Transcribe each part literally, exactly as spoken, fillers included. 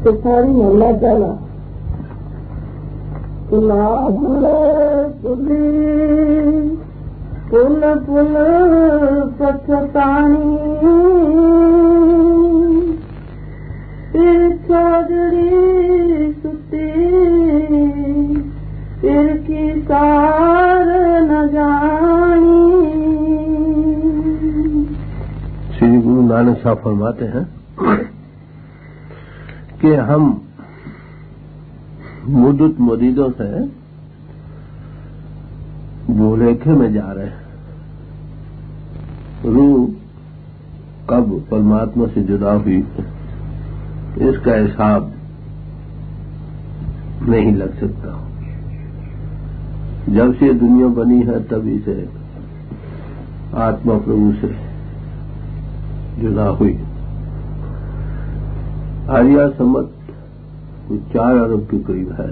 पिछाड़ी मोहल्ला पहला गुलाबले पुली पुल पुल पछतानी फिर छोड़ड़ी सुती फिर की कार न जानी। श्री गुरु नानक साहब फरमाते हैं कि हम मुद्दत मुरीदों से भूलेखे में जा रहे हैं। रूह कब परमात्मा से जुदा हुई इसका हिसाब नहीं लग सकता। जब से दुनिया बनी है तभी से आत्मा प्रभु से जुदा हुई। आर्या सम्मत चार अरब के करीब है,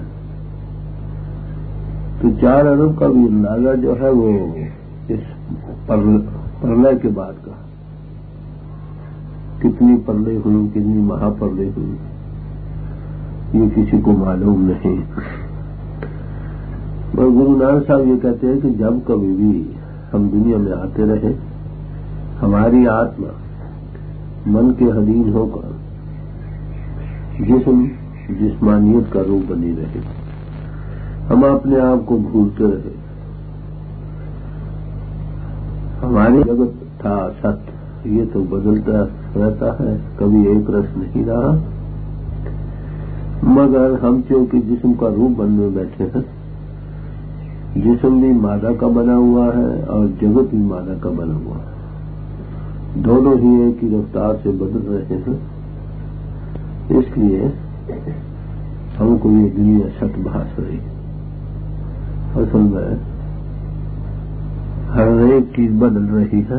तो चार अरब का भी अंदाजा जो है वो इस प्रलय के बाद का, कितनी प्रलय हुई, कितनी महाप्रलय हुई, ये किसी को मालूम नहीं। और गुरु नानक साहब ये कहते हैं कि जब कभी भी हम दुनिया में आते रहे, हमारी आत्मा मन के अधीन होकर जिस्म जिस्मानियत का रूप बनी रहे, हम अपने आप को भूलते रहे। हमारी जगत था सत्य, ये तो बदलता रहता है, कभी एक रस नहीं रहा। मगर हम चूंकि जिस्म का रूप बनने बैठे हैं, जिस्म भी मादा का बना हुआ है और जगत भी मादा का बना हुआ है, दोनों ही एक ही रफ्तार से बदल रहे हैं। इसलिए हमको ये दुनिया सत भास रही। असल में हर एक चीज बदल रही है।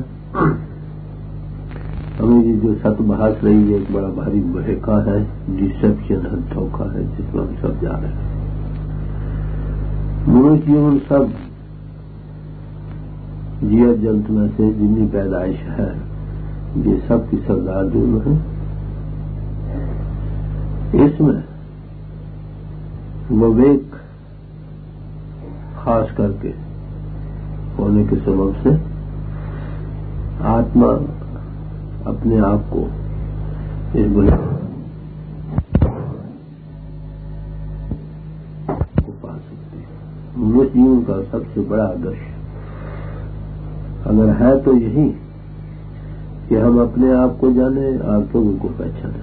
हमें ये जो सत भास रही है एक बड़ा भारी बहेका है, डिसेप्शन है, धोखा है, जिसमें हम सब जा रहे हैं। मनुष्य जीवन सब जिया जंतु में से जितनी पैदाइश है, ये सब की सरदार जो है, इसमें विवेक खास करके होने के सबब से आत्मा अपने आप को इस बुनियाद को पा सकती है। मनुष्य जीवन का सबसे बड़ा आदर्श अगर है तो यही कि हम अपने आप को जाने और प्रभु को पहचाने।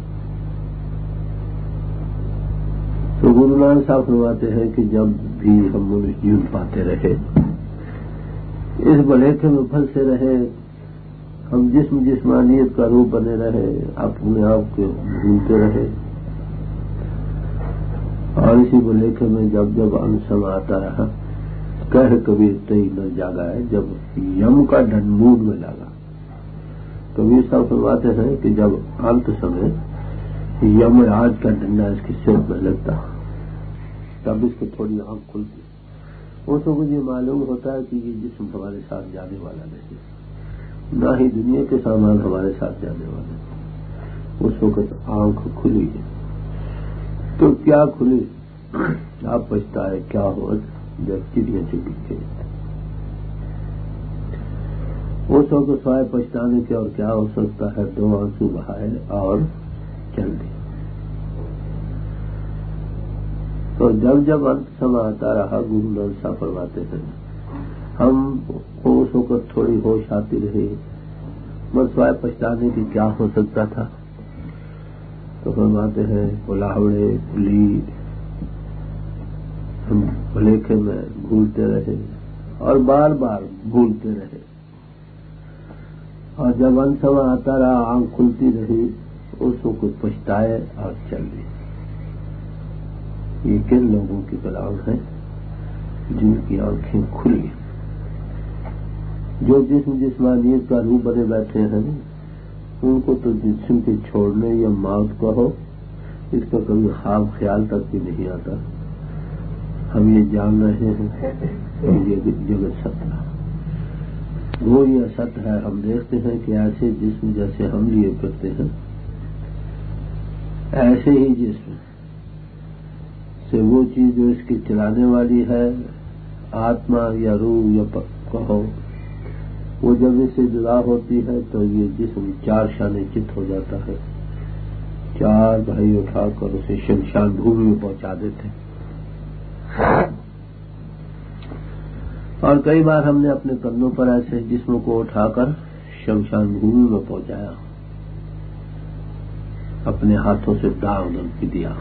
तो गुरु नानक साहब फरमाते हैं कि जब भी हम मनुष्य जीवन पाते रहे, इस भलेखे में फंसे रहे, हम जिस्म जिस्मानियत का रूप बने रहे, अपने आप को भूलते रहे, और इसी भलेखे में जब जब अंत समय आता रहा, कह कबीर तई न जागा है, जब यम का ढंढूर में लगा। कबीर साहब फरमाते हैं कि जब अंत समय यमराज का डंडा इसके सिर में लगता, तब इसको थोड़ी आंख खुलती। वो तो मुझे मालूम होता है कि ये जिस्म हमारे साथ जाने वाला नहीं, ना ही दुनिया के सामान हमारे साथ जाने वाले। उस वक्त आंख खुली, तो क्या खुली, आप पछताए क्या हो जब चिड़िया चुगी थे। उस वक्त स्वाय पछताने के और क्या हो सकता है, दो आंसू बहाए और चल दी। तो जब जब अंत समय आता रहा, गुरु नानक साहब फरमाते हैं, हम होश होकर थोड़ी होश आती रही, बस स्वाय पछताने की क्या हो सकता था। तो फरमाते हैं बुलावड़े पुली हम भलेखे में भूलते रहे और बार बार भूलते रहे, और जब अंत समय आता रहा, आंख खुलती रही, उसको कुछ पछताए और चल दी। ये किन लोगों की कलाम है जिनकी आंखें खुली, जो जिस्म जिस्मानियत का रूप बने बैठे हैं, उनको तो जिस्म के छोड़ने या मौत कहो, इसका कभी ख्वाब ख्याल तक भी नहीं आता। हम ये जान रहे हैं कि ये जगत सत्य है, वो ये सत्य है। हम देखते हैं कि ऐसे जिस्म जैसे हम लिए करते हैं, ऐसे ही जिसम से वो चीज जो इसकी चलाने वाली है, आत्मा या रूह या कहो, वो जब इससे जुदा होती है तो ये जिस्म चार शाने चित हो जाता है। चार भाई उठाकर उसे शमशान भूमि में पहुंचा देते हैं। और कई बार हमने अपने कंधों पर ऐसे जिस्म को उठाकर शमशान भूमि में पहुंचाया, अपने हाथों से दाग भी दिया,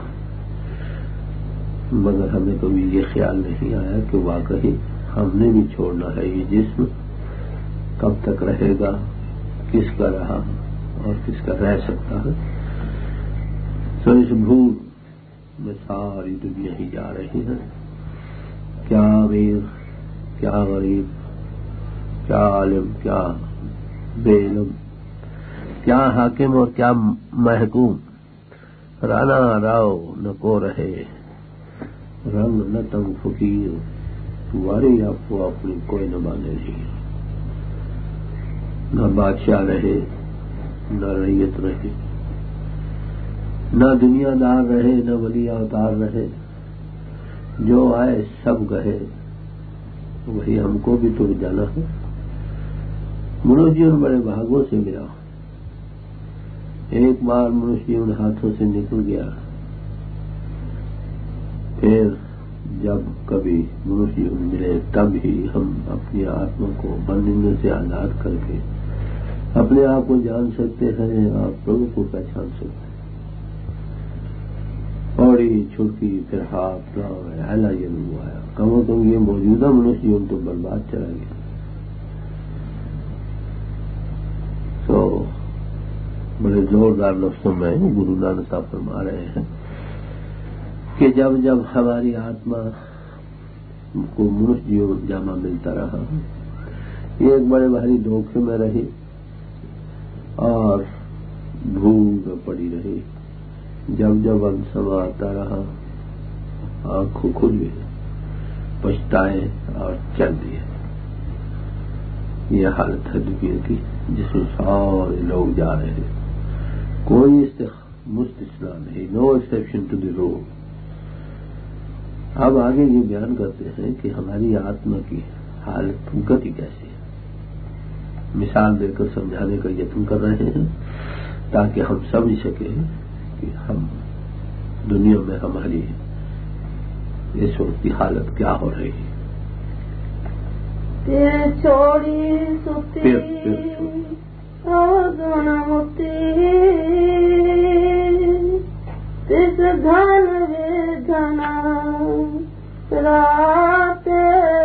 मगर हमें कभी ये ख्याल नहीं आया कि वाकई हमने भी छोड़ना है ये जिस्म, कब तक रहेगा, किसका रहा और किसका रह सकता है। तो इस भूल में सारी दुनिया ही जा रही है। क्या अमीर, क्या गरीब, क्या आलिम, क्या बेइल्म, क्या हाकिम और क्या महकूम, राना राव न को रहे, रंग न तंग फकीर, वारी आपको अपनी कोई न बांधे नहीं। न बादशाह रहे, न रैयत रहे, न दुनियादार रहे, न वली अवतार रहे, जो आए सब गए, वही हमको भी तो जाना है। मनुष्य जीवन बड़े भागों से मिला। एक बार मनुष्य जीवन हाथों से निकल गया, फिर जब कभी मनुष्य जीवन मिले तब ही हम अपनी आत्मा को बंधनों से आजाद करके अपने आप को जान सकते हैं, आप प्रभु को पहचान सकते हैं। पौड़ी छुटकी फिर हाथ ऐला ये नहीं आया, कम से कम ये मौजूदा मनुष्य जीवन तो बर्बाद चला गया। तो बड़े जोरदार लफ्जों में गुरु नानक साहब फरमा रहे हैं कि जब जब हमारी आत्मा को मनुष्य जीवन जामा मिलता रहा, ये एक बड़े भारी धोखे में रही और भूल में पड़ी रही। जब जब अंत समय आता रहा, आंखों खुल गई, पछताए और चल दिए। यह हालत है दुनिया की, जिसमें सारे लोग जा रहे हैं, कोई मुस्तिस्ना नहीं, no exception to the rule. अब आगे ये बयान करते हैं कि हमारी आत्मा की हालत गति कैसी है। मिसाल देकर समझाने का यत्न कर रहे हैं ताकि हम समझ सकें कि हम दुनिया में हमारी इस वक्त की हालत क्या हो रही है। छोड़ी सुती गुणमुक्ति तिस धन वे धना राते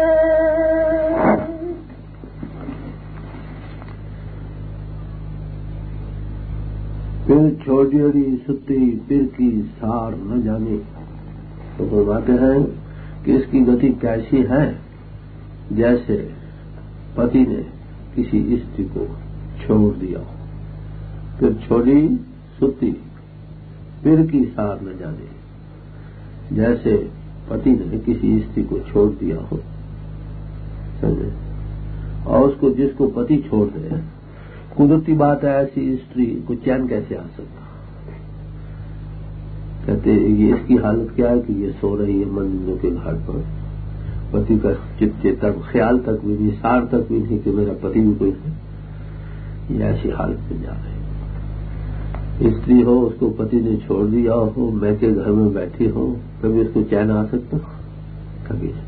फिर छोड़ी सुती फिर की सार न जाने। तो फरमाते हैं कि इसकी गति कैसी है, जैसे पति ने किसी स्त्री को छोड़ दिया, फिर छोड़ी सुती फिर की सार न जाने, जैसे पति ने किसी स्त्री को छोड़ दिया हो, समझे, और उसको जिसको पति छोड़ दे, कुदरती बात है ऐसी स्त्री को चैन कैसे आ सकता। कहते ये इसकी हालत क्या है कि ये सो रही है मंदिरों के घाट पर, पति का चित चेता ख्याल तक भी नहीं, सार तक भी नहीं कि मेरा पति भी कोई है, ये ऐसी हालत में जा रही। स्त्री हो, उसको पति ने छोड़ दिया हो, मैं के घर में बैठी हो, कभी उसको चैन आ सकता? कभी नहीं।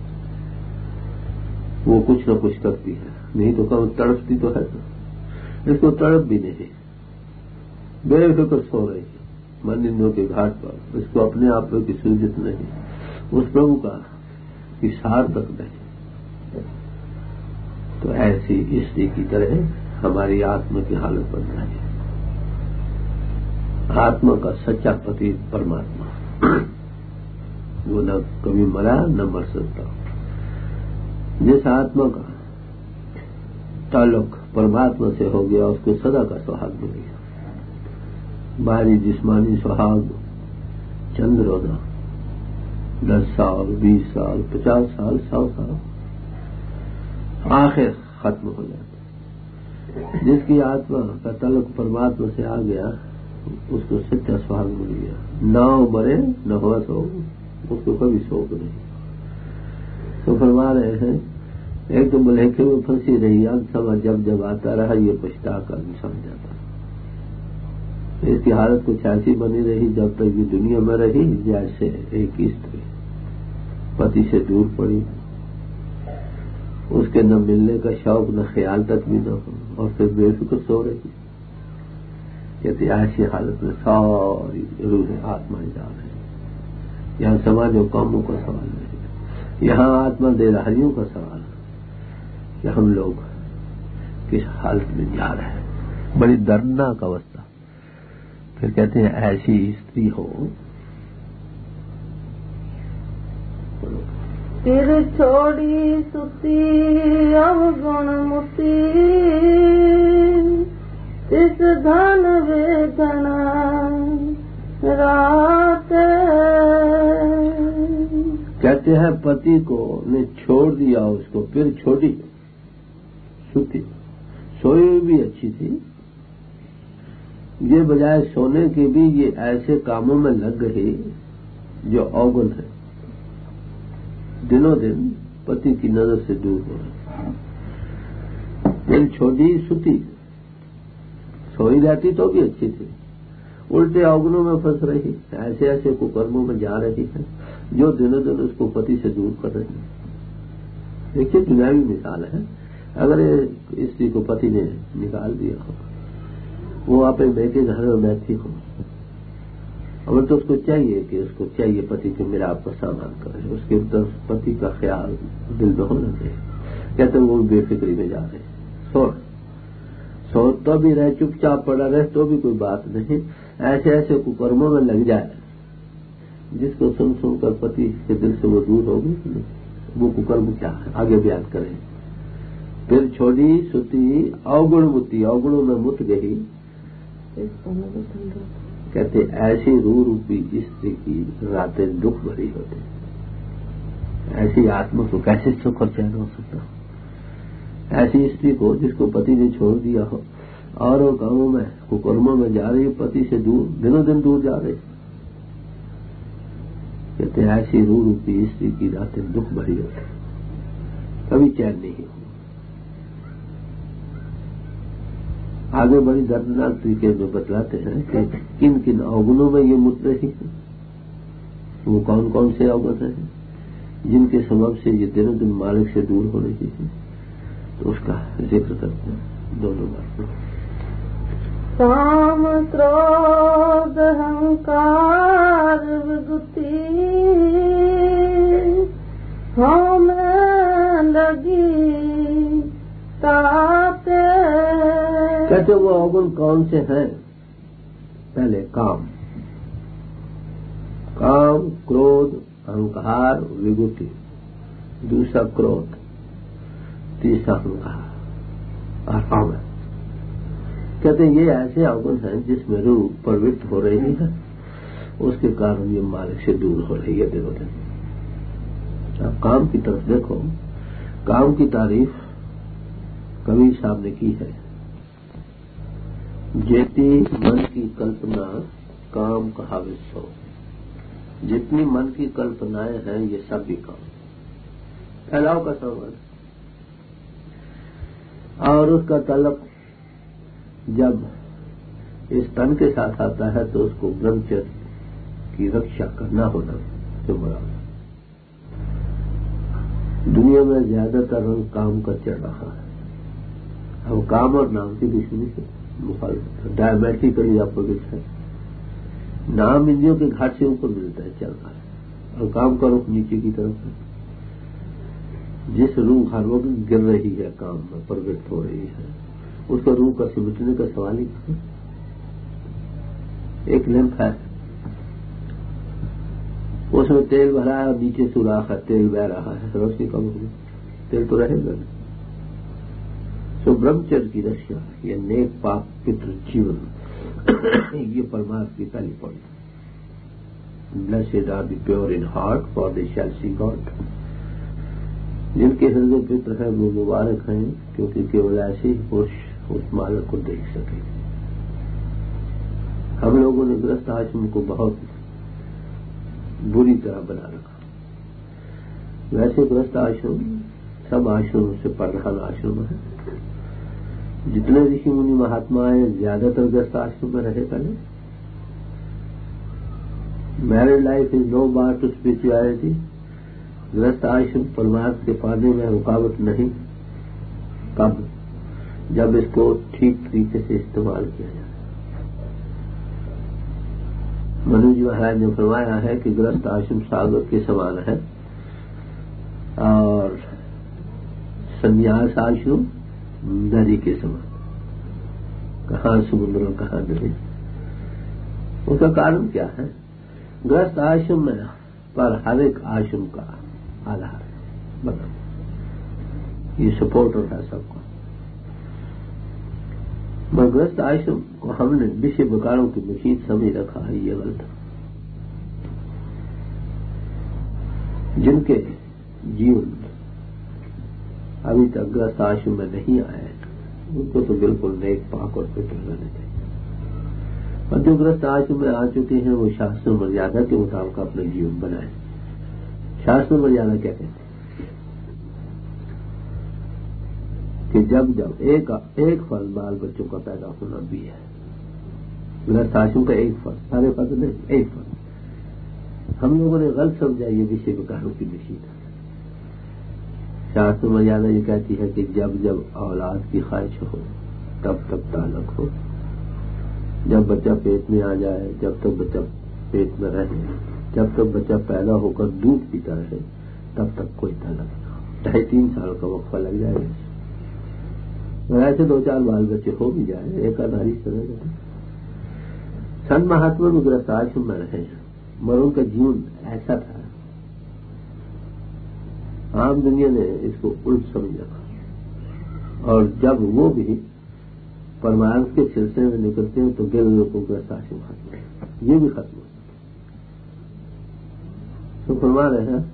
वो कुछ न कुछ करती है, नहीं तो कब तड़पती तो है, तो इसको तड़प भी नहीं, बेफिक्र सो रही है मंदिरों के घाट पर, उसको अपने आप में किसी सूझत नहीं, उस प्रभु का कि सार तक नहीं। तो ऐसी स्त्री की तरह हमारी आत्मा की हालत बन रही है। आत्मा का सच्चा पति परमात्मा, वो न कभी मरा न मर सकता। जिस आत्मा का ताल्लुक परमात्मा से हो गया, उसको सदा का सुहाग मिल गया। बाहरी जिस्मानी सुहाग चंद रोजा, दस साल, बीस साल, पचास साल, सौ साल, आखिर खत्म हो जाता। जिसकी आत्मा का ताल्लुक परमात्मा से आ गया, उसको सच्चा सुहाग मिल गया। नाव मरे न हुआ शोक, उसको कभी शोक नहीं। तो फरमा रहे हैं एक तो बुलेखे में फंसी रही, अंत समय जब जब आता रहा ये पछता कर इंसान जाता। इसकी हालत कुछ ऐसी बनी रही जब तक ये दुनिया में रही जैसे एक स्त्री पति से दूर पड़ी, उसके न मिलने का शौक न ख्याल तक भी न हो, और फिर बेफिक्र सो रही। कहते ऐसी हालत में सारी रूह आत्माएं जा रही। यहाँ समाज और कामों का सवाल नहीं, यहाँ आत्मा देहधारियों का सवाल है कि हम लोग किस हालत में जा रहे हैं। बड़ी दर्दनाक अवस्था। फिर कहते हैं ऐसी स्त्री हो फिर छोड़ी सुती अवगुण मुती, इस धन वेदना रात। कहते हैं पति को ने छोड़ दिया, उसको फिर छोड़ी सुती। सोई भी अच्छी थी, ये बजाय सोने के भी ये ऐसे कामों में लग गई जो अवगुण है, दिनों दिन पति की नजर से दूर हो रही। फिर छोड़ी सुती, सोई रहती तो भी अच्छी थी, उल्टे अवगुणों में फंस रही, ऐसे ऐसे कुकर्मों में जा रही है जो दिनों दिन उसको पति से दूर कर रही है। देखिए दुनियावी मिसाल है, अगर स्त्री को पति ने निकाल दिया हो, वो अपने बेटे घर में बैठी हो, और तो उसको चाहिए कि उसको चाहिए पति को मेरा आपका सामान करे, उसके तरफ पति का ख्याल दिल में होना चाहिए। कहते वो बेफिक्री में जा रहे, सो सो तो भी रहे, चुपचाप पड़ा रहे तो भी कोई बात नहीं, ऐसे ऐसे कुकर्मों में लग जाए जिसको सुन सुनकर पति के दिल से वो दूर होगी। वो कुकर्म क्या है आगे बयान करें। फिर छोड़ी सुती अवगुण मुती, अवगुणों में मुत गई। कहते ऐसी रू रूपी स्त्री की रातें दुख भरी होती। ऐसी आत्मा को कैसे सुख और चैन हो सकता? ऐसी स्त्री को जिसको पति ने छोड़ दिया हो और वो कामों में कुकर्मों में जा रही, पति से दूर दिनों दिन दूर जा रही। कहते ऐसी रू रूपी स्त्री की रातें दुख भरी होती, कभी चैन नहीं हो। आगे बड़ी दर्दनाक तरीके में बतलाते हैं कि किन किन अवगुणों में ये मुत रही है, वो कौन कौन से अवगुण हैं जिनके सबब से ये दिनों दिन मालिक से दूर हो रही है। तो उसका जिक्र करते हैं दोनों बातों। काम क्रोध अहंकार विगुती, हमें लगी ताते। कहते वो अवगुण कौन से हैं? पहले काम, काम क्रोध अहंकार विगुति, दूसरा क्रोध, तीसरा अहंकार और काम। कहते ये ऐसे अवगुण हैं जिसमें रूह प्रवृत्त हो रही है, उसके कारण ये मालिक से दूर हो रही है दिनों दिन। अब काम की तरफ देखो, काम की तारीफ कबीर साहब ने की है। जेती मन की कल्पना काम कहावे सो। जितनी मन की कल्पनाएं हैं ये सब भी काम, फैलाव का सामान। और उसका तलब जब इस तन के साथ आता है तो उसको ब्रह्मचर्य की रक्षा करना होना जो बराबर। दुनिया में ज्यादातर रंग काम का चढ़ रहा है। अब काम और नाम की दुश्मनी से मुखालिफ डायमेट्रिकली अपोजिट है। नाम इंद्रियों के घाट से ऊपर मिलता है, चल रहा है, और काम का रुख नीचे की तरफ है। जिस रूह हर वक्त गिर रही है, काम में प्रवृत्त हो रही है, उसका रूह का सिमटने का सवाल ही है। एक लैंप है, उसमें तेल भरा है और नीचे सुराख है, तेल बह रहा है, रोशनी कम होगी, तेल तो रहेगा नहीं। तो ब्रह्मचर्य की रक्षा, ये नेक पाप पितृ जीवन, ये परमात्मा की पहली point. Blessed are the pure in heart for they shall see God. जिनके हृदय पित्र है वो मुबारक हैं, क्योंकि केवल ऐसे ही पुरुष उस मालक को देख सके। हम लोगों ने गृहस्थ आश्रम को बहुत बुरी तरह बना रखा। वैसे गृहस्थ आश्रम सब आश्रमों से प्रधान आश्रम है। जितने ऋषि मुनि महात्मा आए ज्यादातर गृहस्थ आश्रम में रहे पहले। Married life is no bar to spirituality. गृहस्थ आश्रम परमार्थ के पाने में रुकावट नहीं। कब? जब इसको ठीक तरीके से इस्तेमाल किया जाए। मनु जी महाराज ने फरमाया है कि गृहस्थ आश्रम सागर के समान है और संन्यास आश्रम नदी के समान। कहां समुद्र और कहां नदी। उसका कारण क्या है? गृहस्थ आश्रम में पर हर एक आश्रम का आधार बना, ये सपोर्टर है सबका। मगर गृहस्थ आश्रम को हमने विषय विकारों की मशीन समझ रखा है, ये गलत। जिनके जीवन अभी तक गृहस्थ आश्रम में नहीं आए उनको तो बिल्कुल नेक पाक और पवित्र रहने चाहिए। और जो गृहस्थ आश्रम में आ चुके हैं वो शास्त्र मर्यादा के मुताबिक अपना जीवन बनाए। शास्त्र मर्यादा क्या कहते हैं कि जब जब एक एक फल बाल बच्चों का पैदा होना भी है। गृहस्थ आश्रम का एक फल, सारे फल नहीं, एक फल। हम लोगों ने गलत समझा ये विषय विकारों की मशीन है। शास्त्र मर्यादा ये कहती है कि जब जब औलाद की ख्वाहिश हो तब तक ताल्लुक हो। जब बच्चा पेट में आ जाए, जब तक बच्चा पेट में रहे, जब तक बच्चा पैदा होकर दूध पीता रहे, तब तक कोई ताल्लुक नहीं हो। ढाई तीन साल का वक्फा लग जाएगा। ऐसे दो चार बाल बच्चे हो भी जाए, एक आधारी समय जाए। संत महात्मा भी गृहस्थ आश्रम में रहे हैं मगर उनका जीवन ऐसा था। आम दुनिया ने इसको उल्ट समझ रखा और जब वो भी परमार्थ के सिलसिले में निकलते हैं तो गिर लोगों को गृहस्थ आश्रम खत्म है, ये भी खत्म हो। तो फरमा रहे हैं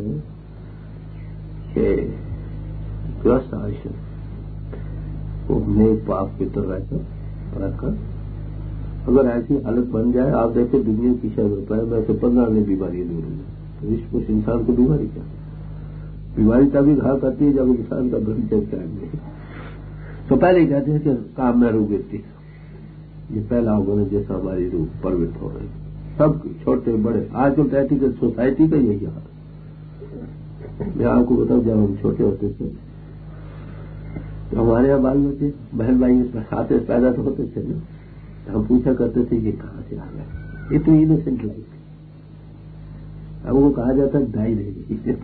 कि गृहस्थ आश्रम वो नेक पाप की तरह रहकर रखकर अगर ऐसी हालत बन जाए, आप देखें दुनिया की शायद रुपए में से पंद्रह में बीमारी दूर हुई तो इस उस इंसान को बीमारी क्या? बीमारी तभी घा करती है जब इंसान का घर चेक चाहिए। तो पहले ही कहते हैं कि काम में रूह गिरती है। ये पहला अवगुण जैसा हमारी रूह प्रवृत्त हो रही है। सब छोटे बड़े आजकल कहती है सोसाइटी का यही हाल। मैं आपको बताऊं, जब हम छोटे होते थे तो हमारे यहाँ बाल बच्चे बहन भाई हाथ से पैदा तो होते थे ना, तो हम पूछा करते थे ये कहां से आ गए, ये तो इनोसेंट लाइफ। अब वो कहा जाता है दाई नहीं।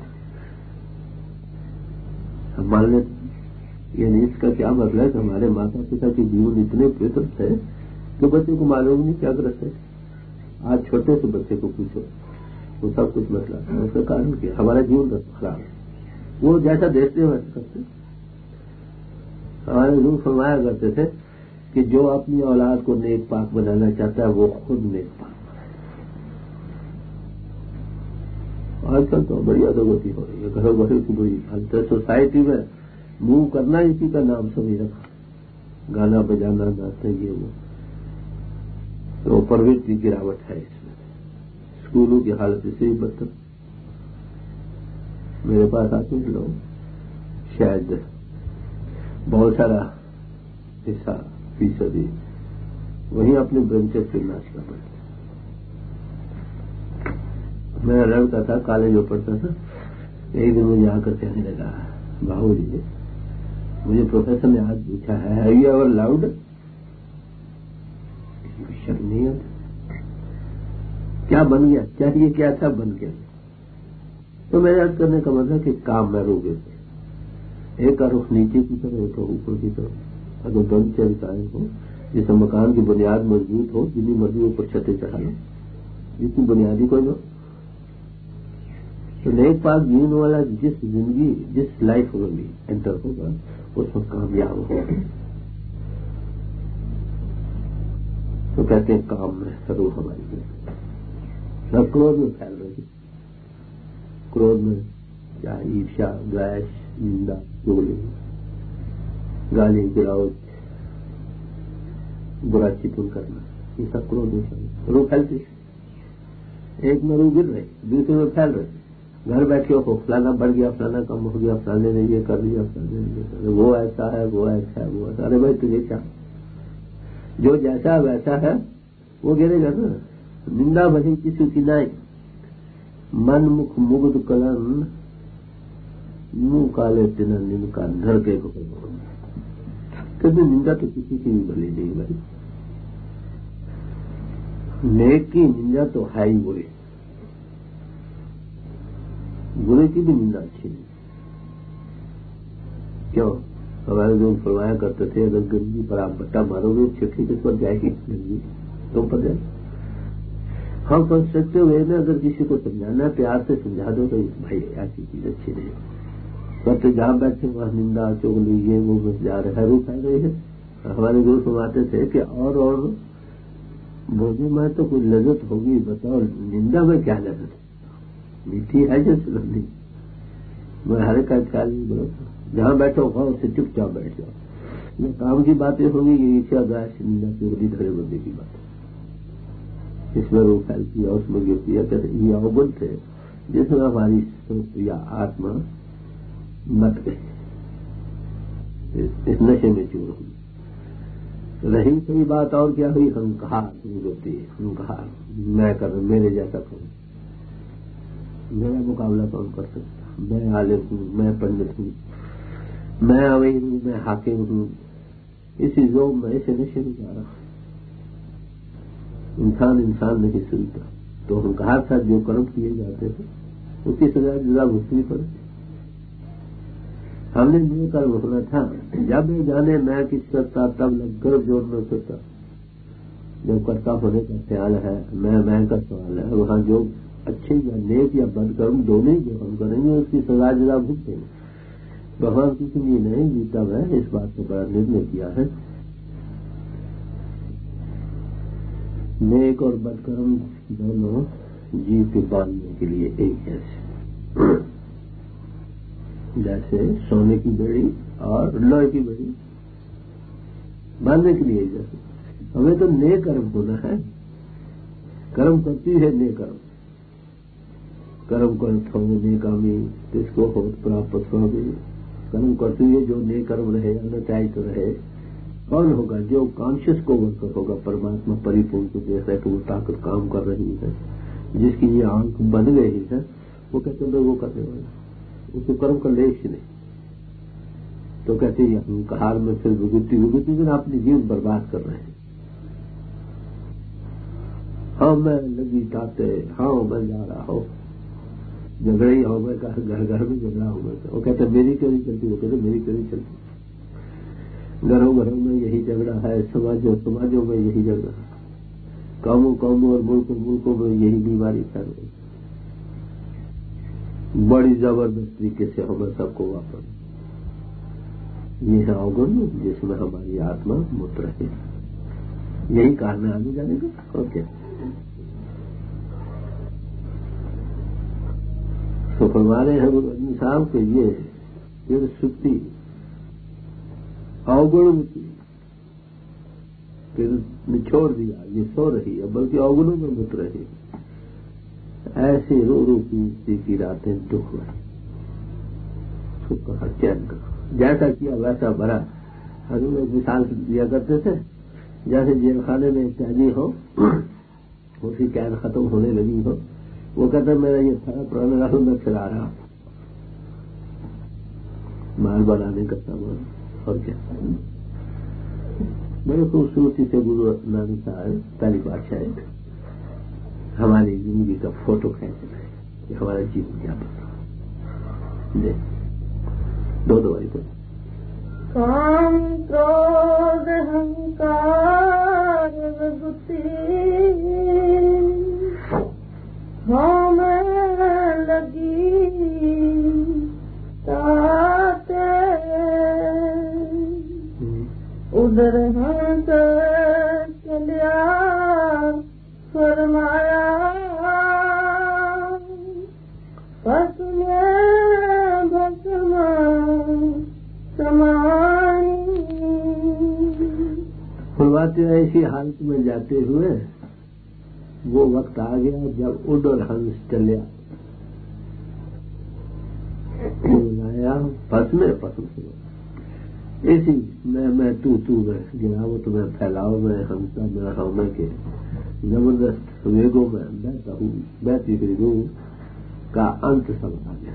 हम मान लें यानी इसका क्या मतलब है कि हमारे माता पिता के जीवन इतने पवित्र थे कि बच्चे को मालूम नहीं क्या करते थे। आज छोटे से बच्चे को पूछो वो सब कुछ मसला है। उसका कारण क्या? हमारा जीवन खराब है। वो जैसा देखते हैं वैसा करते। हमारे रूह फरमाया करते थे कि जो अपनी औलाद को नेक पाक बनाना चाहता है वो खुद नेक पाक। आजकल तो बड़ी अधोगति हो रही है, घरों घरों की बड़ी हालत है। सोसाइटी में मूव करना इसी का नाम समझ रखा, गाना बजाना नाचते ये वो। तो प्रवृत्ति की गिरावट है इसमें। स्कूलों की हालत इससे ही बदतर। मेरे पास आते हैं लोग, शायद बहुत सारा हिस्सा फीसदी वहीं अपने ब्रंचेस से नाचना पड़ता। मेरा लड़का था, कॉलेज में पढ़ता था, एक दिन मुझे आकर कहने लगा, बाबू जी मुझे प्रोफेसर ने आज पूछा है हैव यू एवर लव्ड? शर्म नहीं आता। क्या बन गया? क्या ये क्या था बन गया? तो मेरे अर्थ करने का मतलब कि काम में रोगे एक का रुख नीचे की तरफ, एक का ऊपर की तरफ। अगर ब्रह्मचर्य कायम हो, जिससे मकान की बुनियाद मजबूत हो, जितनी मर्जी ऊपर छतें चढ़ा लो, जितनी बुनियादी कोई लो, तो नेक पाक जीवन वाला जिस जिंदगी जिस लाइफ में भी एंटर होगा उसमें कामयाब होगा। तो कहते हैं काम में रूह हमारी न क्रोध में फैल रही। क्रोध में क्या ईर्ष्या, द्वेष, निंदा, चुगली, गाली गिरावट, बुरा चितवन करना, इसका क्रोध नहीं। रू फैलती, एक में रू गिर रही, दूसरे में फैल रही। घर बैठे हो फलाना बढ़ गया, फलाना कम हो गया, फलाने ने ये कर लिया, फलाने ने ये कर लिया, वो ऐसा है, वो ऐसा है, वो ऐसा। अरे भाई तुझे क्या, जो जैसा वैसा है वो गिरेगा ना। निंदा भली किसी की नाई, मन मुख मुग्ध कलन, मुंह काले तिना निंदा धड़के को। कभी निंदा तो किसी की भी भली नहीं भाई। नेक की निंदा तो है ही बुरी, बुरे की भी निंदा अच्छी नहीं। क्यों? हमारे लोग फरमाया करते थे, अगर गंदगी पर आप बट्टा मारोगे चिट्ठी किस पर जाएगी? गंदगी तुम पर जाएगी। हम कंस्ट्रक्टिव वे में अगर किसी को समझाना है, प्यार से समझा दो तो भाई ऐसी चीज अच्छी नहीं। तो जहां बैठे वहां निंदा चुगली ये वो बस जा रहे हैं, रूप फैल रही है। हमारे गुरु फरमाते थे कि और और भोजन में तो कोई लज्जत होगी, बताओ निंदा में क्या लज्जत? मीठी है जैसे लंदी। मैं हर का ख्याल नहीं बोलता, जहां बैठो वहां से चुपचाप बैठ जाओ। ये काम की बातें होंगी, ये ईर्ष्या गाय निंदा चुगली धरे बंदे की बात। इसमें रूप फैलती है, उसमें गिरती है। कहते ये अवगुण थे जिसमें हमारी सोच या आत्मा मत गई, इस नशे में चूर हुई। रही सही बात और क्या हुई? अहंकार होती है। अहंकार, मैं कर, मेरे जैसा करूं, मेरा मुकाबला कौन कर सकता, मैं आलिम हूं, मैं पंडित हूं, मैं अमीर हूं, मैं हाकिम हूं। इसी जोर में ऐसे नशे में जा रहा। इंसान इंसान नहीं सुनता। तो अहंकार था जो कर्म किए जाते हैं उसकी सजा जुदा भुगतनी पड़ती। हमने ये कर्म होना था, जब ये जाने मैं किस करता तब लगकर जोर न सकता। जब कर्ता होने का ख्याल है, मैं मैं का सवाल है, वहां जो अच्छे या नेक या बद कर्म दोनों ही जो हम करेंगे उसकी सजा जुदा भुगतेंगे। भगवान किसी लिए नहीं जीता है, इस बात को बड़ा निर्णय किया है। नेक और बदकर्म दोनों जीव के बांधने के लिए एक जैसे, जैसे सोने की बेड़ी और लोहे की बेड़ी बांधने के लिए एक जैसे। हमें तो नेक कर्म होना है। कर्म करती है नेक कर्म, कर्म करत हो नेकामी किसको हो प्राप्त होगी। कर्म करती है जो नेक कर्म रहे, अनचाहित रहे। कौन होगा? जो कॉन्शियस को वर्कर होगा, परमात्मा परिपूर्ण को देख रहे कि वो ताकत काम कर रही है, जिसकी ये आंख बन गई है, वो कहते हैं वो करने वाला, उसको कर्म का लेश नहीं। तो कहते हैं अहंकार में फिर विभूति विभूति में अपनी जीवन बर्बाद कर रहे हैं। हाँ मैं लगी ताते, हाँ मैं जा रहा हूं, झगड़े ही हो, मैं घर घर में झगड़ा हूं मैं। वो कहते मेरी क्यों चलती? वो कहते मेरी क्यों चलती? घरों घरों में यही झगड़ा है, समाजों समाजों में यही झगड़ा है, कामों कामों और मुल्कों मुल्कों में यही बीमारी फैल रही। बड़ी जबरदस्त तरीके से हमें सबको वापस ये है अवगुण जिसमें हमारी आत्मा मुक्त रहे। यही कारण है आगे जाने का। और क्या? तो फरमाने हैं गुरु साहब के ये फिर सुक्ति अवगुण मुक्ति फिर निछोड़ दिया, ये सो रही है बल्कि अवगुणों में मुत रही। ऐसे रो रो की की रातें दुख रही, सुख चैन का जैसा किया वैसा भरा। हम लोग मिसाल दिया करते थे, जैसे जेल खाने में कैदी हो, उसकी कैद खत्म होने लगी हो, वो कहता मेरा ये था पुराना राहुल में फिर आ रहा माल बनाने का सामान। और क्या? बड़े खूबसूरती से गुरु नानक साहब पहली बात शायद हमारी जिंदगी का फोटो खींच रहे कि हमारा जीवन क्या बना। दो दो बारी को काम क्रोध अहंकार विभूति हाँ मैं लगी ताते उधर हंस चलिया फरमाया भस्म भस्म समाई। फुलवाते ऐसी हालत में जाते हुए वो वक्त आ गया जब उड़ और हंस चलिया लाया पस में पसु इसी मैं मैं तू तू में गिरावट में फैलाव में हंसा में हमें के जबरदस्त वेगों में बहता हूँ बहती हुई रूह का अंत सब आ गया।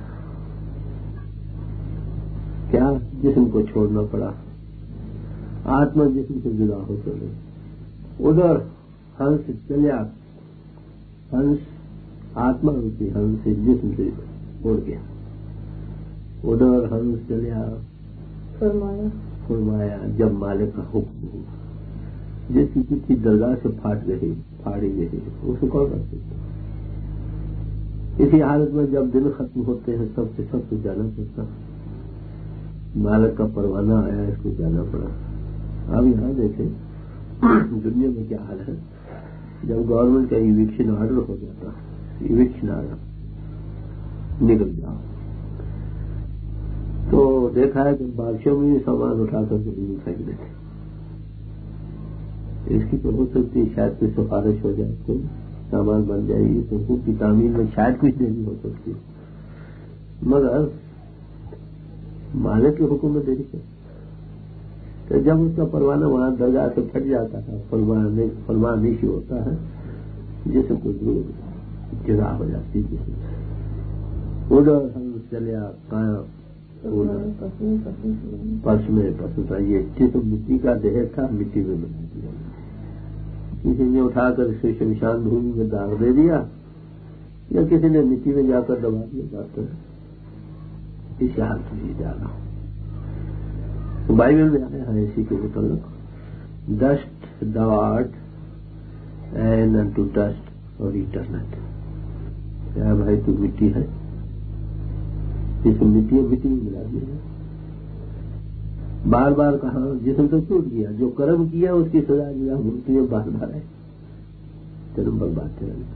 क्या जिस्म को छोड़ना पड़ा, आत्मा जिस्म से जुदा हो चले। उधर हंस चलिया, हंस आत्मा रूपी हंस से जिस्म से उड़ गया। उधर हंस चलिया फरमाया फरमाया जब मालिक का हुक्म हुआ, जिसकी चिट्ठी दरगाह से फाट गई फाड़ी गई उसको कौन कर सकता। इसी हालत में जब दिन खत्म होते हैं सबसे सब कुछ जाना पड़ता। मालिक का परवाना आया, इसको जाना पड़ा। अब यहाँ देखें दुनिया में क्या हाल है। जब गवर्नमेंट का इविक्शन ऑर्डर हो जाता, इविक्शन आया निकल जाओ, तो देखा है कि बारिशों में सामान उठाकर जमीन फेंक देते। इसकी तो हो सकती है शायद कोई सिफारिश हो जाए, कोई सामान बन जाएगी तो हुकूक की तामील में शायद कुछ देरी हो सकती है, मगर मालिक के हुक्म में देरी कर। तो जब उसका परवाना वहां दरगाह से फट जाता है, फरमाने फरमान इशू होता है, जिससे कोई दूर जगह हो जाती है। उधर हम चलिया काया पस में पशु था। ये जिसम मिट्टी का देह था, मिट्टी में बना दिया, किसी ने उठाकर इसे शमशान भूमि में दाग दे दिया या किसी ने मिट्टी में जाकर दबा दिया जाता है। इस हालत में जा रहा हूं। तो बाइबल में आया है इसी के मुताबिक, dust thou art and unto dust or returneth। क्या भाई तू मिट्टी है, जिसको मिट्टी मिट्टी में मिला दिया। बार बार कहा जिसम तो छूट गया, जो कर्म किया उसकी सजा दिया भूलती में बार बार है, जन्म बर्बाद चला।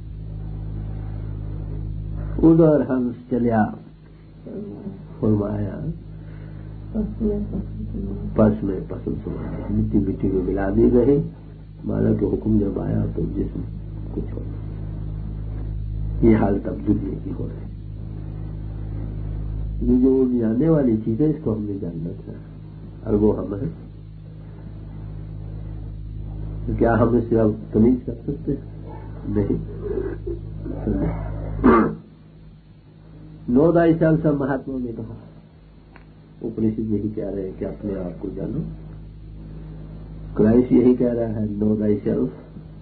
उधर हंस चलिया फरमाया पस में पसंद सुना, मिट्टी मिट्टी में मिला दी गई। माला के हुक्म जब आया तो जिसम कुछ हो। ये हालत अब दुनिया की हो रही। ये जो जाने वाली चीज है इसको हमने जानना था, और वो हम है। तो क्या हम इससे अब तमीज कर सकते नहीं। नो दाई साल सब महात्माओं ने कहा, उपनिषद यही कह रहे हैं कि अपने आप को जानो। क्राइस्ट यही कह रहा है, no thy self.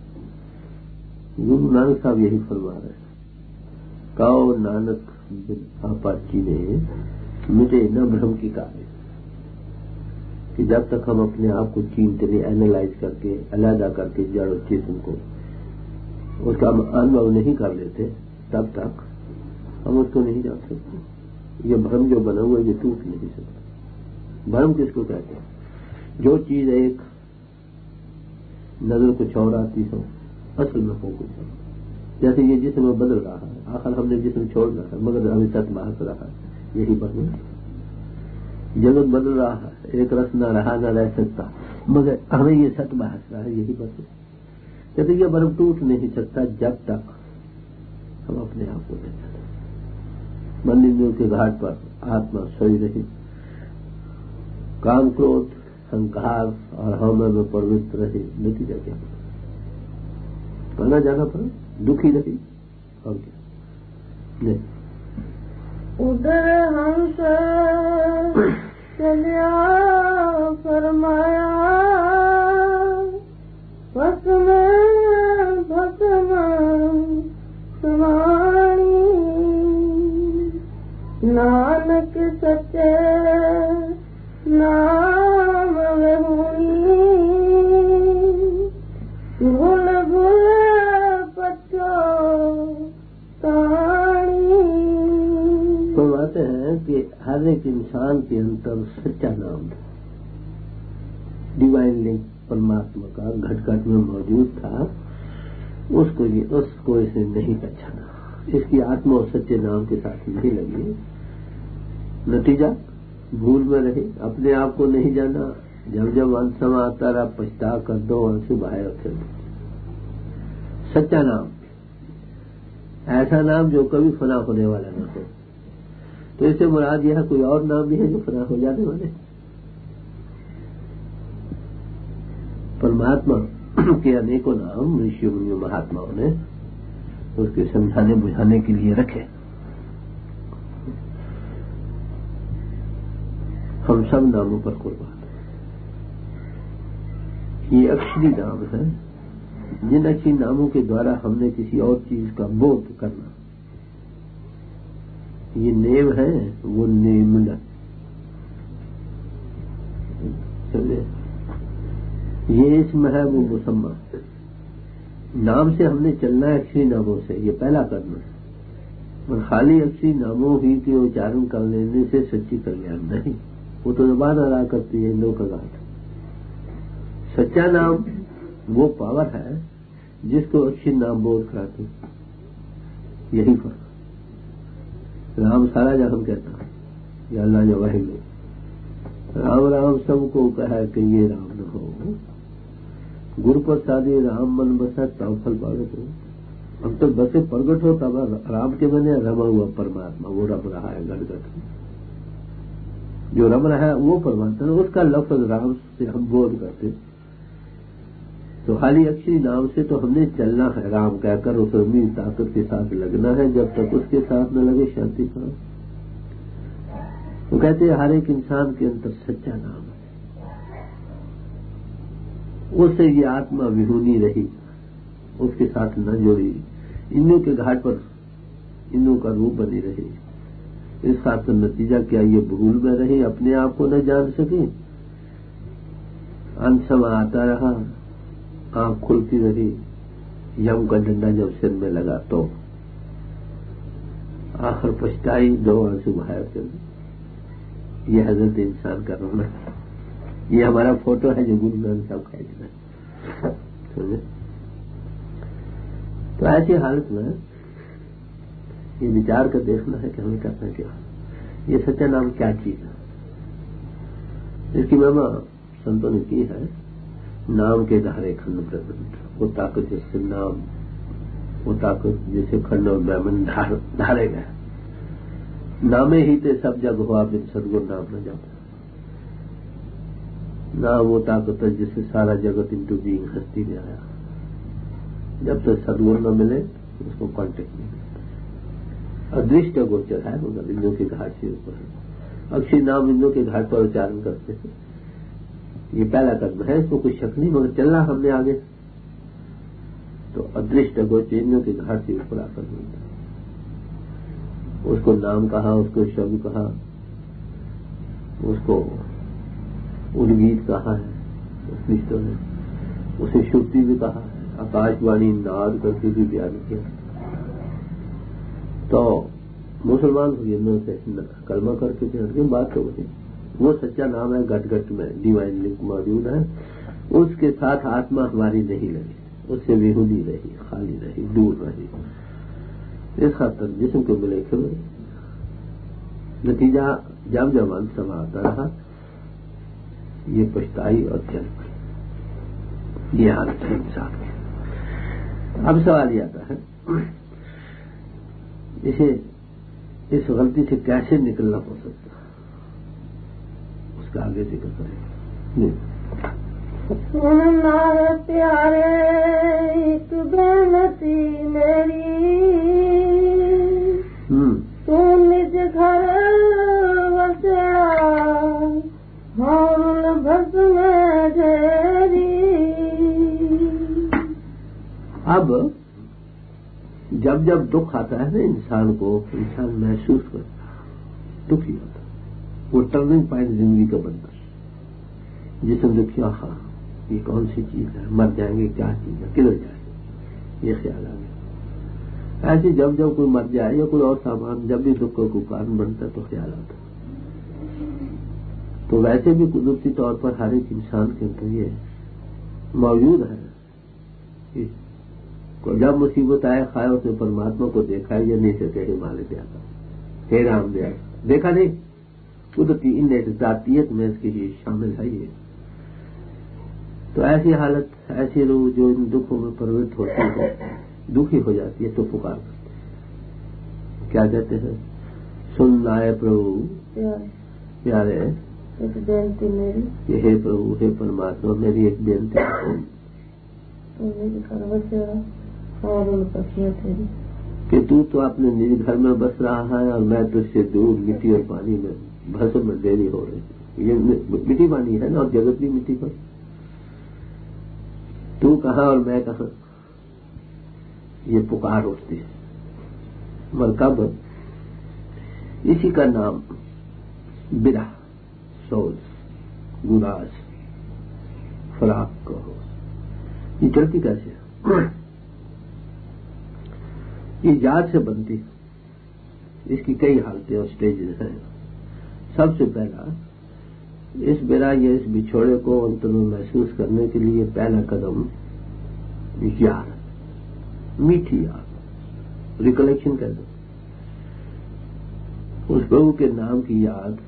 Guru Nanak साहब यही फरमा रहे हैं, कहो नानक आपाची ने मिटे न भ्रम की कार्य। कि जब तक हम अपने आप को चीनते नहीं, एनालाइज करके अलहदा करके जड़ और चेतन को उसका अनुभव नहीं कर लेते, तब तक हम उसको नहीं जान सकते। ये भ्रम जो बना हुआ है ये टूट नहीं सकता। भ्रम किसको कहते हैं? जो चीज एक नजर कुछ और आती हो, असल में हो कुछ और। जैसे ये जिस्म बदल रहा है, आखिर हमने जिस्म छोड़ना है मगर हमें सत भास रहा है, यही बदल। जगत बदल रहा है, एक रस न रहा न रह सकता, मगर हमें ये सत भास रहा है, यही बदल। कहते ये भ्रम टूट नहीं सकता जब तक हम अपने आप को देखें। मंदिरों के घाट पर आत्मा सोई रही, काम क्रोध अहंकार और हम में प्रवृत्त रहे, नतीजा क्या पड़ा? आना जाना पड़ा, दुखी रही और क्या नहीं। उधर हंस चलिया फरमाया बस में बस में सुनानी, नानक सच्चे नाम वहुनी, भूल भूल पचो तानी। तो बातें हैं कि हर एक इंसान के अंदर सच्चा नाम था, डिवाइन लिंक परमात्मा का घट घट में मौजूद था। उसको ये उसको इसे नहीं पहचाना, इसकी आत्मा और सच्चे नाम के साथ नहीं लगी। नतीजा भूल में रहे, अपने आप को नहीं जाना, जब जब अंत समय आता रहा पछता कर दो आंसू बहाए उठे। सच्चा नाम, ऐसा नाम जो कभी फना होने वाला न हो। तो इससे मुराद यह कोई और नाम भी है जो फना हो जाने वाले। परमात्मा के अनेकों नाम ऋषि मुनियों महात्माओं ने उसके समझाने बुझाने के लिए रखे। हम सब नामों पर कुर्बान। ये अक्षरी नाम है, जिन अक्षरी नामों के द्वारा हमने किसी और चीज का बोध करना, ये नेम है, वो नेमन। ये इसम है, वो मुसम्मा। नाम से हमने चलना है अक्षरी नामों से, ये पहला करना है। और खाली अक्षरी नामों ही के उच्चारण कर लेने से सच्ची कल्याण नहीं, वो तो जबान अदा करती है इंद्रों का घाट। सच्चा नाम वो पावर है जिसको अक्षरी नाम बोध कराते। यही फर्क। राम सारा जहां कहता है या अल्लाह या वाहिगुरु, राम राम सबको कहा कि ये राम न हो। गुरु प्रसादी राम मन बसा तब फल पावे हो। हम तो बसे प्रगट हो तब राम के बने रमा हुआ परमात्मा, वो रम रहा है घट घट। जो रम रहा है वो परमात्मा, उसका लफ्ज राम से हम बोध करते। तो खाली अक्षरी नाम से तो हमने चलना है, राम कहकर उस रमी ताकत के साथ लगना है। जब तक उसके साथ न लगे शांति पाओ। तो कहते हैं हर एक इंसान के अंदर सच्चा नाम है, उससे ये आत्मा विहूनी रही, उसके साथ न जोड़ी, इंद्रों के घाट पर इंद्रों का रूप बनी रही। इस खातर नतीजा क्या, ये भूल में रही, अपने आप को न जान सके। अंत समय आता रहा, आंख खुलती रही, यम का डंडा जब सिर में लगा तो आखिर पछताई, दो आंसू बहाए चले। ये हजरत इंसान का रोना है। ये हमारा फोटो है जो गुरु नानक साहब खींचना है। तो ऐसी हालत में ये विचार कर देखना है कि हमें करना क्या। ये सच्चा नाम क्या चीज है, इसकी महिमा संतों ने की है। नाम के धारे खंड प्रबंध, वो ताकत जिससे नाम, वो ताकत जिसे खंड और ब्राह्मण धारे गए। नामे ही ते सब जग हुआ, बिन सदगुरु नाम न जाता। नाम वो ताकत है जिससे सारा जगत इंटू बीइंग हस्ती में आया। जब तक सदगुरु न मिले उसको कॉन्टेक्ट नहीं मिलता। अदृष्ट गोचर है, मगर इंद्रों के घाट से ऊपर है। अक्षरी नाम इंद्रों के घाट पर उच्चारण करते हैं। ये पहला कदम है, इसको कोई शक नहीं, मगर चलना हमने आगे। तो अदृष्ट गोचर इंद्रों के घाट से ऊपर आकर मिलता है। उसको नाम कहा, उसको शब्द कहा, उसको उद्गीत कहा है उपनिषदों ने, उसे श्रुति भी कहा है, आकाशवाणी नाद करके भी बयान किया। तो मुसलमान हुए से कलमा करके थे, बात तो वही। वो सच्चा नाम है, घट घट में डिवाइन लिंक मौजूद है। उसके साथ आत्मा हमारी नहीं लगी, उससे विहुदी रही, खाली रही, दूर रही। इस खातर जिस्म को मिले खबर। नतीजा जब जब अंत समय आता रहा, ये पछताई और चल पड़ी। ये हालत है इंसान की। अब सवाल ये आता है, इसे इस गलती से कैसे निकलना हो सकता है, उसका आगे जिक्र करेंगे। सुनना प्यारे एक बेनती मेरी, तू निज घर वसया हौल भस में ढेरी। अब जब जब दुख आता है ना इंसान को, इंसान महसूस करता है, दुखी होता है। वो टर्निंग पॉइंट जिंदगी का बनता है, जिसमें दुखी आहा ये कौन सी चीज है, मर जाएंगे, क्या चीज है, किधर जाएंगे, ये ख्याल आ गया। ऐसे जब जब कोई मर जाए या कोई और सामान, जब भी दुख का कोई कारण बनता है तो ख्याल आता है। तो वैसे भी कुदरती तौर पर हर एक इंसान के अंदर ये मौजूद है कि जब मुसीबत आए, खाए उसने परमात्मा को देखा है या नहीं सके, हिमालय पे आता, हे राम दया देखा नहीं। कुदरती इन जातीयत में इसकी शामिल है ये तो ऐसी हालत, ऐसी रूह जो इन दुखों में प्रवृत्त होती है, दुखी हो जाती है, तो पुकार करती है। क्या कहते हैं? सुन आए प्रभु प्यारे, एक बेनती मेरी कि हे प्रभु, हे परमात्मा, मेरी एक बेनती सुन और उन पक्षियों तेरी कि तू तो अपने निज घर में बस रहा है और मैं तुझसे दूर मिट्टी और पानी में भस्म में देरी हो रही। ये मिट्टी पानी है ना, और जगत भी मिट्टी पर। तू कहाँ और मैं कहाँ, ये पुकार उठती है। मरकब, इसी का नाम बिरह, सोच, गुराज, फराक कहो। ये चलती कैसे है? ये याद से बनती है। इसकी कई हालतें और स्टेजेस हैं। सबसे पहला, इस बिरह या इस बिछोड़े को अंतर में महसूस करने के लिए पहला कदम याद, मीठी याद, रिकलेक्शन कर दो। उस प्रभु के नाम की याद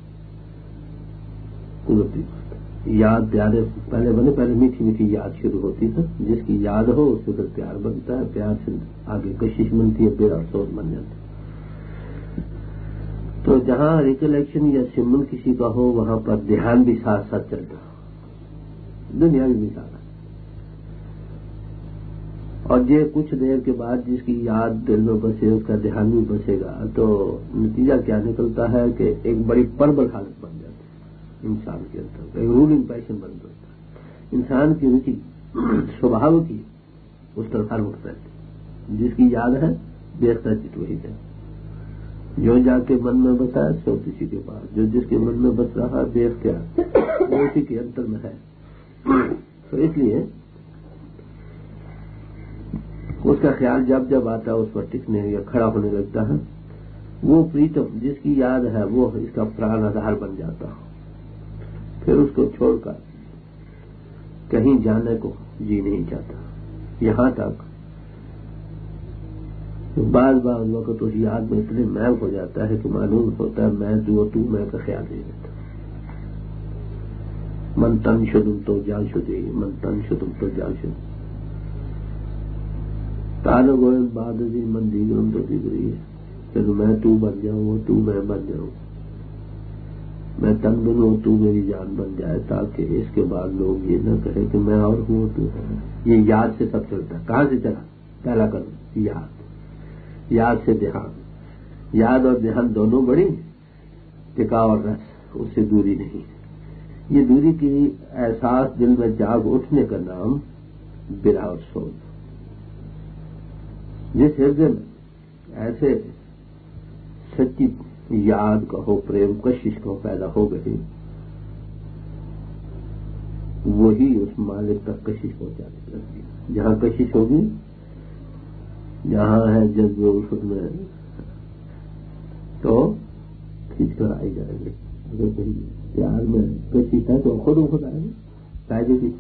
कुदरती याद प्यारे पहले बने, पहले मीठी मीठी याद शुरू होती है। जिसकी याद हो उससे फिर प्यार बनता है, प्यार से आगे कशिश बनती है, फिर अफसोस बन जाता है। तो जहां रिकलेक्शन या सिमरन किसी का हो, वहां पर ध्यान भी साथ साथ चलता है, दुनिया भी सारा। और ये कुछ देर के बाद जिसकी याद दिल में बसे, उसका ध्यान भी बसेगा, तो नतीजा क्या निकलता है कि एक बड़ी प्रबल हालत बन जाती है इंसान के अंदर, एक रूलिंग पैशन बन जाता है। इंसान की रुचि स्वभाव की उस तरफ उठ जाती। जिसकी याद है देखता चित वही है, जो जाके मन में बसा है सो किसी के पास, जो जिसके मन में बस रहा है देख क्या वो उसी के अंतर में है। तो इसलिए उसका ख्याल जब जब आता है उस पर टिकने या खड़ा होने लगता है। वो प्रीतम जिसकी याद है वो इसका प्राण आधार बन जाता है। फिर उसको छोड़कर कहीं जाने को जी नहीं चाहता। यहां तक बार बार वक्त उस याद में इतने मैल हो जाता है कि मालूम होता है मैं तू तू मैं का ख्याल नहीं रहता। मन तन शुद्धम तो जान शुद्धि, मन तन शुद्धम तो जान शुद्धि। तारो गोविंद बादजी मन दीगरम तो दीगरी है। फिर मैं तू बन जाऊं, वो तू मैं बन जाऊं, मैं तन बनूं तू मेरी जान बन जाए, ताकि इसके बाद लोग ये न कहे कि मैं और हूं तू है। ये याद से सब चलता है। कहां से चला? पहला कदम याद, याद से ध्यान। याद और ध्यान दोनों बड़ी टिकाव और रस, उससे दूरी नहीं। ये दूरी की एहसास दिल में जाग उठने का नाम बिरह और सोच। जिस हृदय में ऐसे सच्ची याद कहो, प्रेम कशिश कहो पैदा हो गई, वही उस मालिक तक कशिश पहुंचाने लगती है। जहां कशिश होगी, जहां है जज्बे उल्फत में, तो खींच कर आई जाएंगे। अगर कहीं प्यार में कशिश है तो खुद खुद आएंगे कायदे की।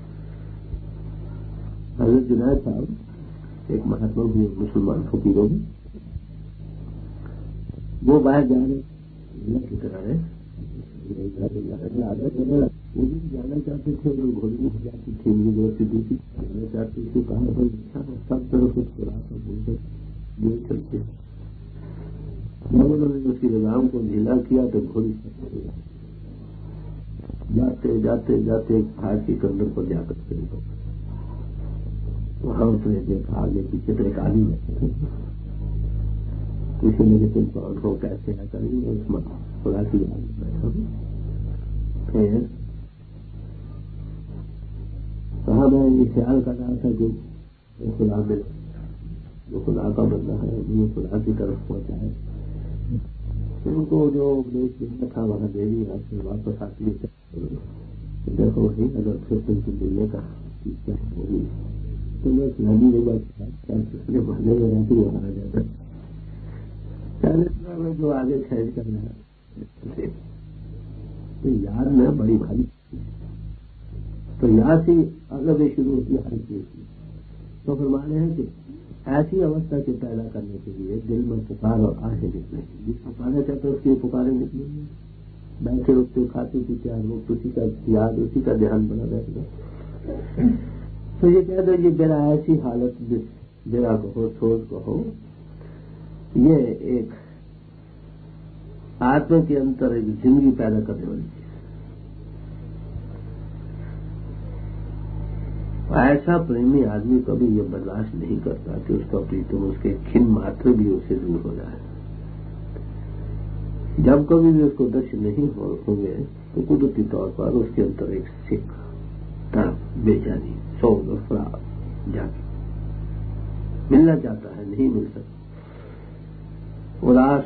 हजरत जुनैद साहब एक महात्मा भी मुसलमान फकीरों में, वो बाहर जा रहे की किनारे वो भी जाना चाहते थे, वो घोड़ी में जाती थी, मुझे जरूरत दूसरी जाना चाहती थी। कहा भाई सब तरफ उसको रास्ता बोलकर जो चलते जब उन्होंने उसकी लगाम को ढीला किया तो घोड़ी जाते जाते जाते एक पहाड़ के कंदर पर जाकर खड़े हो। वहां उसने देखा आगे पीछे तो एक आदमी बैठे थे। किसी ने तुम कौन हो, कैसे है करेंगे, उसमें खुदा की याद बैठा। फिर कहा मैं ये ख्याल कर रहा था कि खुदा में जो खुदा का बंदा है वो खुदा की तरफ पहुंचाए। उनको जो उपदेश देना था वहां दे दिया, फिर वापस आती है देखो वही अगर फिर तुमको मिलने का क्या होगी तो मैं नदी में बैठे भागे में रहती वहां आ जाता। पहले जो आगे खैर करना है तो याद में बड़ी भारी, तो याद से अगर ये शुरू होती है हर चीज की। तो फिर माने हैं कि ऐसी अवस्था के पैदा करने के लिए दिल में पुकार और आहें निकलेंगी। जिस पुकारा चाहते उसकी पुकारें निकलेंगी। बैठे उठते खाते पीते लोग उसी का याद, उसी का ध्यान बना रहेगा। तो ये कह दो ये मेरा ऐसी हालत मेरा कहो सोच कहो, ये एक आत्मा के अंदर एक जिंदगी पैदा करने वाली चीज। ऐसा प्रेमी आदमी कभी ये बर्दाश्त नहीं करता कि उसका प्रीतम उसके खिन मात्र भी उससे दूर हो जाए। जब कभी भी उसको दर्शन नहीं हो, होंगे तो कुदरती तौर पर उसके अंदर एक सिक, तड़प, बेचैनी, सोच और फराग जाके मिलना चाहता है, नहीं मिल सकता। उदास,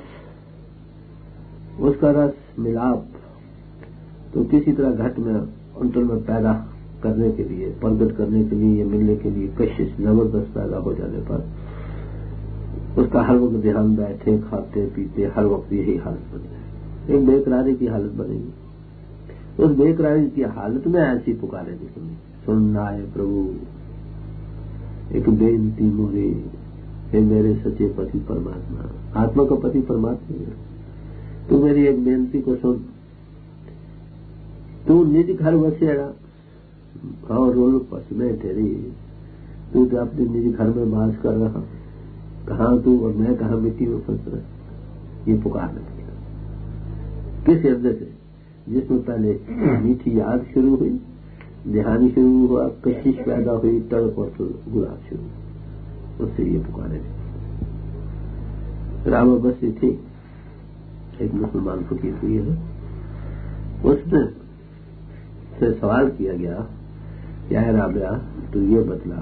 उसका रस मिलाप तो किसी तरह घट में अंतर में पैदा करने के लिए, प्रकट करने के लिए, मिलने के लिए कशिश जबरदस्त पैदा हो जाने पर उसका हर वक्त ध्यान बैठे, खाते पीते हर वक्त यही हालत बन जाए, एक बेकरारी की हालत बनेगी। उस बेकरारी की हालत में ऐसी पुकारे निकलेंगी, सुनना है प्रभु एक बेनती मोरे, हे मेरे सच्चे पति परमात्मा। आत्मा का पति परमात्मा है। तू मेरी एक बेनती को सुन, तू निज घर बसेड़ा और रोल पसमें तेरी, तू तो अपने निज घर में बास कर रहा, कहां तू और मैं कहां मिट्टी में फंस रहा। ये पुकारने लगा किस हृदय से, जिसमें पहले मीठी याद शुरू हुई, ध्यान शुरू हुआ, कशिश पैदा हुई, तड़प और गुलाब शुरू, उससे ये पुकारे। रामा बस्ती थी, एक मुसलमान फकीर हुई है, उसने से सवाल किया गया, क्या है राबिया तू ये बतला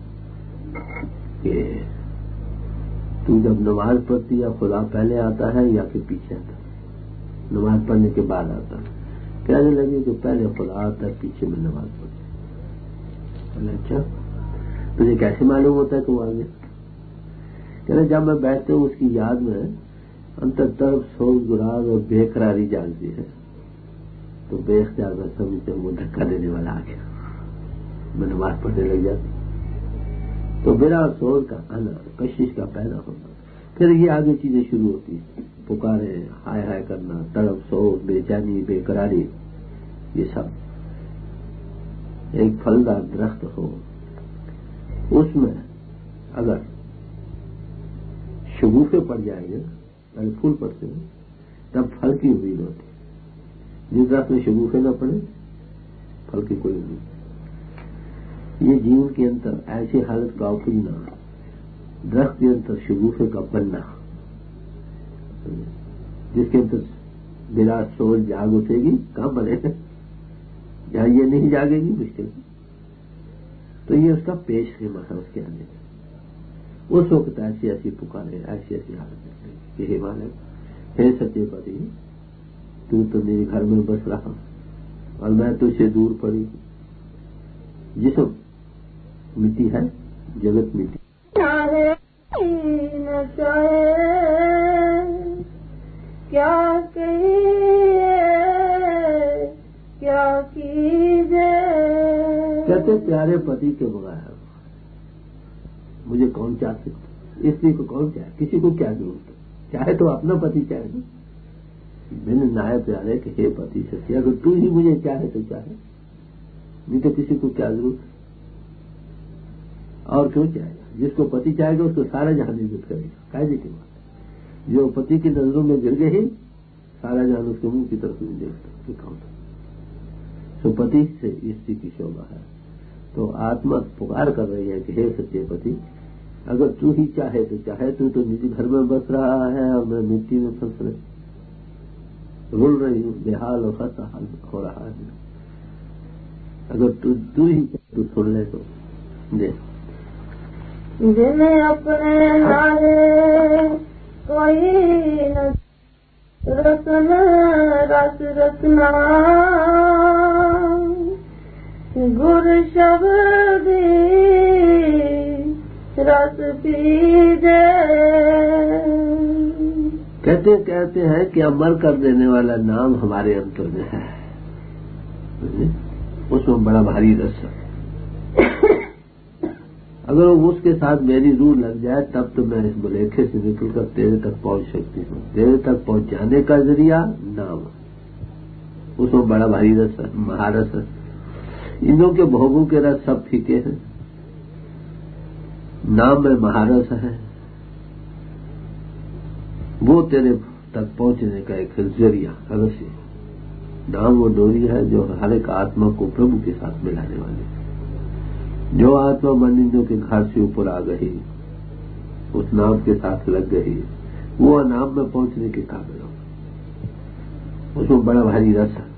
कि तू जब नमाज पढ़ती या खुदा पहले आता है या कि पीछे आता है? नमाज पढ़ने के बाद आता है। कहने लगे कि पहले खुदा आता है, पीछे में नमाज पढ़ती। अच्छा तुझे कैसे मालूम होता है कि वो आ गया? कहने जब मैं बैठते हूँ उसकी याद में अंतर तरफ सोच गुराज और बेकरारी जागती है, तो बेख्तियार में समझते वो धक्का देने वाला आ गया, मैं नमाज पढ़ने लग जाती। तो मेरा सोच का आना, कशिश का पैदा होना, फिर ये आगे चीजें शुरू होती है, पुकारे, हाय हाय करना, तड़प, सोच, बेचैनी, बेकरारी, ये सब। एक फलदार दरख्त हो, उसमें अगर शगुफे पड़ जाएंगे, पहले फूल पड़ते हैं, तब फल की उम्मीद होती है। जिस दरख्त में शगुफे न पड़े, फल की कोई उम्मीद नहीं। ये जीवन के अंदर ऐसी हालत का उपजना, दरख्त के अंदर शगुफे का बनना, जिसके अंदर मेरा सोच जाग उठेगी, कहां बनेगा? जहां ये नहीं जागेगी मुश्किल। तो ये उसका पेश सीमा है उसके आने में। उस वक्त ऐसी ऐसी पुकारे, ऐसी ऐसी हालत निकलेगी, हे मालिक, हे सच्चे पति, तू तो मेरे घर में बस रहा और मैं तुझसे दूर पड़ी। जिसम मिट्टी है, जगत मिट्टी। क्या कहिए क्या कीजिए, कहते प्यारे पति के बगैर मुझे कौन चाह सकता? स्त्री को कौन चाहे? किसी को क्या जरूरत है? चाहे तो अपना पति चाहे ना। मैंने नाय प्यारे कि हे पति सत्य, अगर तू ही मुझे चाहे तो चाहे, नहीं तो किसी को क्या जरूरत है? और क्यों चाहेगा? जिसको पति चाहेगा उसको सारा जहां इज्जत करेगा, कायदे की बात। जो पति की नजरों में गिर गए ही सारा जहां उसके मुंह की तरफ नहीं देखता, कौन? तो पति से स्त्री की शोभा है। तो आत्मा पुकार कर रही है कि हे सच्चे पति, अगर तू ही चाहे तो चाहे, तू तो निजी घर में बस रहा है और मैं मिट्टी में फंस रही, रुल रही हूं, बेहाल और खस्ता हाल हो रहा है। अगर तू तू ही तू सुन ले तो दे। जिन्हें अपने नारे कोई न रसन रस रसना, गुर शब्द रस पीजे। कहते कहते हैं कि अमर कर देने वाला नाम हमारे अंतर में है, उसमें बड़ा भारी रस है। अगर वो उसके साथ मेरी रूह लग जाए तब तो मैं इस बुलेखे से निकलकर तेरे तक पहुंच सकती हूँ। तेरे तक पहुंचाने का जरिया नाम, उसमें बड़ा भारी रस है, महारस है। इंद्रियों के भोगों के रस सब फीके हैं, नाम में महारस है, वो तेरे तक पहुंचने का एक जरिया अवश्य। नाम वो डोरी है जो हर एक आत्मा को प्रभु के साथ मिलाने वाली है। जो आत्मा मन इंद्रियों के घाट से ऊपर आ गई, उस नाम के साथ लग गई, वो नाम में पहुंचने के काबिल हो। उसमें बड़ा भारी रस है।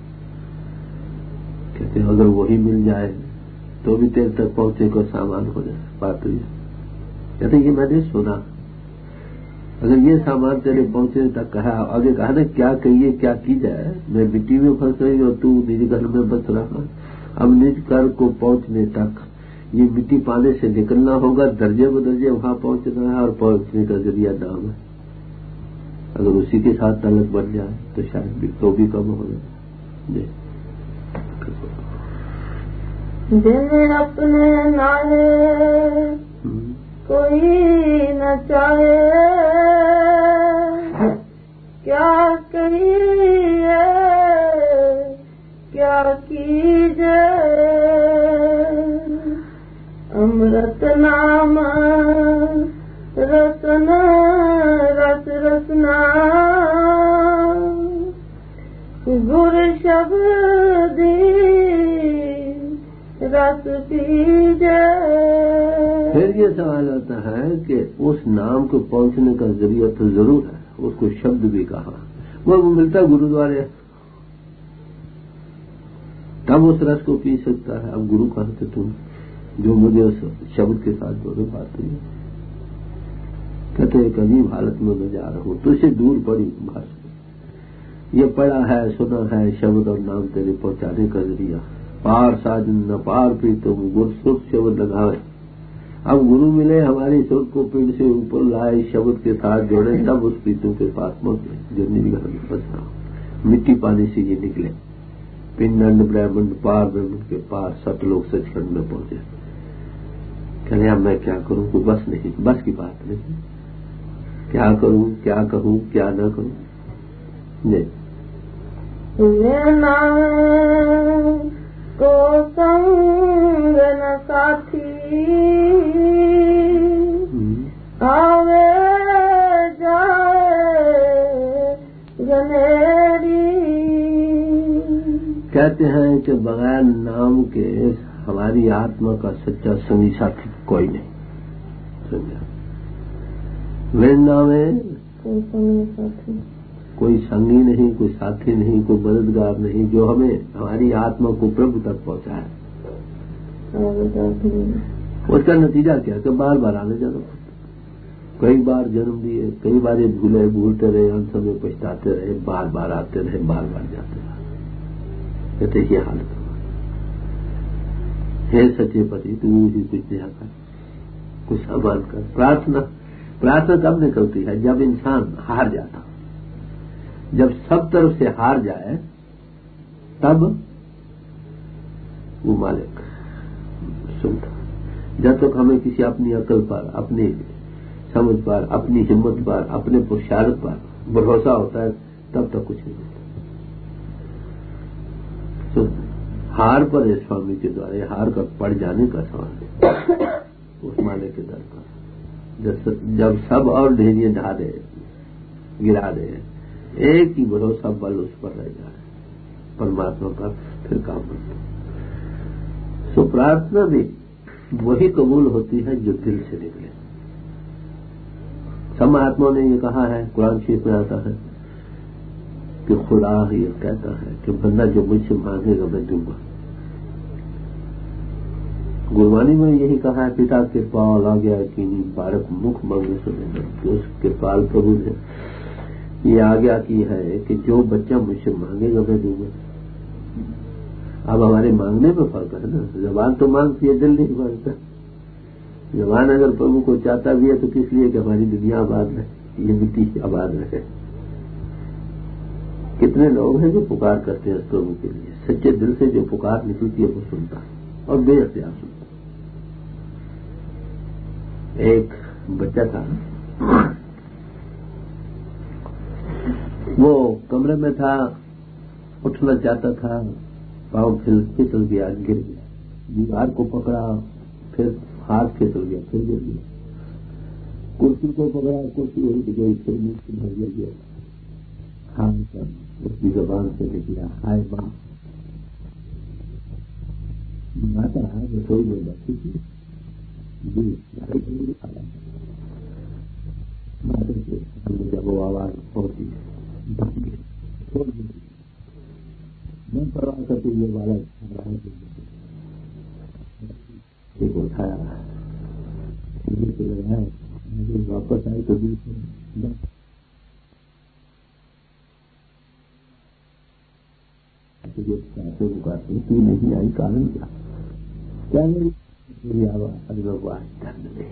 कहते अगर वही मिल जाए तो भी तेरे तक पहुंचने को सामान हो जाए। बात तो ये कहते ये मैंने सुना, अगर ये सामान तेरे पहुंचने तक कहा, आगे कहा ना क्या कहिए क्या की जाए, मैं मिट्टी में फंस रही और तू निज घर में बस रहा। अब निज घर को पहुंचने तक ये मिट्टी पाने से निकलना होगा, दर्जे ब दर्जे वहां पहुंचना है और पहुंचने का जरिया नाम है। अगर उसी के साथ तलक बन जाए तो शायद भी तो भी कम हो जाए। जिन्हें अपने नाहे कोई न चाहे, क्या कहिए क्या कीजिए, अमृत नाम रसन रस रसना, गुर शब्द रस पीजे। फिर ये सवाल आता है कि उस नाम को पहुंचने का जरिया तो जरूर है, उसको शब्द भी कहा, वो मिलता गुरुद्वारे, तब उस रस को पी सकता है। अब गुरु कहां से तुम जो मुझे उस शब्द के साथ जोड़े पाते हैं। कहते एक अजीब हालत में मैं जा रहा हूं, तुझसे दूर पड़ी भाषा, ये पढ़ा है सुना है शब्द और नाम तेरे पहुंचाने का जरिया। पार साजन न पार प्रीतम गुर सुर शब्द लगाए। अब गुरु मिले, हमारी सुर को पिंड से ऊपर लाए, शब्द के साथ जोड़े, तब उस प्रीतम के पास पहुंचे जो निज घर में बस रहा। मिट्टी पानी से ये निकले, पिंड ब्रह्मंड पार ब्रह्मंड के पार सतलोक सचखंड में पहुंचे। कहने अब मैं क्या करूं, कोई बस नहीं, बस की बात नहीं, क्या करूं क्या कहूं क्या न करूं। नहीं को संग न साथी, आवे जाए जनेरी। कहते हैं कि बगैर नाम के हमारी आत्मा का सच्चा संगी साथी कोई नहीं। समझा? वृंदा में कोई संगी साथी, कोई संगी नहीं, कोई साथी नहीं, कोई मददगार नहीं जो हमें हमारी आत्मा को प्रभु तक पहुंचाए। उसका नतीजा क्या कि बार बार आने जाना पड़ता। कई बार जन्म दिए, कई बार ये भूले, भूलते रहे, अंत समय पछताते रहे, बार बार आते रहे, बार बार जाते रहे। कहते ये हालत है सच्चे पति, तू भी कुछ नहीं आता, कुछ सामान कर। प्रार्थना प्रार्थना तब निकलती है जब इंसान हार जाता, जब सब तरफ से हार जाए तब वो मालिक सुनता। जब तक हमें किसी अपनी अकल पर, अपनी समझ पर, अपनी हिम्मत पर, अपने पुरुषार्थ पर भरोसा होता है, तब तक कुछ नहीं होता। तो हार पर है स्वामी के द्वारा, हार का पड़ जाने का सवाल है उस मालिक के दर पर। जब सब और ढेरियां ढा दे, गिरा दे, एक ही भरोसा बल उस पर रह जाए, परमात्मा पर, फिर काम बनता। सो प्रार्थना भी वही कबूल होती है जो दिल से निकले। सब महात्माओं ने ये कहा है, कुरान शरीफ में आता है कि खुदा ये कहता है कि बंदा जो मुझसे मांगेगा मैं दूंगा। गुरबानी में यही कहा है, पिता कृपाल आ गया कि बारक मुख मांगे सुने। तो उस कृपाल प्रभु ने ये आज्ञा की है कि जो बच्चा मुझसे मांगेगा मैं दूंगा। अब हमारे मांगने में फर्क है ना, जबान तो मांगती है, दिल नहीं मांगता। जबान अगर प्रभु को चाहता भी है तो किस लिए कि हमारी दुनिया आबाद रहे, ये मिट्टी आबाद रहे। कितने लोग हैं जो पुकार करते हैं प्रभु के लिए, सच्चे दिल से जो पुकार निकलती है वो सुनता है और बेअख्तियार सुनता। एक बच्चा था, वो कमरे में था, उठना चाहता था, पाँव फिसल फिसल गया, गिर गया, दीवार को पकड़ा, फिर हाथ फिसल गया, फिर गिर गया, कुर्सी को पकड़ा, कुर्सी उल्ट गई, फिर नीचे भर गया, हाथ पर उसकी जबान से निकला, हाय माँ। माता रसोई में बैठी थी, जब वो आवाज होती है मैं परवाह करती ये वाला एक उठाया, लगाया, वापस आई तो दिल से बुकाते तू नहीं आई, कारण क्या क्या मेरी आवाज भगवान दर्द में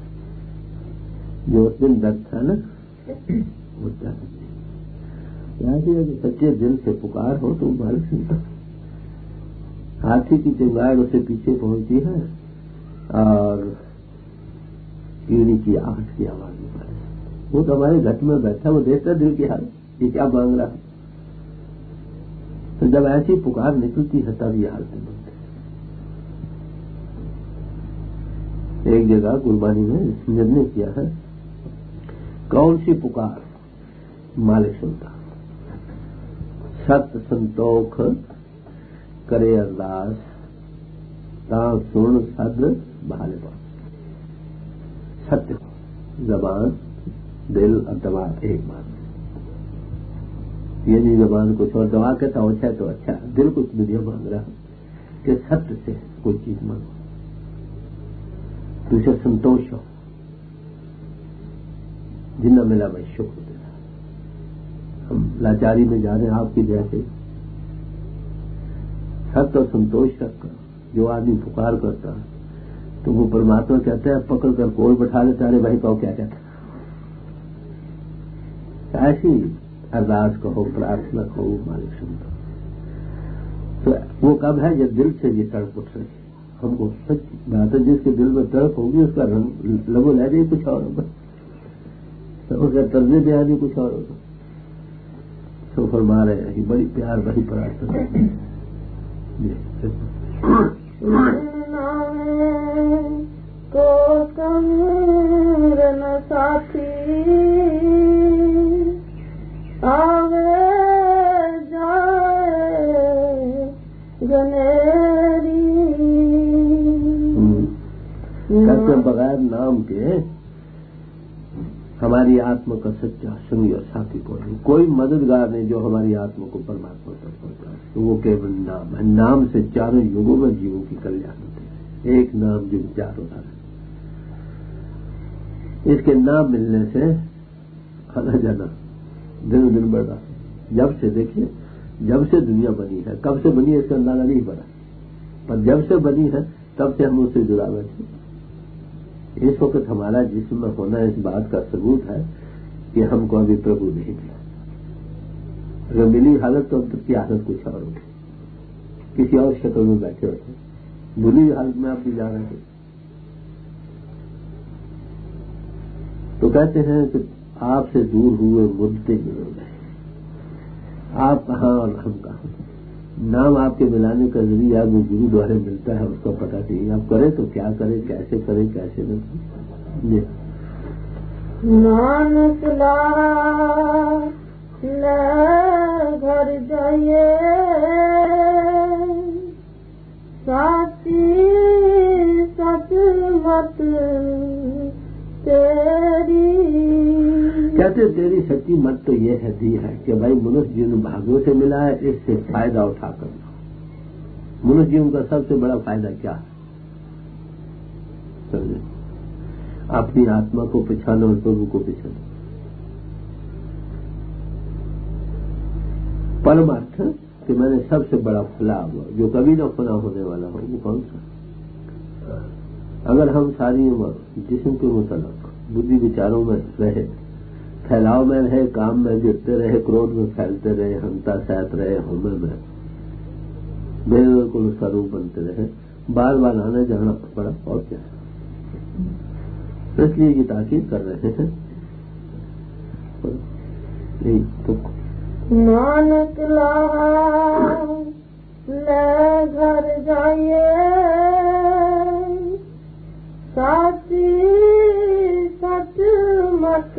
जो उस दिन दर्द था ना वो दर्द में अगर सच्चे दिल से पुकार हो तो मालिक सुनता। हाथी की चिंगार उसे पीछे पहुंची है और कीड़ी की आहट की आवाज निकाले, वो तो हमारे घर में बैठा, वो देखता दिल की हालत ये क्या मांग रहा है। तो जब ऐसी पुकार निकलती है तब ये हालत बनती है। एक जगह गुरबानी में निर्णय किया है कौन सी पुकार मालिक सुनता, सत संतोख करे अरदास ता सुन सद भाले पास। सत्य जबान दिल और दिमाग एक बात, ये नहीं जबान कुछ और, दिमाग कहता हो अच्छा तो अच्छा, दिल कुछ दुनिया मांग रहा कि सत्य से कोई चीज मांगो, तुझे संतोष हो, जिन्ना मिला भाई शुक्र तेरा। हम लाचारी में जा रहे हैं आपकी दया से, सत्य और संतोष रखकर जो आदमी पुकार करता है तो वो परमात्मा कहते हैं पकड़ कर कोई बैठा ले, तारे भाई कहो क्या कहता है। ऐसी अरदास कहो, प्रार्थना कहो, मालिक सुनता। तो वो कब है जब दिल से ये तड़प उठ रही, हमको सच बात है, जिसके दिल में तड़प होगी उसका रंग लगो लह जाए कुछ और होगा, तो उसका तर्जे बयानी कुछ और होगा। तो फरमा रहे हैं कि बड़ी प्यार बड़ी प्रार्थना को कमर न साथी आवे जाए गनेरी। कहते बगैर नाम के हमारी आत्मा का सच्चा संगी और साथी कोई नहीं, कोई मददगार नहीं जो हमारी आत्मा को परमात्मा तक पहुंचाए, तो वो केवल नाम है। नाम से चारों युगों में जीवों की कल्याण होती है, एक नाम जो विचार होता है। इसके नाम मिलने से आना जाना दिन दिन बढ़ रहा है। जब से देखिए, जब से दुनिया बनी है, कब से बनी है इसका अंदाजा नहीं पड़ा, पर जब से बनी है तब से हम उससे जुड़ा बैठे। इस वक्त हमारा जिस्म में होना इस बात का सबूत है कि हमको अभी प्रभु नहीं मिला। अगर मिली हालत तो अंतर की हालत कुछ और होगी, किसी और शक्ल में बैठे होते, बुरी हालत में आप भी जा रहे हैं। तो कहते हैं कि आपसे दूर हुए मुद्दे मिल गए, आप कहाँ और हम कहाँ। नाम आपके मिलाने का जरिए वो गुरु द्वारा मिलता है, उसका पता नहीं। आप करें तो क्या करें, कैसे करें, कैसे न करें। मानस ला घर जाइए साची सच मत तेरी। कहते तेरी सच्ची मत तो ये है दी है कि भाई मनुष्य जीवन भाग्यों से मिला है, इससे फायदा उठा कर। मनुष्य जीवन का सबसे बड़ा फायदा क्या है, समझे? अपनी आत्मा को पहचानो और प्रभु को पहचानो। परम अर्थ कि मैंने सबसे बड़ा फला हुआ जो कभी न फना होने वाला हो, वो कौन सा? अगर हम सारी उम्र जिस्म के मुतल्लक बुद्धि विचारों में रहे, फैलाव में रहे, काम में गिरते रहे, क्रोध में फैलते रहे, हंता सहत रहे, होमे में बिल्कुल उसका रूप बनते रहे, बार बार आने जाना पड़ा, और क्या है? इसलिए ये ताकीद कर रहे हैं। नानक ला ले घर जाइए साची सच मत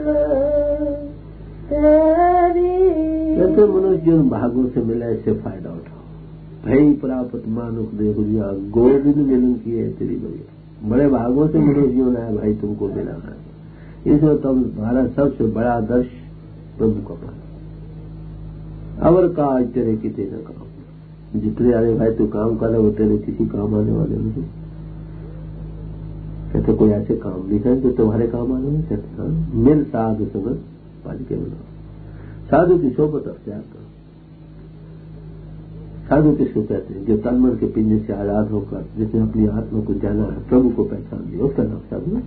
तेरी। जैसे मनुष्य उन भागों से मिला इससे फायदा उठाओ। भई प्राप्त मानुष देखिया गोविंद मिलन की है तेरी बढ़िया। बड़े भागों से मनुष्यों ने भाई तुमको मिला है, इसमें तुम्हारा सबसे बड़ा आदर्श प्रभु का पाना। अवर का आज तेरे की तेरे काम जितने आने भाई तू काम कर रहे हो तेरे किसी काम आने वाले नहीं। कहते कोई ऐसे काम भी है जो तुम्हारे काम आने में। कहते हाँ मिल साधु समझ पाल के बनाओ। साधु की सोबत अख्तियार करो। साधु किसको कहते हैं? जो तन मन के पिंजरे से आजाद होकर जिसने अपनी आत्मा को जाना है, प्रभु को पहचान दिया, उसका नाम साधु।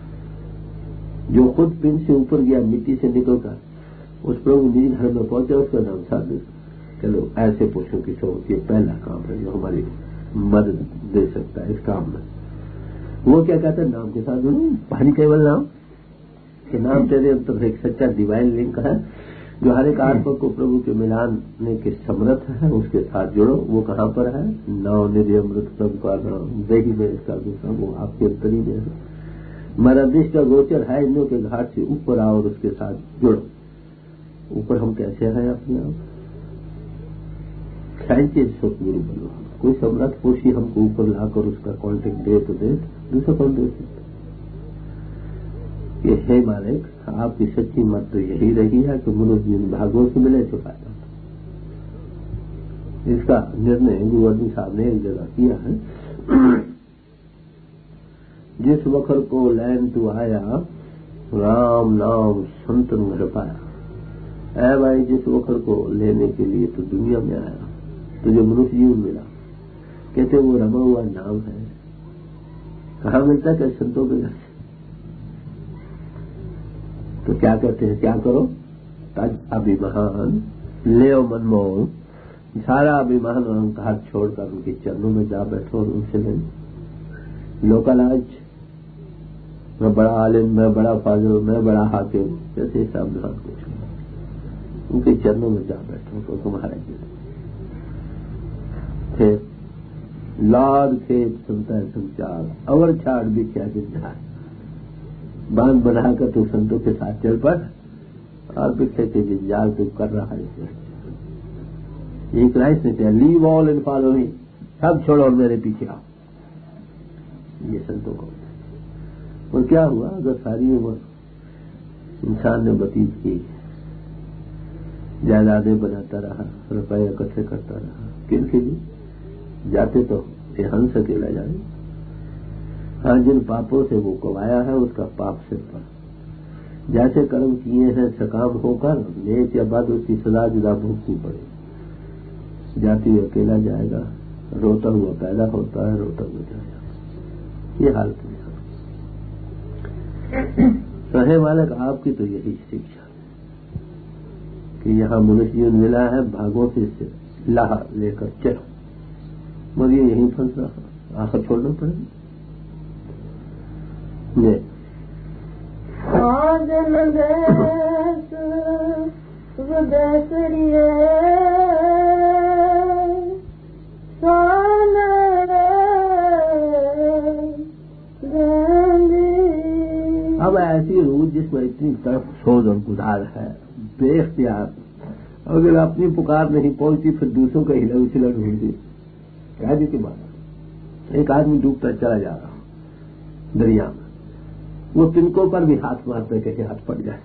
जो खुद पिंड से ऊपर गया मिट्टी से निकलकर उस प्रभु निज घर में पहुंचा, उसका नाम साधु। चलो ऐसे पुरुषों की सोच ये पहला काम है जो हमारी मदद दे सकता है इस काम में। वो क्या कहते हैं? नाम के साधु नहीं, पानी केवल नाम के नाम तेरे अंतर एक सच्चा डिवाइन लिंक है जो हर एक आत्मा को प्रभु के मिलाने के समर्थ है। उसके साथ जुड़ो। वो कहाँ पर है? नाव निधि अमृत प्रभु का नाम दही में इसका दूसरा वो आपके अंतरी में है। हमारा देश का गोचर है इंद्रों के घाट से ऊपर आओ और उसके साथ जुड़ो। ऊपर हम कैसे हैं अपने आप? खेचे सतगुरु बनो। कोई समर्थ पुरुष ही हमको ऊपर लाकर उसका कॉन्टेक्ट दे तो दे, दूसरा कौन दे सकता? ये है मालिक आपकी सच्ची मत तो यही रही है कि मनुष्य जिन भागों से मिले तो फायदा। इसका निर्णय गुरु अर्जुन साहब ने एक जगह किया है। जिस वखर को लैन तू आया राम नाम संतन घर पाया। ऐ भाई जिस वखर को लेने के लिए तो दुनिया में आया तुझे मनुष्य जीवन मिला। कहते वो रमा हुआ नाम है। कहाँ मिलता है? संतों के घर। तो क्या कहते हैं? क्या करो? तज अभिमान ले मनमोह, सारा अभिमान और अहंकार छोड़कर उनके चरणों में जा बैठो और उनसे ले लोकलाज। मैं बड़ा आलिम, मैं बड़ा फाजिल, मैं बड़ा हाकिम, जैसे शब्द कुछ उनके चरणों में जा बैठो तो तुम्हारा जीवन। फिर लाद खेत सुनता है संचार अवर छाड़ भी क्या जिंदा बांध बनाकर तू संतों के साथ चल पड़ और पीछे के जंजाल तू कर रहा है। ये क्राइस्ट ने कहा leave all and follow me, सब छोड़ो और मेरे पीछे आओ। ये संतों को और क्या हुआ? अगर सारी उम्र इंसान ने बतीत की, जायदादें बनाता रहा, रुपए इकट्ठे करता रहा, किन के लिए? जाते तो ये हंस अकेला जाए। हाँ जिन पापों से वो कमाया है उसका पाप सिर पर। जैसे कर्म किए हैं सकाम होकर नेक या बद उसकी सदा जुदा भुगतनी पड़े। जाति हुआ अकेला जाएगा, रोता हुआ पैदा होता है, रोता हुआ जाएगा। ये हालत है। रहे मालिक आपकी तो यही शिक्षा कि यहाँ मनुष्य जीवन मिला है, भागों से लाह लेकर चलो, मगर ये यहीं फंस रहा, आखिर छोड़ना पड़ेगा। आजन देश विदेशरिये अब ऐसी रूह जिसमें इतनी तरफ सोच और गुजार है बेख्तियार, अगर अपनी पुकार नहीं पहुंचती फिर दूसरों का हिला उछला ढूंढती। क्या जी की बात? एक आदमी डूबता चला जा रहा दरिया में, वो तिनकों पर भी हाथ मारते कैसे हाथ पड़ जाए।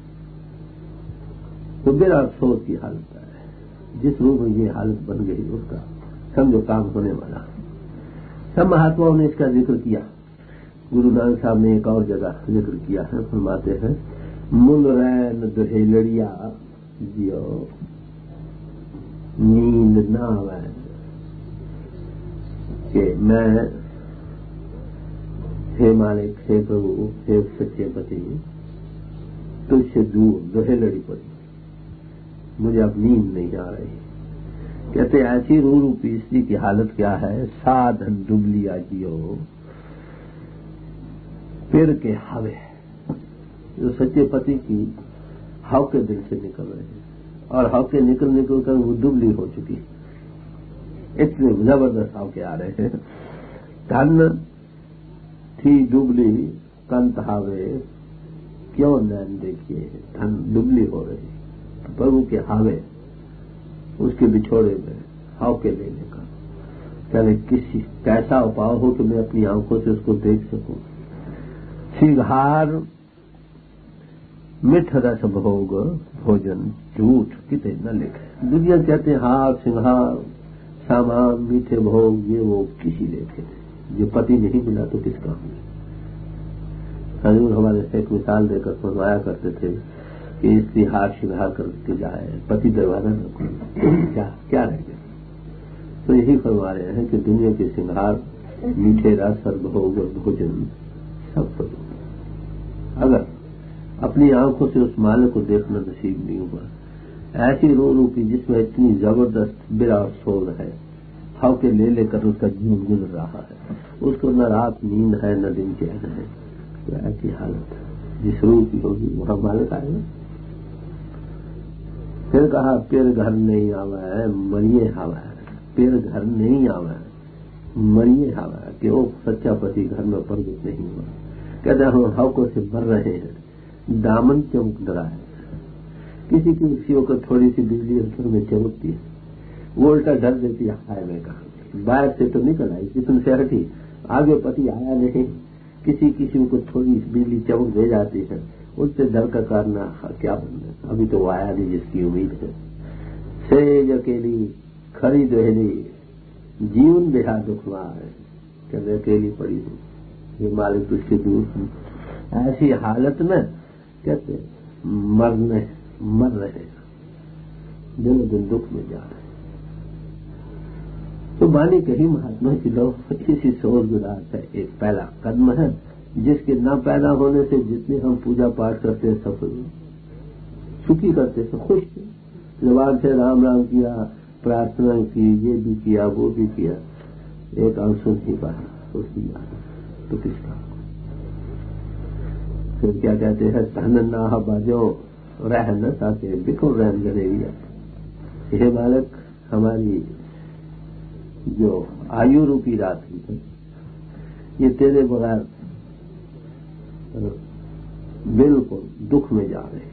तो बेरा अफसोस की हालत है। जिस रूप में ये हालत बन गई उसका समझो काम होने वाला। सब महात्माओं ने इसका जिक्र किया। गुरु नानक साहब ने एक और जगह जिक्र किया है, फरमाते हैं मुल रैन दुहेलड़िया जियो नींद ना आवे कि मैं हे मालिक, हे प्रभु, हे सच्चे पति, तुझसे दूर दुहेलड़ी पड़ी, मुझे अब नींद नहीं आ रही। कहते ऐसी रू रूपी स्त्री की हालत क्या है? साधन डुबलिया जियो पेड़ के हवे, जो सच्चे पति की हव के दिल से निकल रहे हैं और हव के निकल निकल कर वो दुबली हो चुकी। इतने जबरदस्त होके आ रहे हैं। धन थी डुबली कंत हावे, क्यों नैन देखिए, धन दुबली हो रही प्रभु के हावे, उसके बिछोड़े में हाव के लेने का। कहले किसी कैसा उपाय हो कि मैं अपनी आंखों से उसको देख सकूं। सिंहार मिठ रस भोग भोजन झूठ किते न लिखे। दुनिया कहते हैं हार सिंहार सामान मीठे भोग ये वो किसी लेखे, जो पति नहीं मिला तो किसका मिला। हजूर हमारे से एक मिसाल देकर फरमाया करते थे कि इसकी हार श्रृंगार करके जाए, पति दरवाजा न खोले, क्या क्या रह गया। तो यही फरमा रहे हैं कि दुनिया के श्रृंगार मीठे रस और भोग और भोजन सब फजूल। अगर अपनी आंखों से उस मालिक को देखना नसीब नहीं हुआ, ऐसी रो रूपी जिसमें इतनी जबरदस्त बिरा सोल है, हाव के ले लेकर उसका जीवन गुजर रहा है, उसको न रात नींद है न दिन चैन है, तो ऐसी हालत जिस रूप की होगी वहां मालिक आएगा। फिर कहा पेड़ घर नहीं आवा है मरिए हवा है, पेड़ घर नहीं आवा है मरिए हवा है कि वो सच्चा पति घर में प्रगट नहीं हुआ। कहते हम हावकों से मर रहे हैं, दामन चमक डरा है। किसी की उसी को थोड़ी सी बिजली घर में चमकती है, वो उल्टा डर देती है हाईवे का, बाहर से तो निकल आई जिसम से हटी, आगे पति आया नहीं। किसी किसी को थोड़ी बिजली चमक दे जाती है, उससे डर का कारण क्या बनना, अभी तो वो आया नहीं जिसकी उम्मीद है। सेज अकेली खरी दोहरी जीवन बेहा दुखवा है, कहते अकेली पड़ी हूँ, ये मालिक तुझके दूर हूँ। ऐसी हालत में कहते मरने मर रहे, दिन दिन दुख में जा रहे। तो बानी कही महात्मा की लोग इसी सोच गुजार है। एक पहला कदम है जिसके न पैदा होने से जितने हम पूजा पाठ करते हैं सब सुखी करते थे, खुश थे, जवान से राम राम किया, प्रार्थना की, ये भी किया वो भी किया, एक आंसू नहीं बहा उसकी याद तो किसका। फिर क्या कहते हैं धन नाह बाजो रह न साके बिखो रहन गरेगी। हे बालक हमारी जो आयु रूपी रात्रि है ये तेरे बगैर बिल्कुल दुख में जा रहे हैं।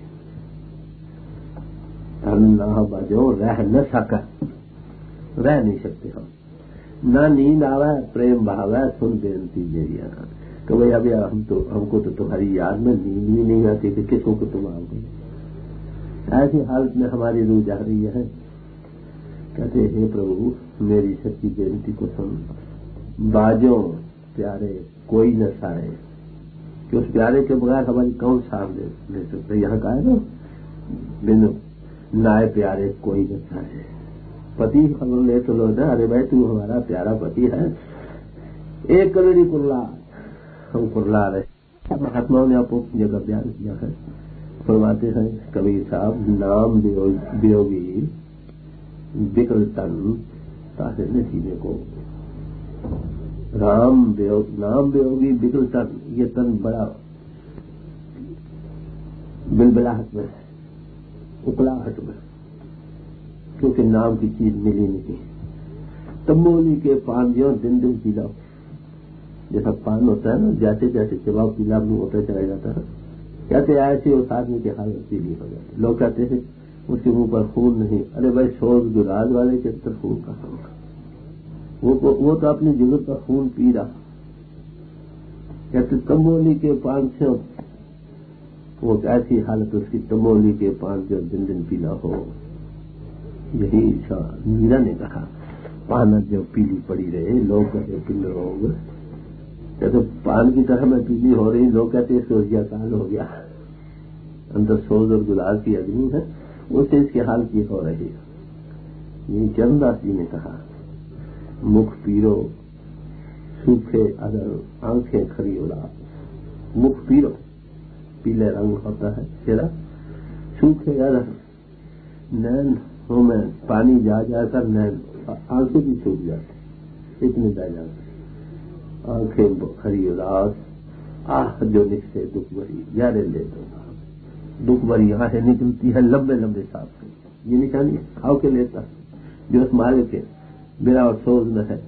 धन नाह बाजो रह न सका, रह नहीं सकते हम, ना नींद आवा प्रेम भावा सुन बेनती जरिया कि भाई अभी हम तो हमको तो तुम्हारी याद में नींद भी नहीं आती कि किसको को तुम आओगे। ऐसी हालत में हमारी रूह जा रही है। कहते हे प्रभु मेरी सच्ची बेनती को सुन, बाजो प्यारे कोई न साए, कि उस प्यारे के बगैर हमारी कौन साथ ले सकते। यहाँ का है ना बिन नाए प्यारे कोई न साए, पति खबर ले तो लो ना, अरे भाई तू हमारा प्यारा पति है, एक करोड़ी कुर्ला हम कुर्ला रहे। महात्माओं ने आपको जगह बयान किया है, फरमाते हैं कबीर साहब नाम वियोगी विकल तन तासे न जीने को। राम वियोग नाम वियोगी विकल तन, ये तन बड़ा बिलबिलाहट में उकलाहट में, क्योंकि नाम की चीज मिली नहीं। तंबोली के पान जो दिन दिन पीला, जैसा पान होता है ना, जैसे जैसे चबाव पीला मुंह होता चला जाता है, कहते ऐसे उस आदमी की हालत पीली हो जाती। लोग कहते हैं उसके मुंह पर खून नहीं, अरे भाई सोच गुलाज वाले के अंदर खून कहाँ होगा, वो वो तो अपनी जिगर का खून पी रहा। कहते तंबोली के पान से वो ऐसी हालत उसकी, तंबोली के पान जो दिन दिन पीला हो। यही मीरा ने कहा पान जो पीली पड़ी रहे, लोग कहते पिंड रोग, कहते पान की तरह मैं पीली हो रही, लोग कहते सूर्या काल हो गया, अंदर सोज और गुलाब की अग्नि है, उससे इसके हाल की हो रही है। यही चरणदास जी ने कहा मुख पीरो सूखे अदर आंखें खरी उड़ा। मुख पीरो पीले रंग होता है चेहरा, सूखे अदर नैन हो में पानी जा जाकर नैन आंखें भी सूख जाती, इतने बह जाते, आंखें खरी उदास, आह जो निकसे दुख भरी यारे ले दो, दुख भरी आहें निकलती है लंबे लंबे सांस से। ये निशानी खाओ के लेता जो उस मालिक के मेरा अफसोस न है।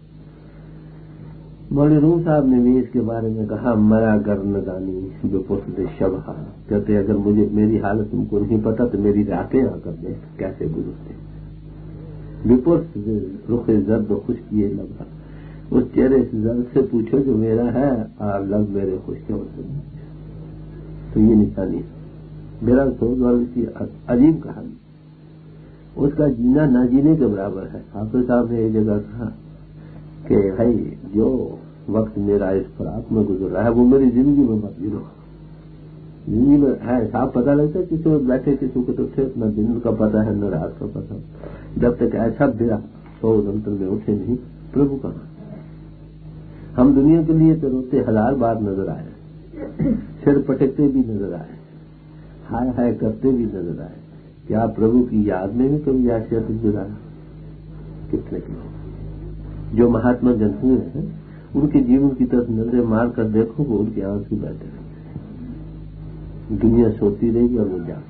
मौलवी रूम साहब ने भी इसके बारे में कहा, मरा कर न दानी बेपुस्त शबहा। कहते अगर मुझे मेरी हालत तुमको नहीं पता तो मेरी रातें आकर देख कैसे गुजरते। बेपुस्त रुखे जर्द खुश किए लगा, उस चेहरे से जर्द से पूछो जो मेरा है और लब मेरे खुश के होते। तो ये निशानी है। मेरा सोच वाले की अजीब कहानी, उसका जीना ना जीने के बराबर है। हाफिज साहब ने एक जगह कहा कि भाई जो वक्त मेरा इस फराक में गुजर रहा है वो मेरी जिंदगी में मत गिरो। जिंदगी में है साफ पता लगता है किसी वक्त बैठे किसी को तो सिर्फ न दिन का पता है न रात का पता। जब तक ऐसा बेरा सौ अंतर में उठे नहीं प्रभु कहाँ। हम दुनिया के लिए तो रोते हजार बार नजर आए, सिर पटकते भी नजर आए, हाय हाय करते भी नजर आए। क्या प्रभु की याद में भी कभी ऐसे गुजारा? कितने लोग जो महात्मा जन हुए हैं उनके जीवन की तरफ नजरें मार कर देखो वो उनके आंसू बैठे रहेंगे। दुनिया सोती रहेगी और वो जाग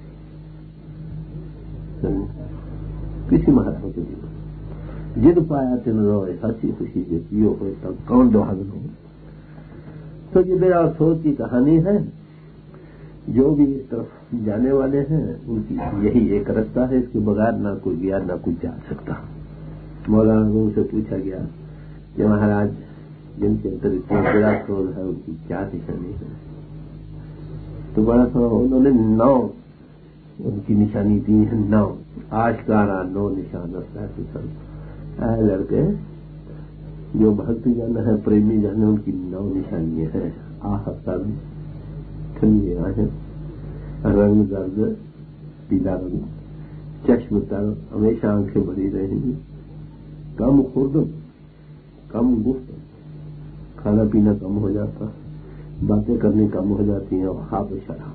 रहे। किसी महात्मा के जीवन जिन पाया तिन रोए हंसी खुशी जो पियो हो तब कौन दुहागन हो। तो ये मेरा अफसोस की कहानी है। जो भी इस तरफ जाने वाले हैं उनकी यही एक रास्ता है, इसके बगैर ना कोई गया ना कुछ जा सकता। मौलाना रूम से पूछा गया कि महाराज जिनके अंदर इतना बड़ा क्रोध है उनकी क्या निशानी है? तो बड़ा सा उन्होंने नौ उनकी निशानी दी है। नौ आशकारा नौ निशान है। लड़के जो भक्ति जन है प्रेमी जन है उनकी नौ निशानियां हैं। आह सब ठंडी आंखें, रंग दर्द पीला रंग, चश्म तर हमेशा आंखें भरी रहेंगी, कम खुर्द कम गुफ्त, खाना पीना कम हो जाता, बातें करनी कम हो जाती हैं और खाब शराब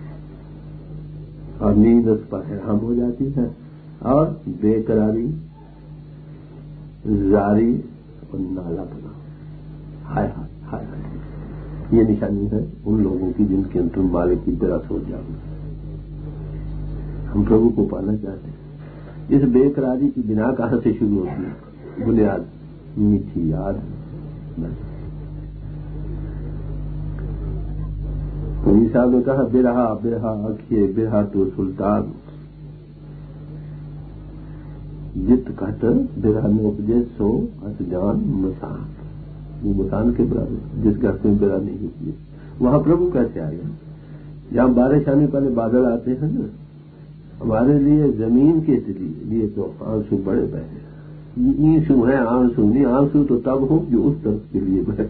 और नींद उस पर हैराम हो जाती है और बेकरारी जारी और नाला बना। हाय हाय हाय हाय ये निशानी है उन लोगों की जिनके अंतर मालिक की तरह सो जाओ। हम प्रभु को पाना चाहते हैं। इस बेकरारी की बिना कहां से शुरू होती है? बुनियाद मीठी याद। तो ईसा ने कहा बिरहा बिरहा आखिए बिरहा तो सुल्तान जित कहत बिरहा में उपदेश सो अतजान मसान। वो मसान के बराबर जिस घर में बिरहा नहीं होती है वहां प्रभु कैसे आएगा? जहां बारिश आने वाले बादल आते हैं ना, हमारे लिए जमीन के लिए तो आंसू बड़े बहे। ईसु है आंसू नहीं, आंसू तो तब हो जो उस तरफ के लिए बहे।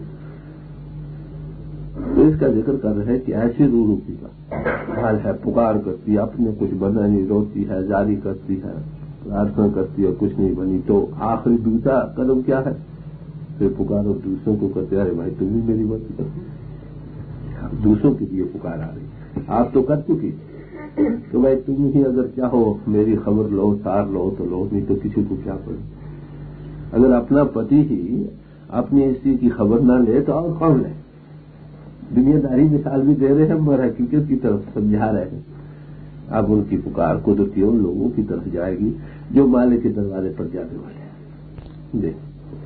तो इसका जिक्र कर रहे हैं कि ऐसी रू रूपी का हाल है, पुकार करती है, अपने कुछ बना नहीं, रोती है, जारी करती है, प्रार्थना करती है, कुछ नहीं बनी तो आखिरी दूसरा कदम क्या है? फिर पुकारो दूसरों को कहते अरे भाई तुम भी मेरी मदद करो। दूसरों के लिए पुकार आ रही, आप तो कर चुकी तो भाई तुम ही अगर चाहो मेरी खबर लो, सार लो तो लो, नहीं तो किसी को क्या पड़े। अगर अपना पति ही अपनी स्त्री की खबर ना ले तो और कौन ले? दुनियादारी मिसाल भी दे रहे हैं मगर हकीकत की तरफ समझा रहे हैं। अब उनकी पुकार कुदरती उन लोगों की तरफ जाएगी जो मालिक के दरवाजे पर जाने वाले हैं। देख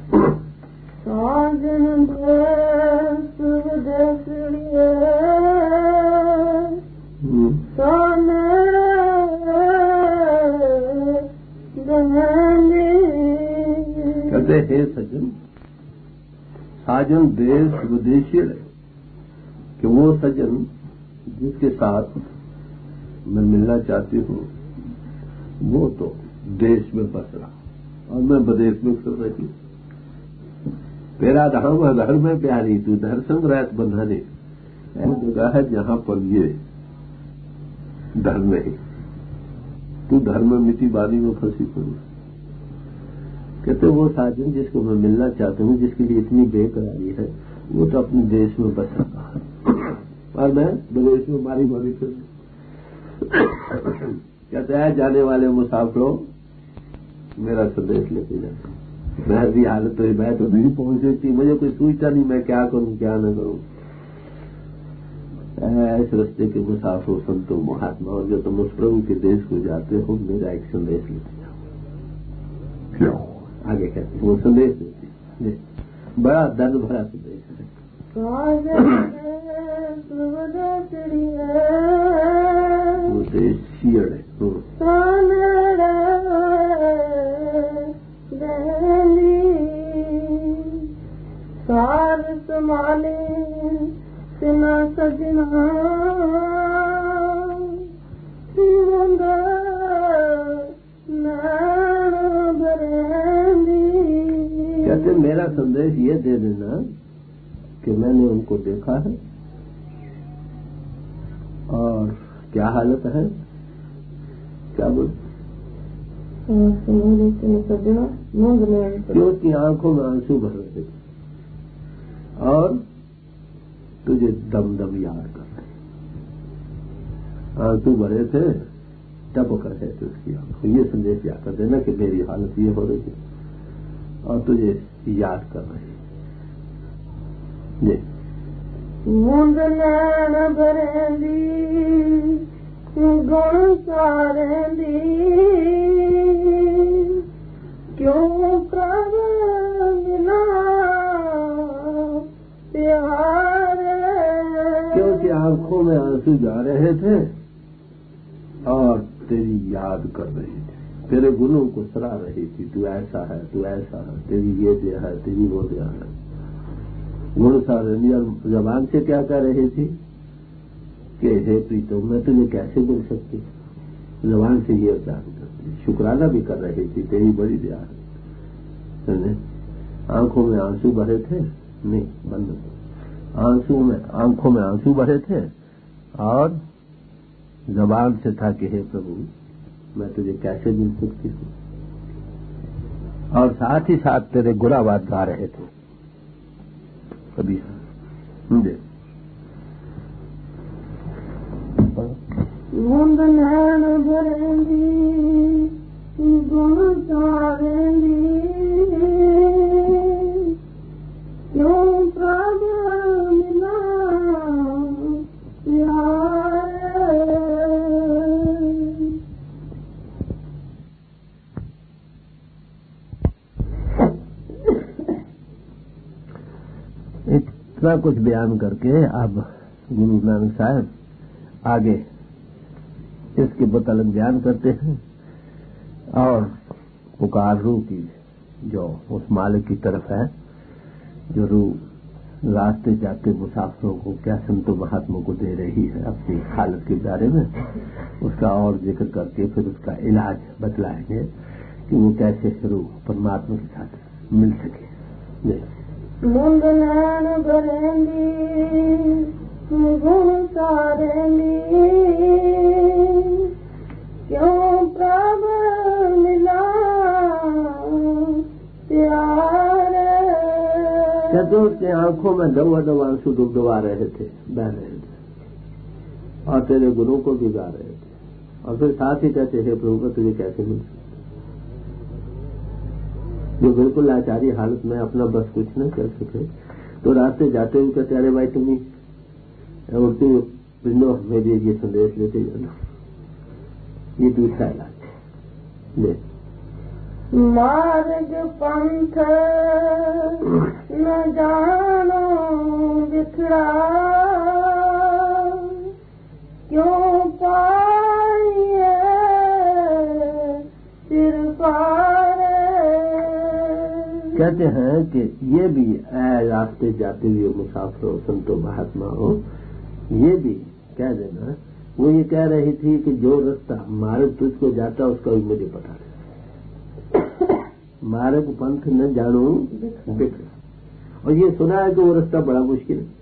साजन देश विदेश लिए सोने कहते हैं सज्जन साजन देश विदेशी रहे कि वो सज्जन जिसके साथ मैं मिलना चाहती हूँ वो तो देश में बस रहा और मैं विदेश में फिर रही। तेरा धाम घर में प्यारी तू दर्शन रात बंधाने ऐसी जगह है जहां पर ये धर्म नहीं, तू धर्म मिट्टी बारी में फंसी हुई। कहते वो साजन जिसको मैं मिलना चाहती हूँ, जिसके लिए इतनी बेकरारी है, वो तो अपने देश में बस रहा है और मैं विदेश में मारी मारी फिर। कहते हैं जाने वाले मुसाफिरों मेरा संदेश लेके जाते। मैं भी हालत तो मैं तो नहीं पहुंच सकती, मुझे कोई सूझता नहीं मैं क्या करूं क्या न करूं। ऐसे रास्ते के मुसाफिर संतों महात्मा और जो तुम उस प्रभु के देश को जाते हो मेरा एक संदेश लेके जाओ। आगे कहते हैं वो संदेश देती है, बड़ा दर्द भरा संदेश है। वो तो शियड़ है। सार संभाले सिना सजना कहते मेरा संदेश ये दे देना कि मैंने उनको देखा है और क्या हालत है, क्या बोल कि उसकी आंखों में आंसू भर रहे थे और तुझे दम दम याद कर रहे, आंसू भरे थे, टपक रहे थे उसकी आंखों। ये संदेश याद कर देना कि मेरी हालत ये हो रही थी और तुझे याद कर रहे ये मुंड नैन भरेंदी गुण सारेंदी क्यों प्रभ मिला प्यार, क्योंकि आंखों में आंसू जा रहे थे और तेरी याद कर रही थी, तेरे गुणों को सराह रही थी, तू ऐसा है, तू ऐसा है, तेरी ये दिया है, तेरी वो दिया है, गुण सारणी। और जबान से क्या कह रही थी कि हे प्रीतम मैं तुझे कैसे मिल सकती, जबान से ये उच्चारण करती, शुक्राना भी कर रही थी, तेरी बड़ी दया है। आंखों में आंसू भरे थे, नहीं बंद, आंसू में आंखों में आंसू भरे थे और जबान से था कि हे प्रभु मैं तुझे कैसे मिल सकती हूँ, और साथ ही साथ तेरे गुणावाद गा रहे थे कभी मुझे मुंड नैन भरेंदी गुण सारेंदी क्यों प्रभ मिला प्यार। इतना कुछ बयान करके अब गुरु नानक साहब आगे इसके मुतालिक बयान करते हैं और पुकार रूह की जो उस मालिक की तरफ है, जो रूह रास्ते जाके मुसाफिरों को क्या संतों महात्मा को दे रही है अपनी हालत के बारे में, उसका और जिक्र करके फिर उसका इलाज बतलाएंगे कि वो कैसे रूह परमात्मा के साथ मिल सके। मुंड नैन भरेंदी गुण सारेंदी क्यों प्रभ मिला प्यार। कहते उसके आंखों में दवा दवा आंसू डुबडुबा रहे थे, बह रहे थे और तेरे गुणों को भी गा रहे थे, और फिर साथ ही कहते हे प्रभु तुझे कैसे मिल सकता, जो बिल्कुल लाचारी हालत में अपना बस कुछ न कर सके, तो रास्ते जाते हुए कहते अरे भाई तुम उड़ती पिंडो मेरे ये संदेश लेते जाना, ये दूसरा इलाज ले। मार्ग पंथ न जानो बिखरा क्यों पाइए सिर पार। कहते हैं कि ये भी रास्ते जाते हुए मुसाफिरों संतों महात्मा हो, ये भी कह देना, वो ये कह रही थी कि जो रास्ता मार्ग तुझको जाता उसका भी मुझे पता नहीं, मार्ग पंथ न जानो बिखरा, और ये सुना है कि वो रास्ता बड़ा मुश्किल है।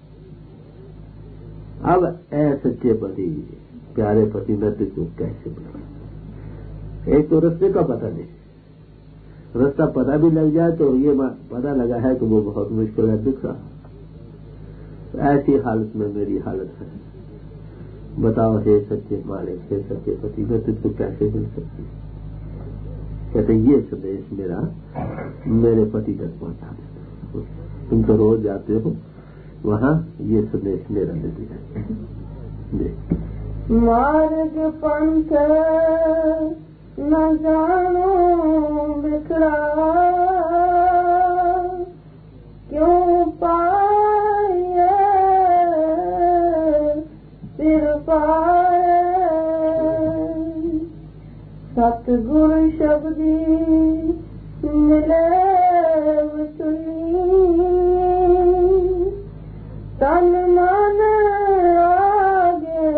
अब ऐ सच्चे पति प्यारे पति मैं तुझको कैसे बुलाऊं, एक तो रास्ते का पता नहीं, रास्ता पता भी लग जाए तो ये पता लगा है कि वो बहुत मुश्किल है, दिख रहा। तो ऐसी हालत में मेरी हालत है, बताओ हे सच्चे मालिक, हे सच्चे पति मैं तुझको कैसे मिल सकती। कहते ये संदेश मेरा मेरे पति तक पहुंचा देना, तुम तो रोज जाते हो वहां, ये संदेश मेरा दे दिया। मार्ग पंथ न जानो बिखरा क्यों पाए सिर पाए सतगुर शब्दी मिले सुनी तन मन आगे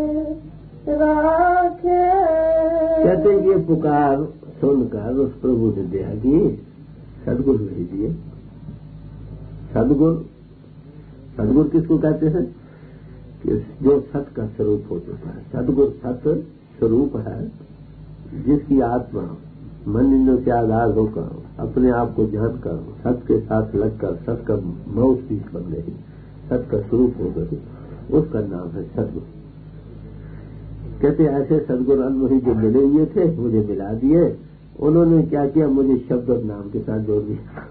राखे। कहते ये पुकार सुनकर उस प्रभु ने दया की सदगुरु भेजिए। सदगुरु सदगुरु किसको कहते हैं कि जो सत का स्वरूप हो चुका है। सदगुरु सत स्वरूप है जिसकी आत्मा मन इंद्रियों से आजाद होकर अपने आप को जानकर सत के साथ लगकर सत का माउथ पीस बन गई, सत का स्वरूप हो गई, उसका नाम है सदगुरु। कहते ऐसे सदगुरु अनुभवी जो मिले हुए थे मुझे मिला दिए। उन्होंने क्या किया, मुझे शब्द और नाम के साथ जोड़ दिया।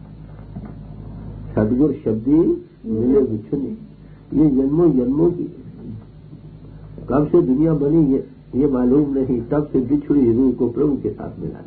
सदगुरु शब्दी मिले विछुनी, ये जन्मों जन्मों की कब से दुनिया बनी ये ये मालूम नहीं, तब से बिछुड़ी रूह को प्रभु के साथ मिला।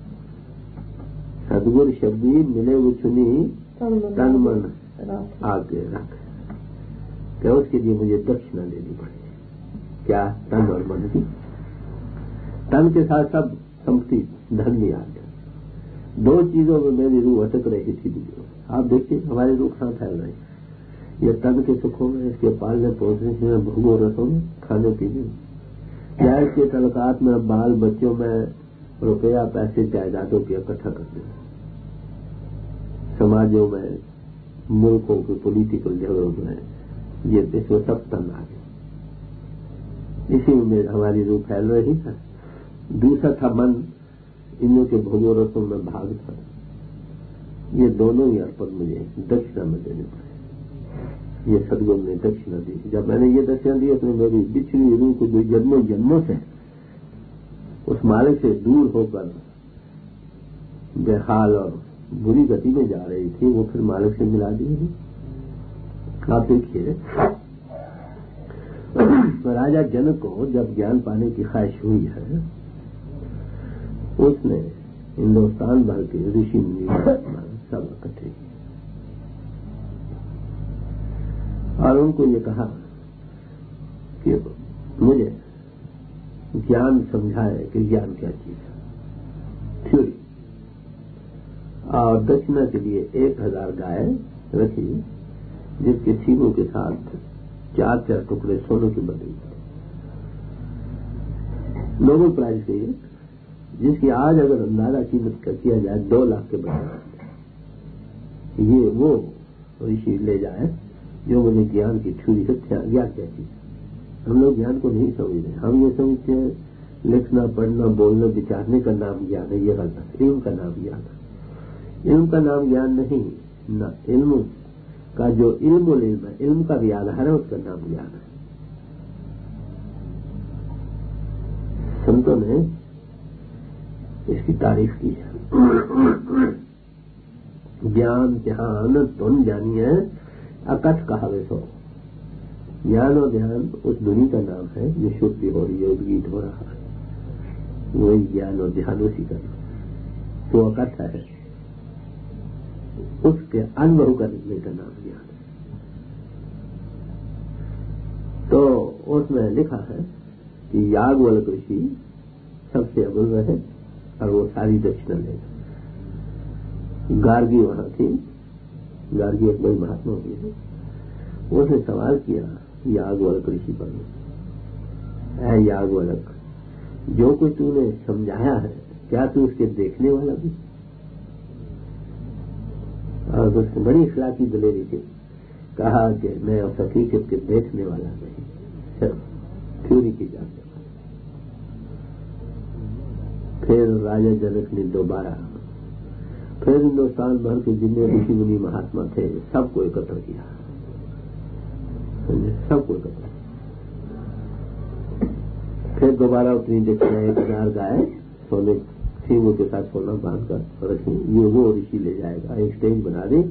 सदगुरु शब्दी मिले विछुनी तन मन आगे रख। क्या उसके लिए मुझे दक्षिणा देनी पड़ेगी। क्या? तन और मन की। तन के साथ सब संपत्ति धन भी आ गया। दो चीजों में मेरी रूह अटक रही थी। आप देखिए हमारी रूह कहाँ फैल रही। ये तन के सुखों में, इसके पालने पोसने में, भोगों रसों में, खाने पीने में, या इसके तलकात में, बाल बच्चों में, रुपया पैसे जायदादों की इकट्ठा करने में, समाजों में, मुल्कों के पॉलिटिकल झगड़ों में, ये इसमें सब तन आ गए। इसी में हमारी रूह फैल रही है। दूसरा था मन, इनों के भोगों रसों में भाग था। ये दोनों ही अर्पण मुझे दक्षिणा में देने पड़े। ये सदगुरु ने दक्षिणा दी। जब मैंने ये दक्षिणा दी उसने मेरी बिछड़ी रूह को जो जन्मों जन्मों से उस मालिक से दूर होकर बेहाल और बुरी गति में जा रही थी, वो फिर मालिक से मिला दी है। आप देखिए राजा जनक को जब ज्ञान पाने की ख्वाहिश हुई है, उसने हिंदुस्तान भर के ऋषि मुनि सब इकट्ठे किए और उनको ये कहा कि मुझे ज्ञान समझाए कि ज्ञान क्या चीज है, थ्योरी। और दक्षिणा के लिए एक हजार गाय रखी, जिसके सींगों के साथ चार चार टुकड़े सोने के बने। नोबेल प्राइज के लिए, जिसकी आज अगर अंदाजा कीमत का किया जाए दो लाख के बराबर। ये वो ऋषि ले जाए जो मुझे ज्ञान की थ्योरी से ज्ञान क्या चीज। हम लोग ज्ञान को नहीं समझ रहे। हम ये समझते हैं लिखना पढ़ना बोलना विचारने का नाम ज्ञान है। ये गलत है। इल्म का नाम ज्ञान है। इल्म का नाम ज्ञान नहीं ना। इल्म का जो इल्म इल्म है, इल्म का भी आधार है, उसका नाम ज्ञान है। संतों ने इसकी तारीफ की है। ज्ञान ध्यान तुम जानिए अकथ कहावे सो। ज्ञान और ध्यान उस धुनी का नाम है जो शुद्धि हो रही है, उद्गीत हो रहा है, वही ज्ञान और ध्यान उसी का नाम। तो अकथ है, उसके अनुभव करने का नाम ज्ञान है। तो उसमें लिखा है कि याज्ञवल्क ऋषि सबसे अव्वल रहे और वो सारी दक्षिणा ले। गार्गी वहां थी। गार्गी एक बड़ी महात्मा हुई है। उसने सवाल किया याज्ञवल्क ऋषि पर, ऐ याज्ञवल्क, जो कुछ तूने समझाया है क्या तू उसके देखने वाला भी? और उसने बड़ी इखलाकी दलेरी थी, कहा कि मैं उस हकीकत के देखने वाला नहीं, सिर्फ थ्योरी की जानने वाला। फिर राजा जनक ने दोबारा फिर हिंदुस्तान भर के जितने ऋषि मुनि महात्मा थे सबको एकत्र किया, सबको एकत्र। फिर दोबारा उतनी दक्षिणा एक हजार गाय सोने सींगों के साथ सोना बांध कर रखी। ये वो ऋषि ले जाएगा। एक स्टेज बना दी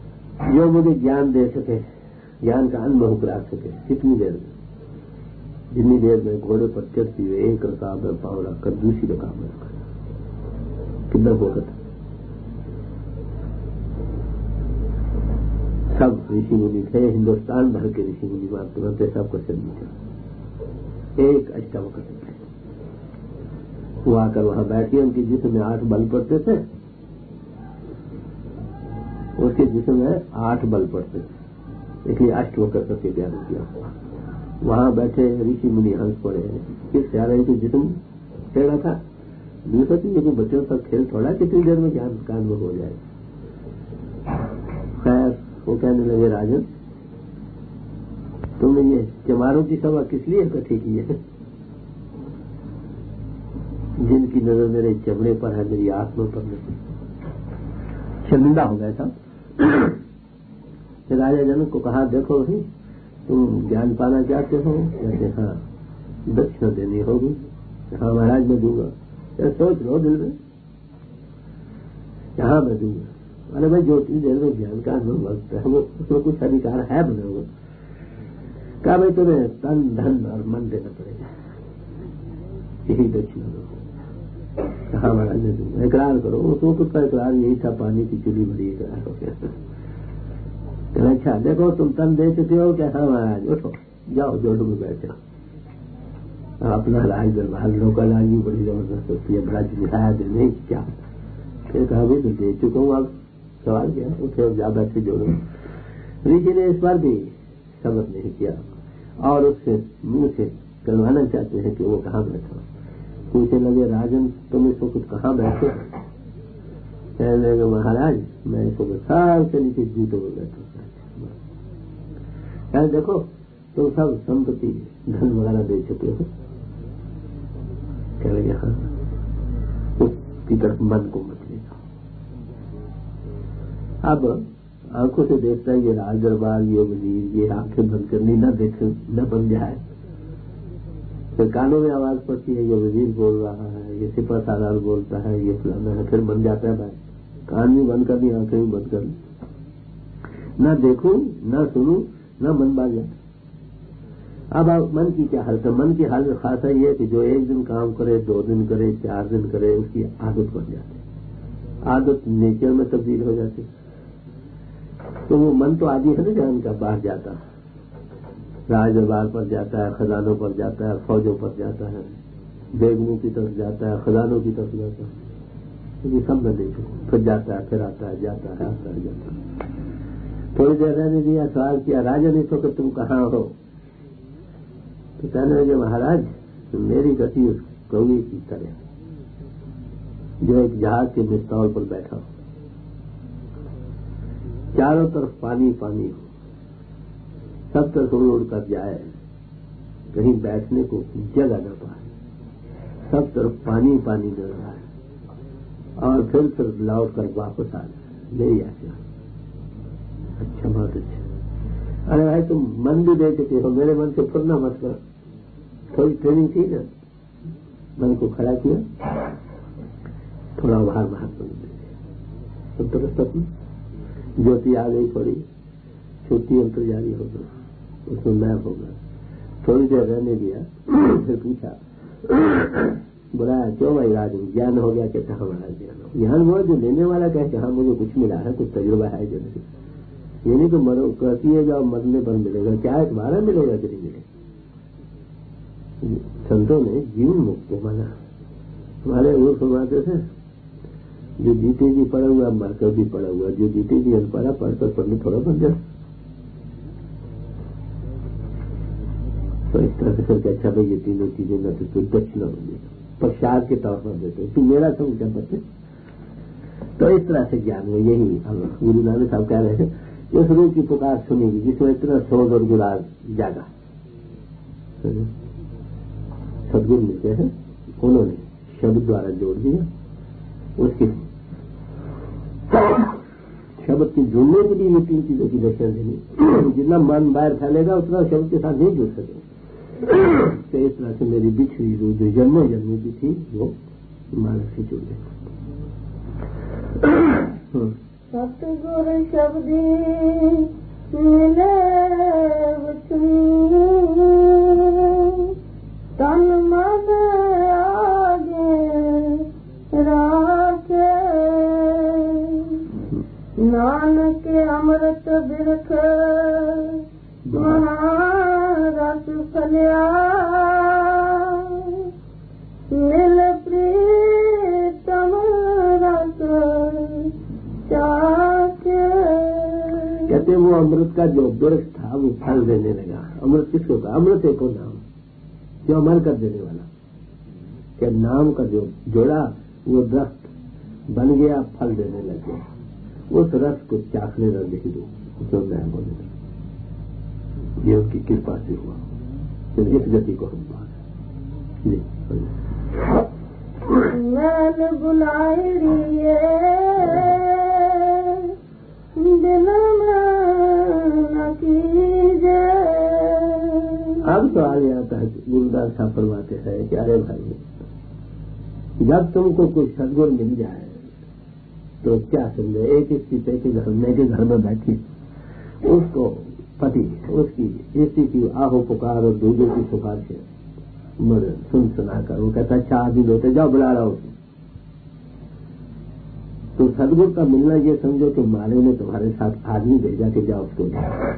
जो मुझे ज्ञान दे सके, ज्ञान का अनुभव करा सके। कितनी देर में? जितनी देर में घोड़े पर चढ़ती हुए एक रकाब में पाँव रखकर दूसरी रकाब में रखा, कितना वक्त। सब ऋषि मुनि थे, हिंदुस्तान भर के ऋषि मुनि बात करते, सबको सिद्धि थे। एक अष्टावक्र थे, वो आकर वहां बैठे, उनके जिस्म में आठ बल पड़ते थे, उसके जिस्म में आठ बल पड़ते थे, इसलिए अष्टवक्र करके ज्ञान किया। वहां बैठे ऋषि मुनि हंस पड़े, किस प्यारे को जिस्म टेढ़ा था, दूसरा चीज को बच्चों तक खेल थोड़ा कितनी देर में ज्ञान कान में हो जाए। खैर वो कहने लगे, राजन तुमने ये चमारों की सभा किस लिए इकट्ठी की है? जिनकी नजर मेरे चमड़े पर है, मेरी आत्मा पर नहीं। शर्मिंदा हो गया था। राजा जनक को कहा, देखो भाई तुम ज्ञान पाना चाहते हो? कहते हाँ, दक्षिणा देनी होगी। हाँ महाराज मैं दूंगा। या सोच लो दिल में, हाँ मैं दूंगा। अरे भाई जो चीज देर में ज्ञान का अनुभव लगता है वो उसमें कुछ अधिकार है बने हुए। कहा भाई तुम्हें तन धन और मन देना पड़ेगा, यही दक्षिणा दो। हाँ महाराज ने दूंगा, इकरार करो। उसको कुछ का इकरार यही था, पानी की चूल्ही भरी इकरार हो गया। अच्छा देखो तुम तन दे चुके हो क्या? हाँ महाराज, उठो जाओ जोड़ में बैठे। अपना राज दरबार लोकल राजी बड़ी जबरदस्त होती है, बड़ा दिखाया दे नहीं क्या। फिर कहा भाई मैं दे चुका हूँ, अब सवाल क्या? उठे और जा बैठे जोड़ो। ऋषि ने इस बार भी समझ नहीं किया और उससे मुंह से करवाना चाहते हैं कि वो कहाँ बैठा। पूछने लगे, राजन तुम इसको कुछ कहाँ बैठे? कहने लगे, महाराज मैं इसको साल से नीचे जूतों में बैठा। कहने देखो तुम सब संपत्ति धन वगैरह दे चुके हो। कह लगे हाँ, उसकी तरफ मन को मत ले जाओ। अब आंखों से देखता है ये राज दरबार, ये वजीर, ये आंखें बंद करनी न देखे न बन जाए। फिर कानों में आवाज पड़ती है, ये वजीर बोल रहा है, ये सिपा सालार बोलता है, ये फलाना है। फिर बन जाता है भाई, कान भी बंद करनी, आंखें भी बंद करनी, न देखूं न सुनूं न मन बाज जाता। अब आप मन की क्या हालत है? मन की हालत खासा ये है कि जो एक दिन काम करे, दो दिन करे, चार दिन करे, उसकी आदत बन जाती है, आदत नेचर में तब्दील हो जाती है। तो वो मन तो आदि है ना जान का, बाहर जाता है, राज दरबार पर जाता है, खजानों पर जाता है, फौजों पर जाता है, बेगमों की तरफ जाता है, खजानों की तरफ जाता है, ये सब न देखो। फिर जाता है, फिर आता है, जाता है, आता है, जाता है। थोड़ी देर रहने दिया, सवाल किया, राजन इस वक्त तुम कहाँ हो? तो कहने लगे, महाराज मेरी गति उस कौवे की तरह जो एक जहाज के मिस्टॉल पर बैठा हो, चारों तरफ पानी पानी हो, सब तरफ उड़ उड़ कर जाए, कहीं बैठने को जगह न पाए, सब तरफ पानी पानी नजर आए और फिर फिर लौट कर वापस आ जाए, यही आज्ञा। अच्छा बहुत अच्छा। अरे भाई तुम मन भी दे चुके हो, मेरे मन से फुरना मत करो। थोड़ी ट्रेनिंग थी ना, मन को खड़ा किया, थोड़ा बाहर बाहर बन गया, तो तरफ ज्योति आ गई, थोड़ी छोटी अंतर जारी हो गई, उसमें मैं हो गया। थोड़ी देर रहने दिया, फिर पूछा, बुलाया, क्यों भाई राजन ज्ञान हो गया? कहता हमारा ज्ञान हो। ज्ञान हुआ जो लेने वाला कहते हाँ मुझे कुछ मिला है, कुछ तजुर्बा है जो नहीं। ये नहीं तो मरो कहती है जाओ मरने पर मिलेगा, क्या है तुम्हारा मिलेगा कि नहीं मिलेगा। संतों ने जीवन मुक्त माना। हमारे वो फरमाते थे, जो जीते जी पड़ा हुआ मरकर भी पड़ा हुआ, जो जीते जी अनपढ़ा पढ़कर पढ़ने थोड़ा बन जाता। तो इस तरह से फिर अच्छा भाई ये तीनों चीजें न तो दक्षिणा होगी, प्रसाद के तौर पर देते तू मेरा समझ क्या बच्चे। तो इस तरह से ज्ञान में यही गुरु नानक साहब कह रहे हैं, उस रूप की पुकार सुनेगी जिसमें इतना शोध और गुलाल जागा। सदगुरु मिलते हैं, उन्होंने शब्द द्वारा जोड़ दिया, उसके शब्द की जुड़ने के लिए ये तीन चीजों की दर्शन देनी। जितना मन बाहर फैलेगा उतना शब्द के साथ नहीं जुड़ सके। तो इस तरह से मेरी बिछड़ी रूह जो जन्मों जन्मों की थी वो मानस से जुड़ गई। सतगुरु शब्दी मिले वचनी अमृत का जो वृक्ष था वो फल देने लगा। अमृत किसको कहा? अमृत एक नाम जो अमर कर देने वाला, क्या नाम का जो जोड़ा वो दरख्त बन गया, फल देने लग गया। उस रस को चाखने लग गई जो मैं बोले, ये उनकी कृपा से हुआ। तो इस गति को हम पाए। मैंने बुलाई रिए दिल न कीजे। अब तो आ जाता है, गुरुदास साहब फरमाते हैं कि अरे भाई, जब तुमको कोई सदगुरु मिल जाए तो क्या समझे, एक एक सीते के घर में के घर में बैठी उसको पति उसकी इसी की आहो पुकार और दूसरे की पुकार से सुन सुना कर वो कहता चार दिन होते जाओ बुला रहा उसको। तो सदगुरु का मिलना ये समझो कि माले ने तुम्हारे साथ आदमी भेजा के जाओ उसको।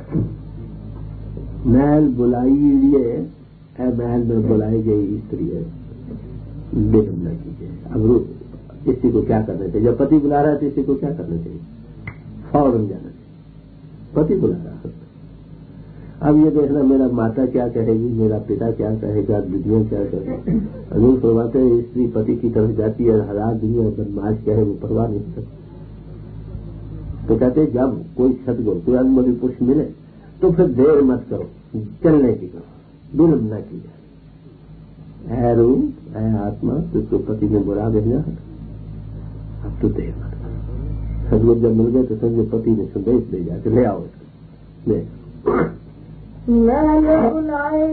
महल बुलाई लिए महल में बुलाई गई स्त्री है, बेगम न कीजिए। अब इसी को क्या करना चाहिए? जब पति बुला रहा है तो इसी को क्या करना चाहिए? फौरन जाना चाहिए। पति बुला रहा है, अब ये देखना मेरा माता क्या कहेगी, मेरा पिता क्या कहेगा, दुनिया क्या कहेगी। हजूर फरमाते हैं स्त्री पति की तरफ जाती है, हजार दुनिया बदमाश क्या है वो परवाह नहीं करती। तो कहते जब कोई सदगुरु कोई अनुभवी पुरुष मिले तो फिर देर मत करो, चलने की करो, विलंब न कीजिए। है रूम है आत्मा, तुझको पति ने बुरा भेजा, अब तो देर मत करो। सदगुरु जब मिल गए तो समझो पति ने संदेश भेजा कि ले आओ इसको, ले मैंने बुलाई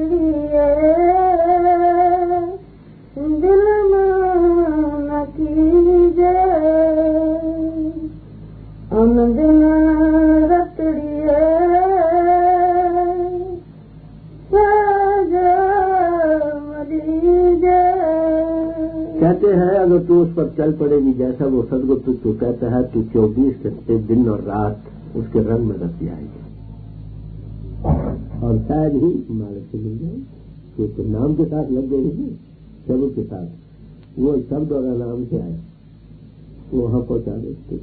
दिल न कीजे उन दिन रतड़िए कहते हैं अगर तू उस पर चल पड़ेगी जैसा वो सदगुरु तुझको कहता है, तू चौबीस घंटे दिन और रात उसके रंग में रच जाएगी और शायद ही मालिक से मिल जाए, क्योंकि तो नाम के साथ लग गई थी, शब्द के साथ वो शब्द और नाम से आया वो वहां पहुंचा देते।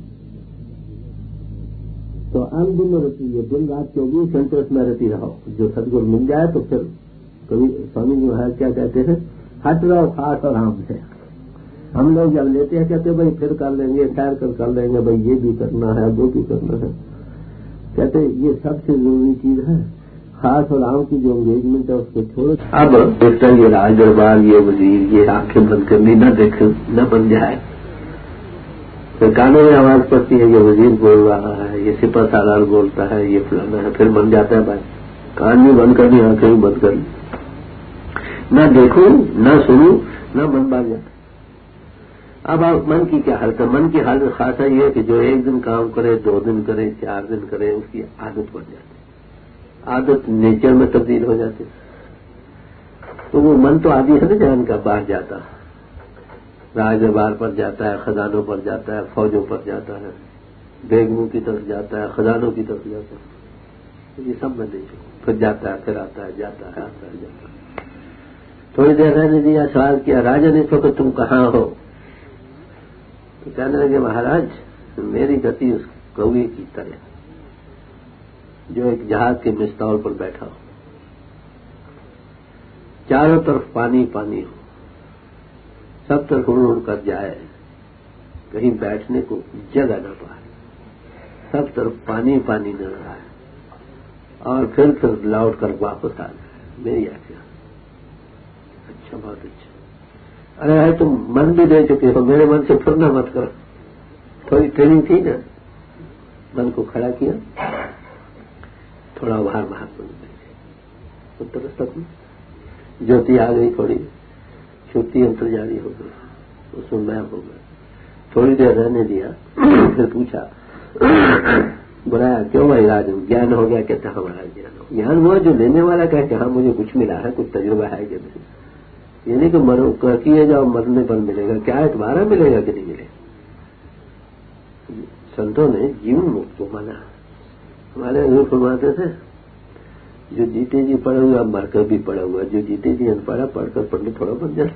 तो अंत दिन में रहती है, दिन रात चौबीस घंटे उसमें रहती रहो। जो सदगुरु मिल जाए तो फिर कभी स्वामी जी महाराज क्या कहते हैं, हट रहो खास और आम से। हम लोग जब लेते हैं कहते भाई फिर कर लेंगे, ठहर कर कर लेंगे, भाई ये भी करना है वो भी करना है। कहते ये सबसे जरूरी चीज है, खास और आम की जो एंगेजमेंट है उसको छोड़ो। अब देखता ये राज दरबार, ये वजीर, ये आंखें बंद करनी न देख न बन जाए। फिर कानों में आवाज पड़ती है, ये वजीर बोल रहा है, ये सिपा सालार बोलता है, ये फलाना है, फिर बन जाता है भाई कान भी बंद करनी, आंखें भी बंद करनी, न देखूं न सुनूं न मन बांध जाता। अब आप मन की क्या हालत है? मन की हालत खासा ये है कि जो एक दिन काम करे, दो दिन करे, चार दिन करे, उसकी आदत बन जाती है, आदत नेचर में तब्दील हो जाती है। तो वो मन तो आदि है ना जान का, बाहर जाता है, राज दरबार पर जाता है, खजानों पर जाता है, फौजों पर जाता है, बेगमों की तरफ जाता है, खजानों की तरफ जाता है, तो ये सब में नेचर। फिर जाता है, फिर आता है, जाता है, आता है, जाता है। थोड़ी देर रहने दिया, सवाल किया राजा ने तो कि तुम कहाँ हो? तो कहने लगे महाराज मेरी गति उस कौवे की तरह जो एक जहाज के मिस्ताल पर बैठा हो, चारों तरफ पानी पानी हो, सब तरफ उड़ उड़ कर जाए, कहीं बैठने को जगह न पाए, सब तरफ पानी पानी नजर आए और फिर फिर लौट कर वापस आ जाए। मेरी आज्ञा। अच्छा, बहुत अच्छा। अरे भाई तुम मन भी दे चुके हो, मेरे मन से फिरना मत करो। थोड़ी ट्रेनिंग थी ना, मन को खड़ा किया, थोड़ा बाहर महात्मा ने उत्तर तक ज्योति आ गई, थोड़ी छुट्टी अंतर्जारी हो गई, उसमें मैं हो गया। थोड़ी देर रहने दिया, फिर पूछा बुलाया क्यों भाई राजन, ज्ञान हो गया? कहता हमारा ज्ञान हो। ज्ञान हुआ जो लेने वाला कहते हाँ मुझे कुछ मिला है, कुछ तजुर्बा है कि नहीं। ये नहीं कि मरो किए जाओ मरने पर मिलेगा, क्या है तुम्हारा मिलेगा कि नहीं मिलेगा। संतों ने जीवन मुक्त को माना। हमारे हजूर फरमाते थे जो जीते जी पड़ा हुआ मरकर भी पड़ा हुआ, जो जीते जी अनपढ़ा पढ़कर पंडित थोड़ा बन जाए।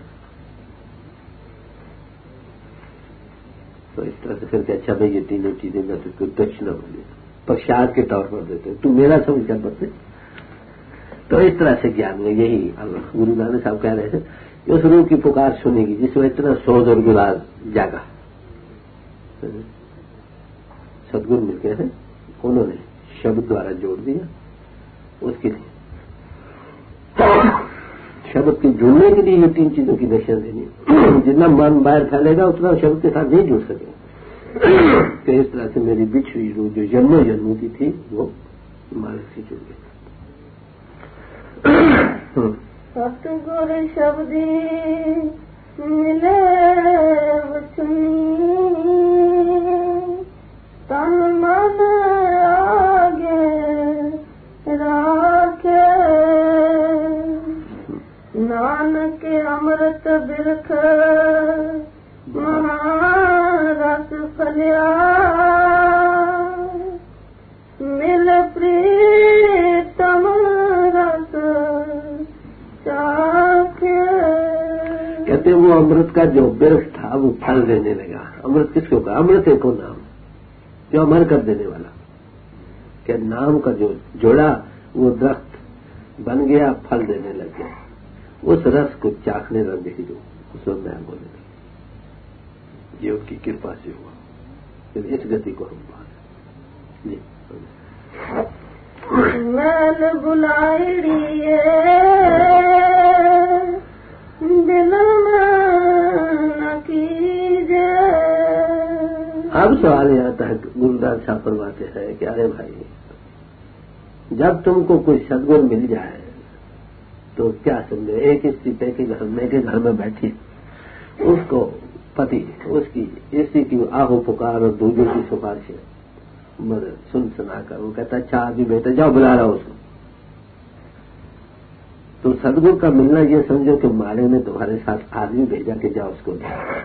तो इस तरह से फिर अच्छा भाई ये तीनों चीजें मैं तुझको दक्षिणा बोली, पक्षार्थ के तौर पर देते तू मेरा समझ कर बदले। तो इस तरह से ज्ञान में यही गुरु नानक साहब कह रहे थे उस रूह की पुकार सुनेगी जिसमें इतना शोध और गुलाल जागा। सदगुरु मिलते हैं, उन्होंने शब्द द्वारा जोड़ दिया। उसके लिए शब्द के जुड़ने के लिए ये तीन चीजों की दशा देनी। जितना मन बाहर फैलेगा उतना शब्द के साथ नहीं जुड़ सकेगा। तो इस तरह से मेरी बिछड़ी रूह जो जन्मों जन्मों की थी वो मालिक से जुड़ गई। सतगुरु शब्दी मिले वचनी तन मन आगे राखे नानक अमृत बिरख महारस फलिया मिल प्रीतम रस चाखे। कहते वो अमृत का जो बिरख था वो फल देने लगा। अमृत किसको कहा? अमृत है को नाम जो अमर कर देने वाला। क्या नाम का जो जोड़ा वो दरख्त बन गया, फल देने लग गया। उस रस को चाखने लग गई जो उसमें मैं बोले लगी। ये उनकी कृपा से हुआ। फिर इस गति को हम पाए जी। मैल बुलाई दिल न कीजे। अब सवाल यह आता है, गुरुदास साहब फरमाते हैं कि अरे भाई जब तुमको कोई सदगुरु मिल जाए तो क्या समझे, एक स्त्री पे के घर में के घर में बैठी उसको पति उसकी स्त्री की आहो पुकार और दूजों की सिफारिशें सुन सुना कर वो कहता अच्छा आदमी बेटा जाओ बुला रहा उसको। तो सदगुरु का मिलना ये समझो कि मालिक ने तुम्हारे साथ आदमी भेजा कि जाओ उसको।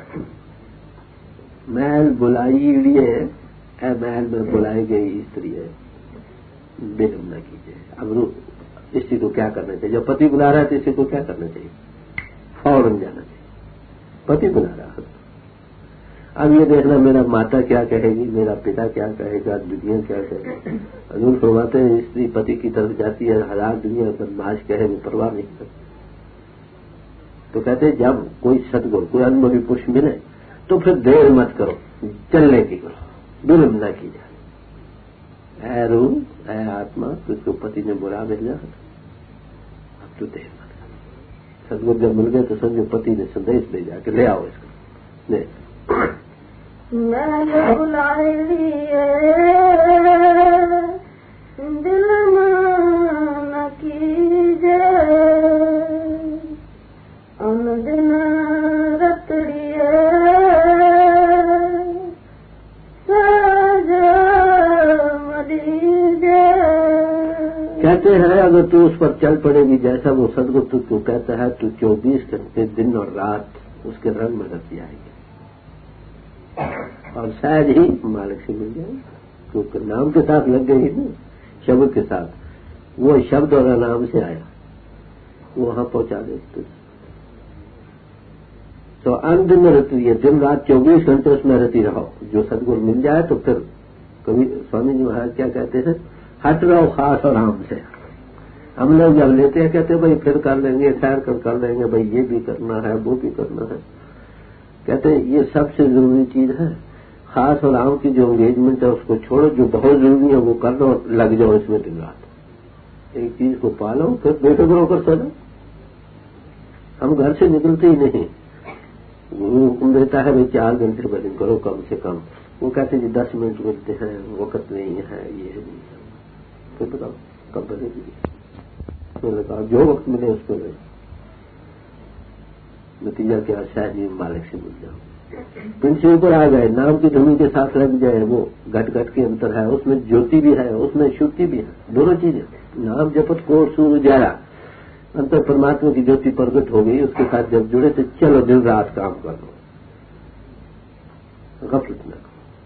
महल बुलाई लिए है, महल में बुलाई गई स्त्री है, विलंब न कीजिए। अब इसी को क्या करना चाहिए? जब पति बुला रहा है तो इसी को क्या करना चाहिए? फौरन जाना चाहिए। पति बुला रहा है, अब ये देखना मेरा माता क्या कहेगी, मेरा पिता क्या कहेगा, दुनिया क्या कहेगी। हजूर फरमाते हैं स्त्री पति की तरफ जाती है, हजार दुनिया बदमाश कहे वो परवाह नहीं करती। तो कहते हैं जब कोई सदगुरु कोई अनुभवी पुरुष मिले तो फिर देर मत करो, चलने की करो, विलंब न की जाए। ऐ रूह ऐ आत्मा तुझको पति ने बुला भेजा, अब तू देर मत करो। सदगुरु जब मिल गए तो समझो पति ने संदेश भेजा कि ले आओ इसको। ले मैं बुलाए दिल न कीजे अन दिन रतड़िए सज मरीजे। कहते हैं अगर तू उस पर चल पड़ेगी जैसा वो सदगुरु तुझको कहता है तो चौबीस घंटे दिन और रात उसके रंग में रच जाएगी और शायद ही मालिक से मिल जाए, क्योंकि नाम के साथ लग गई ना, शब्द के साथ। वो शब्द और नाम से आया, वो वहां पहुंचा देते। तो अंत में रति है, दिन रात चौबीस घंटे उसमें रति रहो। जो सदगुरु मिल जाए तो फिर कभी स्वामी जी महाराज क्या कहते हैं, हट रहो खास और आम से। हम लोग जब लेते हैं कहते हैं भाई फिर कर लेंगे, ठहर कर कर लेंगे, भाई ये भी करना है वो भी करना है। कहते हैं ये सबसे जरूरी चीज है। खास और आम की जो एंगेजमेंट है उसको छोड़ो, जो बहुत जरूरी है वो कर लो, लग जाओ इसमें दिन रात। एक चीज को पालो फिर बेफिक्र होकर चलो। हम घर से निकलते ही नहीं। गुरु हुक्म देता है भाई चार घंटे भजन करो कम से कम, वो कहते जी दस मिनट मिलते हैं, वक्त नहीं है, ये नहीं है। फिर बताओ कब बनेगी? मैंने कहा जो वक्त मिले उस पर ले। नतीजा क्या? शायद ये मालिक से मिल जाओ। पिंड से ऊपर आ गए, नाम की धुनी के साथ लग जाए, वो घट घट के अंतर है, उसमें ज्योति भी है, उसमें शुद्धि भी है, दोनों चीजें। नाम जपत को सूर्य उजाला, अंतर परमात्मा की ज्योति प्रकट हो गई, उसके साथ जब जुड़े तो चलो दिन रात काम कर लो, गफलत न करो।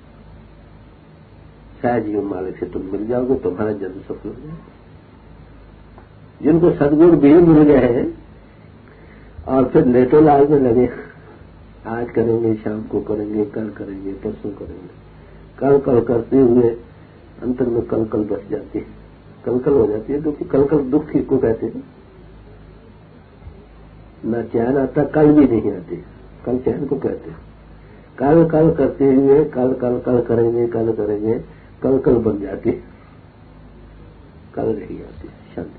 शायद ये मालिक से तुम मिल जाओगे, तुम्हारा जन्म सफल हो जाएगा। जिनको सदगुरु भी मिल गए हैं और फिर लेटो लाल में लगे, आज करेंगे, शाम को करेंगे, कल करेंगे, परसों करेंगे, कल कल करते हुए अंतर में कल कल बस जाती है, कल कल हो जाती है। दुख कल कल दुख किसको कहते हैं? न चैन आता, कल भी नहीं आती, कल चैन को कहते हैं। कल कल करते हुए कल कल कल करेंगे कल करेंगे कल कल बन जाती, कल नहीं आती शांति।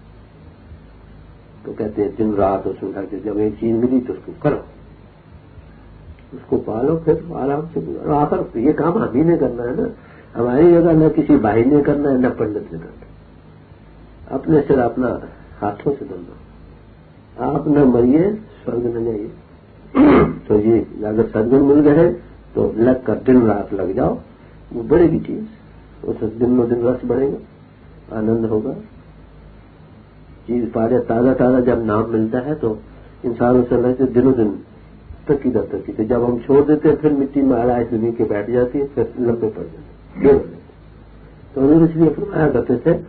तो कहते हैं दिन रात उसमें खाते, जब एक चीज मिली तो उसको करो, उसको पालो, फिर आराम से गुजारो। आखिर ये काम हम ही ने करना है ना, हमारी जगह न किसी भाई ने करना है न पंडित ने करना, अपने सिर अपना हाथों से धरना। आप न मरिए स्वर्ग न जाइए। तो ये अगर सदगुण मिल गए तो लग कर दिन रात लग जाओ, वो बढ़ेगी चीज, उस दिन में दिन रस बढ़ेगा, आनंद होगा। चीज पाजा ताजा ताजा जब नाम मिलता है तो इंसान उसे लगते दिनों दिन तकी दर तकी थे। जब हम छोड़ देते हैं फिर मिट्टी में आड़ा जमीन के बैठ जाती है, फिर लंबे पड़ जाते हैं। तो उन्होंने इसलिए फरमाया करते थे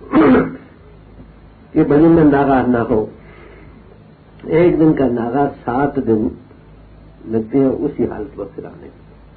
कि भजन में नागा ना हो। एक दिन का नागा सात दिन लगते हैं उसी हालत पर फिर आने।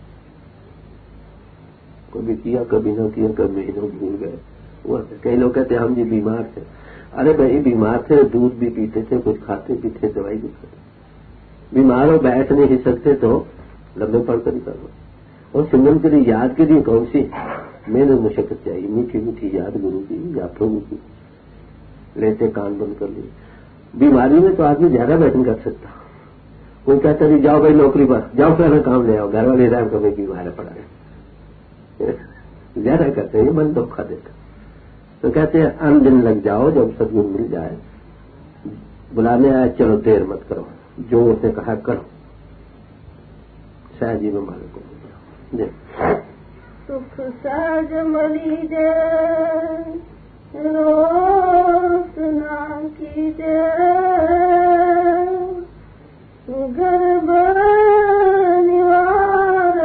कभी किया कभी न किया, कभी महीनों भूल गए। वो कई लोग कहते हैं हम जी बीमार थे। अरे भाई बीमार थे, दूध भी पीते थे, कुछ खाते भी थे, दवाई भी खाते। बीमार हो बैठ नहीं ही सकते तो लंबे पड़कर ही करो। और सिमरन के लिए याद के लिए कौन सी मेहनत मुशक्कत चाहिए? मीठी मीठी याद गुरु की या प्रभु की, लेते कान बंद कर लिए। बीमारी में तो आदमी ज्यादा बैठ नहीं कर सकता। कोई कहता नहीं जाओ भाई नौकरी पर जाओ, फिर काम ले आओ, घर वाले राम कभी बीमार पड़ा है, ज्यादा कहते हैं, ये मन धोखा देता। तो कहते हैं अन दिन लग जाओ, जब सदगुण मिल जाए, बुलाने आए चलो देर मत करो, जो उसने कहा करो, सहज ही में मालिक को मिल जाओ। सुख सहज मली जय, रोसना की जय, गर्भ निवार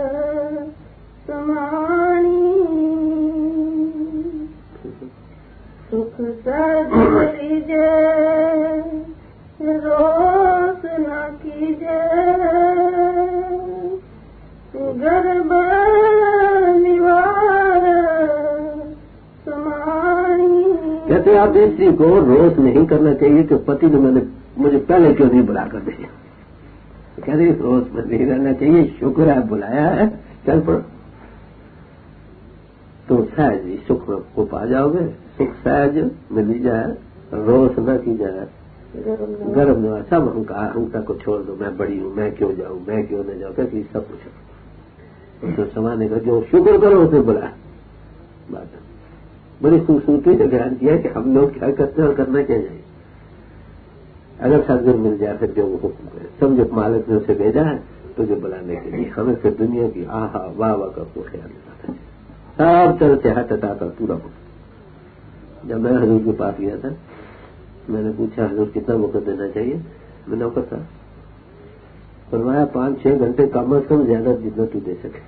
समाणी। सुख सहज मली जय, रोसना की जय, गर्भ निवार समाणी। कहते आप स्त्री को रोज नहीं करना चाहिए कि पति ने मैंने मुझे पहले क्यों नहीं बुला कर दिया। कहते रोज पर नहीं रहना चाहिए, शुक्र है बुलाया है, चल पड़ो। तो सहज ही सुख को पा जाओगे। सुख सहज मिली जाए, रोज न की जाए, गर्भ न, सब अहंकार अहंकार को छोड़ दो। मैं बड़ी हूं, मैं क्यों जाऊं, मैं क्यों न जाऊं, कैसे सब कुछ तो समाने का जो शुक्र करो उसे बुला। बात बड़ी खूबसूरती से ध्यान किया कि हम लोग क्या करते हैं और करना क्या चाहिए। अगर सदगुरु मिल जाए फिर जो वो हुक्म करे, समझो मालिक ने उसे भेजा है तुझे बुलाने के लिए, हमें फिर दुनिया की आहा वाह वाह का कोई ख्याल नहीं आता। सब तरह से हटता था पूरा वक्त। जब मैं हजूर के पास गया था, मैंने पूछा हजूर कितना वक्त देना चाहिए, मैं नौकर था। फरमाया पांच छह घंटे कम अज कम, ज्यादा जितना तू दे सके।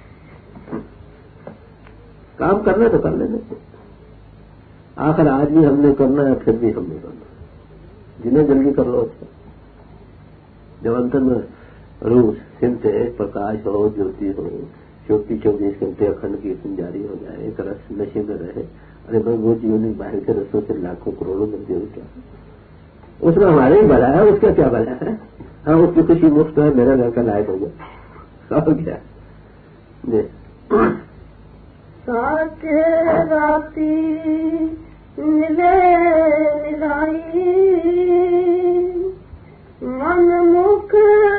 काम करना तो कर लेना, आखिर आज भी हमने करना है, फिर भी हमने करना, जिन्हें जल्दी कर लो अच्छा। जब अंतर में रूस सिमटे, प्रकाश हो, ज्योति हो, ज्योति चौबीस घंटे अखंड कीर्तन जारी हो जाए, एक रस नशे में रहे। अरे भाई वो जीवन बाहर के रसों से लाखों करोड़ों मिलते हो, क्या उसमें हमारे ही भला है, उसका क्या भला है? हाँ उसकी खुशी मुफ्त है, मेरा घर का लायक हो गया, और क्या साके राती मिले निलाई, मन मुख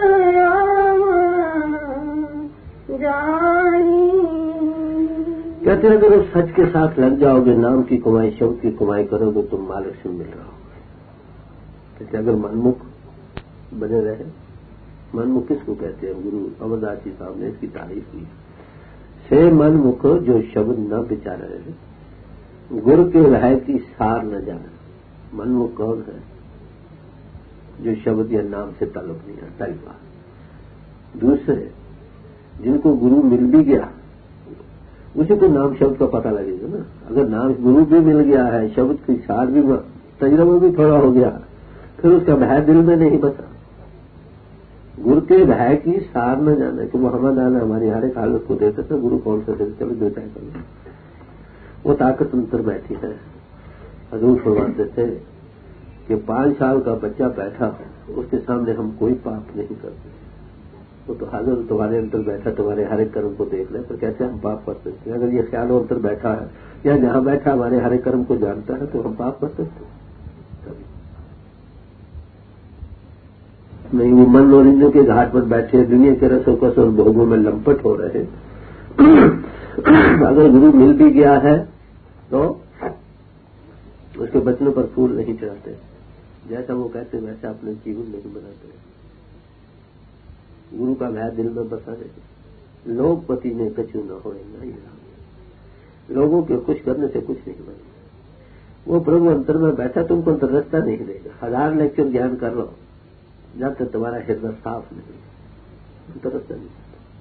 जानी। कहते हैं अगर उस सच के साथ लग जाओगे, नाम की कमाई शब्द की कमाई करोगे, तुम मालिक से मिल रहा होगे। कहते अगर मनमुख बने रहे, मनमुख किसको कहते हैं? गुरु अमरदास जी साहब ने इसकी तारीफ की। से मनमुख जो शब्द न विचार रहे, गुरु के रह की सार न जाने। मनमुख कौन है? जो शब्द या नाम से ताल्लुक नहीं है, पहली बात। दूसरे जिनको गुरु मिल भी गया, उसी को नाम शब्द का पता लगेगा ना। अगर नाम गुरु भी मिल गया है, शब्द की सार भी, तजुर्बा भी थोड़ा हो गया, फिर उसका भय दिल में नहीं बचा। गुरु के भय की सार न जाने कि मोहम्मद आना हमारी हर एक हालत को देते थे, गुरु कौन सा देते, चलो दो चाय कर लो। वो ताकत अंतर बैठी है। हजूर फरमाते थे कि पांच साल का बच्चा बैठा हो, उसके सामने हम कोई पाप नहीं करते। वो तो हाजिर तुम्हारे अंदर बैठा, तुम्हारे हर एक कर्म को देख ले, तो कैसे हम पाप कर सकते हैं? अगर ये ख्याल अंदर बैठा है या जहां बैठा हमारे हर एक कर्म को जानता है, तो हम पाप कर सकते हैं नहीं। वो मनोरंजन के घाट पर बैठे दुनिया के रसोकस और भोगों में लंपट हो रहे। अगर गुरु मिल भी गया है तो उसके बचनों पर फूल नहीं चढ़ाते, जैसा वो कहते वैसा अपने जीवन नहीं बनाते। गुरु का भय दिल में बसा रहे। लोकपति ने कछु न हो, लोगों के खुश करने से कुछ नहीं बनेगा। वो प्रभु अंतर में बैठा, तुमको अंतर रास्ता नहीं देगा। हजार लेक्चर ज्ञान कर लो, जब तक तुम्हारा हृदय साफ नहीं, अंतर रास्ता नहीं।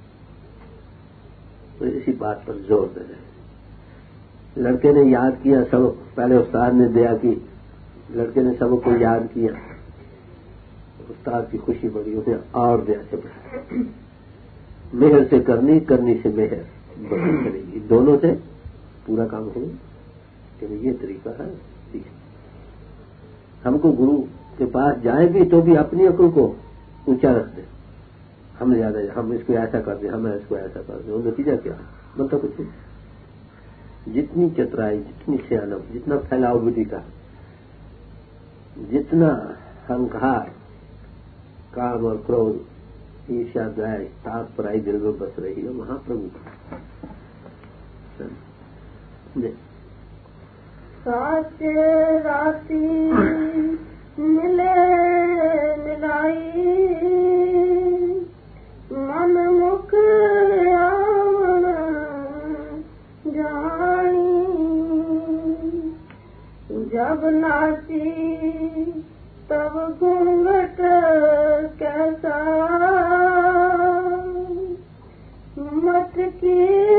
तो इसी बात पर जोर दे रहे। लड़के ने याद किया सब, पहले उस्ताद ने दया की, लड़के ने सबको याद किया, उस्ताद की खुशी बढ़ी, उसे और दया से बढ़ा। मेहर से करनी, करनी से मेहर बढ़ी चलेगी, दोनों से पूरा काम हो। ये तरीका है। हमको गुरु के पास जाए भी तो भी अपनी अक्ल को ऊंचा रख दे। हम ज्यादा, हम इसको ऐसा कर दे, हम इसको ऐसा कर दे, वो नतीजा क्या है? बनता कुछ नहीं। जितनी चतुराई, जितनी सियानप, जितना फैलाव बुद्धि का, जितना अहंकार, काम और क्रोध, ईर्ष्या, द्वेष, ताप पराई दिल में बस रही है, वहां प्रभु साचे राती मिले मिलाई, मन मुख जानी, जब नाची तब घूंघट कैसा, मत की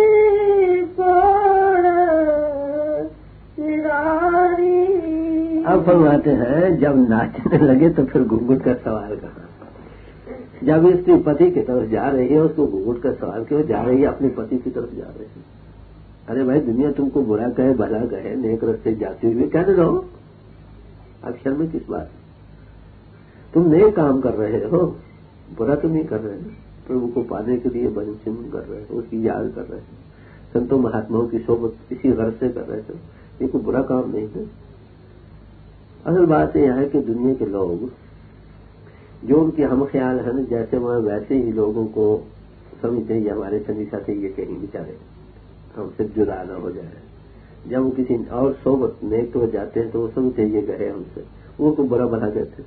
अब फरमाते हैं जब नाचने लगे तो फिर घूंघट का सवाल कहाँ? जब स्त्री पति की तरफ जा रही है, उसको घूंघट का सवाल क्यों? जा रही है अपने पति की तरफ जा रही है। अरे भाई, दुनिया तुमको बुरा कहे भला कहे, नेक रस्ते जाते हुए कहने दो। अक्षर में किस बात? तुम नेक काम कर रहे हो, बुरा तो नहीं कर रहे हो। प्रभु को पाने के लिए भजन सिमरन कर रहे हो, उसकी याद कर रहे हो, संतों महात्माओं की सोबत इसी गर्ज से कर रहे थे। ये कोई बुरा काम नहीं है। असल बात यह है कि दुनिया के लोग जो उनके हम ख्याल है ना, जैसे वह वैसे ही लोगों को समझते हैं हमारे संदिशा से ये कहीं बेचारे हमसे जुदा न हो जाए। जब वो किसी और सोबत नेक तो जाते हैं तो वो समझते ये गए हमसे, वो तो बुरा बना देते।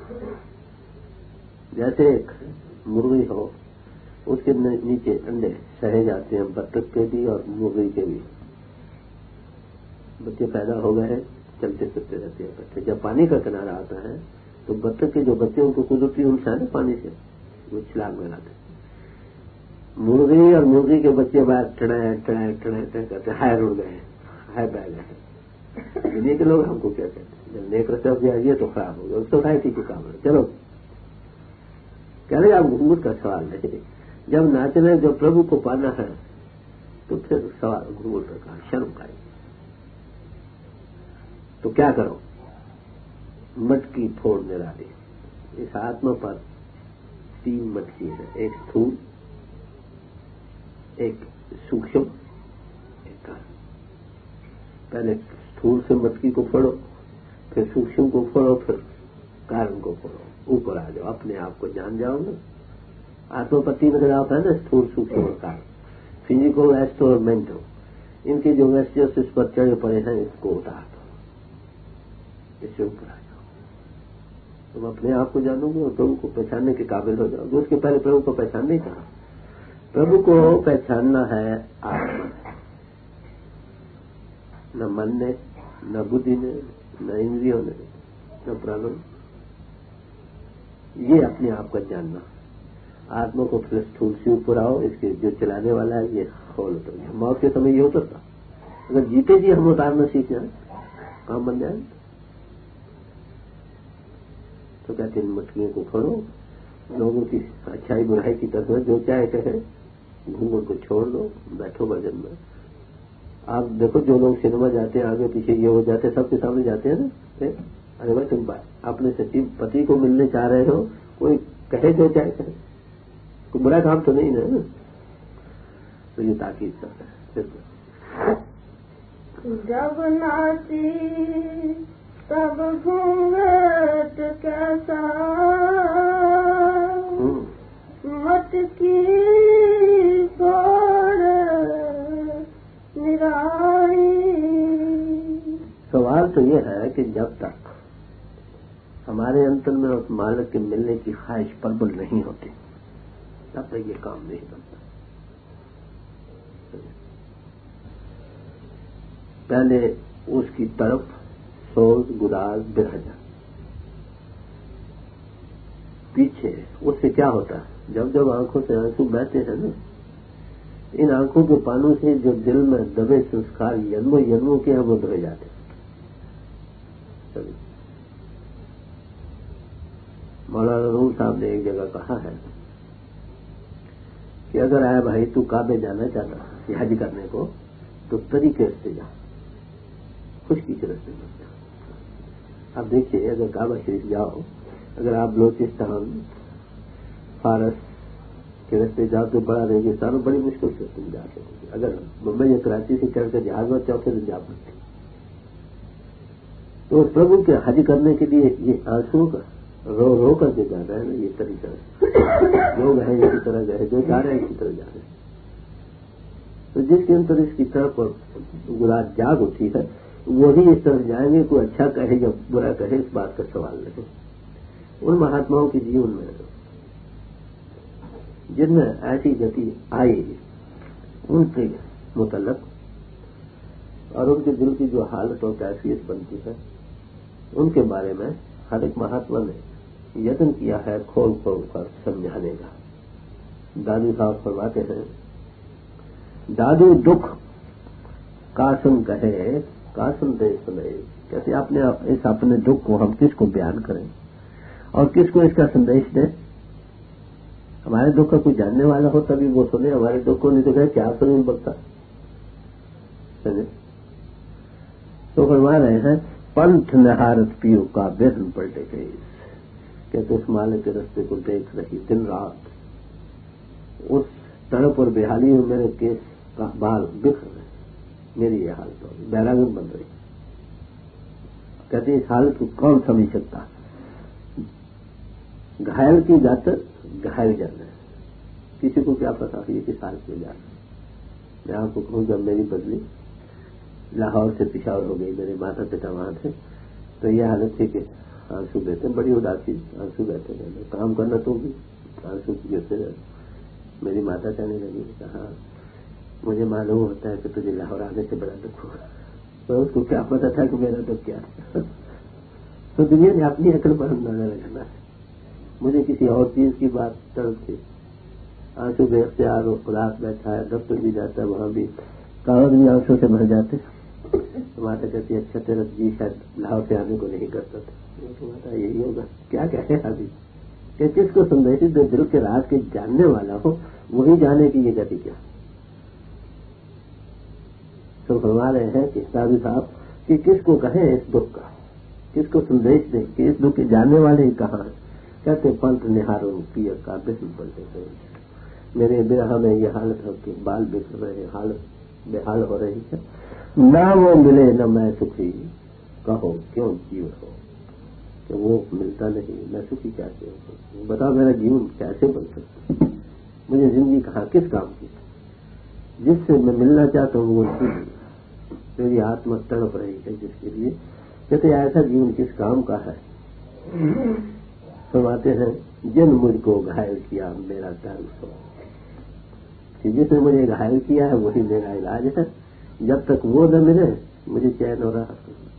जैसे एक मुर्गी हो, उसके नीचे अंडे सहे जाते हैं, बत्तख के भी और मुर्गी के भी। बच्चे पैदा हो गए हैं, चलते फिरते रहते हैं बच्चे। जब पानी का किनारा आता है तो बत्तख के जो बच्चे उनको कुदरती उनसे है ना पानी से, वो छलांग लगाते। मुर्गी और मुर्गी के बच्चे बाहर टड़ाए टड़ाए टड़ाए टड़ाए करते, हाय रुड़ गए, हाय बह गए। दुनिया के लोग हमको क्या कहते हैं? जब नेक रस्ते गया ये तो खराब हो गया, सोसाइटी के काम है, चलो कह रहे आप घूंघट का सवाल नहीं। जब नाचने जो प्रभु को पाना है तो फिर सवाल घूंघट का कहा, शर्म का। तो क्या करो? मटकी फोड़ निराली। इस आत्मा पर तीन मटकी है, एक स्थूल, एक सूक्ष्म, एक कारण। पहले स्थूल से मटकी को फोड़ो, फिर सूक्ष्म को फोड़ो, फिर कारण को फोड़ो, ऊपर आ जाओ, अपने आप को जान जाओ ना। आत्मा पर तीन खिलाफ है ना, स्थूल, सूक्ष्म और कारण। फिजिकल, एस्ट्रो और मेंटल, इनके जो वेस्टियस इस पर चढ़े पड़े हैं, इसको उतार दो, इससे ऊपर आ जाओ। तुम अपने आप को जानोगे और प्रभु को पहचानने के काबिल हो जाओगे। उसके पहले प्रभु को पहचान नहीं कहा। प्रभु को पहचानना है आत्मा, न मन ने, न बुद्धि ने, न इंद्रियों ने, न प्राणों। ये अपने आप का जानना। आत्मा को फिर स्थूल से ऊपर आओ, इसके जो चलाने वाला है ये खोल उतर गया। मौत के समय ये उतरता। अगर जीते जी हम उतारना सीख जाए, काम बन जाए। तो कहते इन मटकियों को फोड़ो, लोगों की अच्छाई बुराई की तरफ जो चाहे कहे, घूंघट को छोड़ दो, बैठो भजन में, आप देखो जो लोग सिनेमा जाते हैं आगे पीछे ये हो जाते हैं सबके सामने जाते हैं ना, अरे भाई तुम अपने सचिव पति को मिलने चाह रहे हो, कोई कहे जो चाहे कहे, कोई बुरा काम तो नहीं ना। तो ये ताकीद करता है। जब नाची तब घूंघट कैसा, मटकी फोड़ निराई। सवाल तो ये है कि जब तक हमारे अंतर में उस मालिक के मिलने की ख्वाहिश प्रबल नहीं होती तब तक ये काम नहीं बनता। पहले उसकी तरफ सोच गुदाज बिरहजा, पीछे उससे क्या होता है, जब जब आंखों से आंसू बहते हैं ना, इन आंखों के पानों से जो दिल में दबे संस्कार जन्मों जन्मों के हैं वो धोए जाते हैं। मौलाना रूम साहब ने एक जगह कहा है कि अगर आया भाई तू काबे जाना चाहता हज करने को तो तरीके से जा, खुशकी के रास्ते में जा। आप देखिए अगर काबा शरीफ जाओ, अगर आप बलोचिस्तान फारस के रास्ते जाओ तो बड़ा रेगिस्तान और बड़ी मुश्किल से तुम जा सकते। अगर मुंबई या कराची से चढ़कर जहाज में चौथे दिन जा पाते तो प्रभु के हज करने के लिए ये आंसू का रो रो करके जा रहे हैं ना, ये तरीका लोग हैं इसी तरह गए, जो जा रहे हैं इसी तरह जा रहे हैं। तो जिसके अंतर इसकी तरफ और गुलाब जाग उठी है वही इस तरफ जाएंगे। कोई अच्छा कहे या बुरा कहे इस बात का सवाल नहीं। उन महात्माओं के जीवन में जिनमें ऐसी गति आई उनके मुतल्लक और उनके दिल की जो हालत और कैफियत बनती है उनके बारे में हर एक महात्मा ने यत्न किया है खोल खोल कर समझाने का। दादू साहब फरमाते हैं, दादू दुख कासम कहे कासम दे सुने। कैसे अपने इस अपने दुख को हम किसको बयान करें और किसको इसका संदेश दें। हमारे दुख का कोई जानने वाला हो तभी वो सुने, हमारे दुख को नहीं तो कहे क्या सुने बकता। तो फरमा रहे हैं, पंथ नहारत पियो का बेहन पलटे गई। कहते उस मालिक के रास्ते को देख रही दिन रात, उस तड़प और बेहाली में मेरे केस का बाल बिखर रहे, मेरी ये हालत होगी, बैरागन बन रही। कहते इस हालत को कौन समझ सकता। घायल की जाकर घायल जाना है, किसी को क्या पता ये किस हालत में जाना। मैं आपको कहूं जब मेरी बदली लाहौर से पिशावर हो गई, मेरे माता पिता वहां थे, तो यह हालत थी कि आंसू बहते, बड़ी उदासी आंसू बहते रहे। काम करना तो भी आंसू गिरते रहे। मेरी माता कहने लगी, कहा मुझे मालूम होता है कि तुझे लाहौर आने से बड़ा दुख होगा, पर उसको क्या पता था कि मेरा दुख क्या है। तो दुनिया ने अपनी अकल पर अंदाजा लगाना है। मुझे किसी और चीज की बात तलब थी। आंसू बेख्तियार और उदास बैठा है, दफ्तर भी जाता है, वहां भी कागज भी आंसू से भर जाते। तो माता कहती है, अच्छा तेरा जी शायद लाहौर से आने को नहीं करता था। तो माता यही होगा, क्या कहे अभी कि किसको संदेशित जो दिल के राज के जानने वाला हो वही जाने की ये गति क्या। तो फरमा रहे हैं कि साधु साहब कि किसको कहे इस दुख का, किसको संदेश दे कि इस दुख के जानने वाले ही कहाँ है। कहते पंथ निहारो पिय का बिस्म पलटे, मेरे बिरहा में ये हालत हो कि बाल बिखर रहे, हालत बेहाल हो रही है। ना वो मिले न मैं सुखी, कहो क्यों जीव हो, कि वो मिलता नहीं, मैं सुखी कैसे हो। बताओ मेरा जीवन कैसे बन सकता, मुझे जिंदगी कहाँ किस काम की। जिससे मैं मिलना चाहता हूँ वो मेरी आत्मा तड़प रही है जिसके लिए। कहते ऐसा जीवन किस काम का है। फरमाते हैं, जिन मुझको घायल किया मेरा दर्द हो, जिसने मुझे घायल किया है वही मेरा इलाज है। जब तक वो न मिले मुझे चैन हो रहा।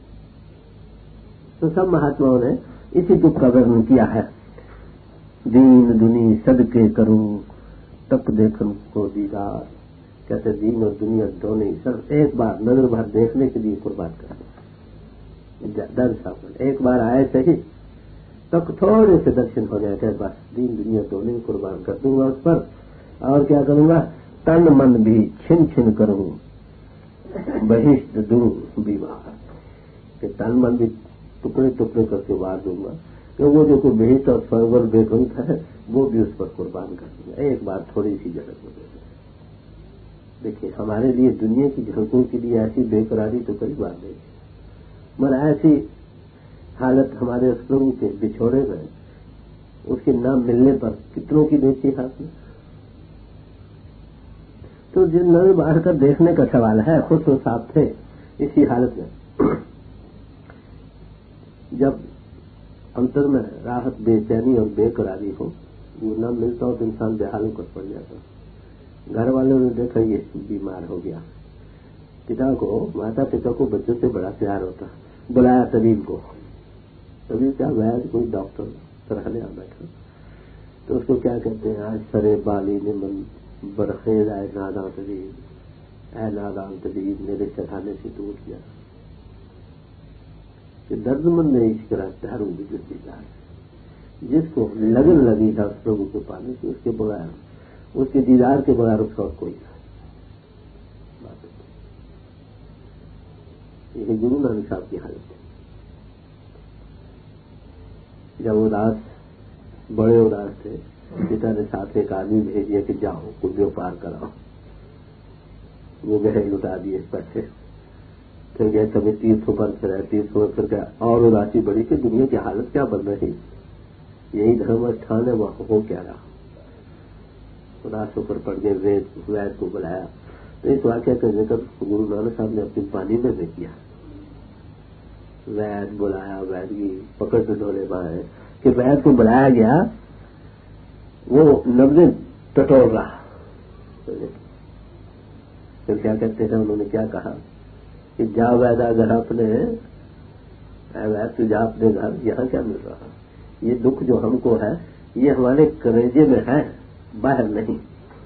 तो सब महात्माओं ने इसी दुख का वर्णन किया है। दीन दुनी सदके करूं तक देखन को दीदार। कहते दीन और दुनिया दोनों ही सिर्फ एक बार नजर भर देखने के लिए कुर्बान कर। दर साहब एक बार आए सही तब थोड़े से दर्शन हो जाए, बस दीन दुनिया दोनों ही कुर्बान कर दूंगा उस पर। और क्या करूंगा, तन मन भी छिन छिन करूं बहिष्ठ दूर बीमार कि तन मन भी टुकड़े टुकड़े करके मार दूंगा, कि वो जो कोई बहिष्ठ और सरवर बेकंठ है वो भी उस पर कुर्बान कर दूंगा। एक बात थोड़ी सी झलक हो गई। देखिए, हमारे लिए दुनिया की झलकों के लिए ऐसी बेकरारी तो कई बार नहीं, मगर ऐसी हालत हमारे प्रभु के बिछोड़े में, उसके नाम मिलने पर कितनों की देखी हाथ में। तो जिन नजर बाहर कर देखने का सवाल है, खुद तो साफ थे इसी हालत में। जब अंतर में राहत, बेचैनी और बेकरारी हो, वो न मिलता हो तो इंसान बेहाल होकर पड़ जाता। घर वालों ने देखा ये बीमार हो गया, पिता को, माता पिता को बच्चों से बड़ा प्यार होता, बुलाया तबीब को। तबीब क्या, वैद्य कोई डॉक्टर तरहने आ बैठा, तो उसको क्या कहते हैं, आज सरे बाली ने मन बरखेज आए नादान तबीब, ऐ नादान तबीब मेरे चढ़ाने से दूर किया कि दर्दमंद ने इश्क दारू विद्युत दीदार, जिसको लगन लगी था प्रभु को पाने की, उसके बगैर, उसके दीदार के बगैर उसका और कोई नहीं। ये गुरु नानक साहब की हालत है। जब उदास, बड़े उदास थे, पिता ने साथ एक आदमी भेज दिया कि जाओ कुछ व्यापार कराओ। वो गए, लुटा दिए पैसे, फिर गए कभी तीर्थों पर, फिर तीर्थों पर, फिर गया और उदासी बढ़ी कि दुनिया की हालत क्या बन रही, यही धर्म स्थान है, वहां हो क्या रहा। उदास होकर पड़ गए, वेद वैद को बुलाया। तो इस वाक्य का जिक्र गुरु नानक साहब ने अपनी वाणी में भी किया। वैद बुलाया, वैद की पकड़ से ढोले बाएं कि वैद को बुलाया गया, वो नब्जे टटोल रहा। फिर क्या कहते हैं, उन्होंने क्या कहा कि जा वैदा घर अपने, वैद तू जा अपने घर, यहां क्या मिल रहा, ये दुख जो हमको है ये हमारे कलेजे में है, बाहर नहीं।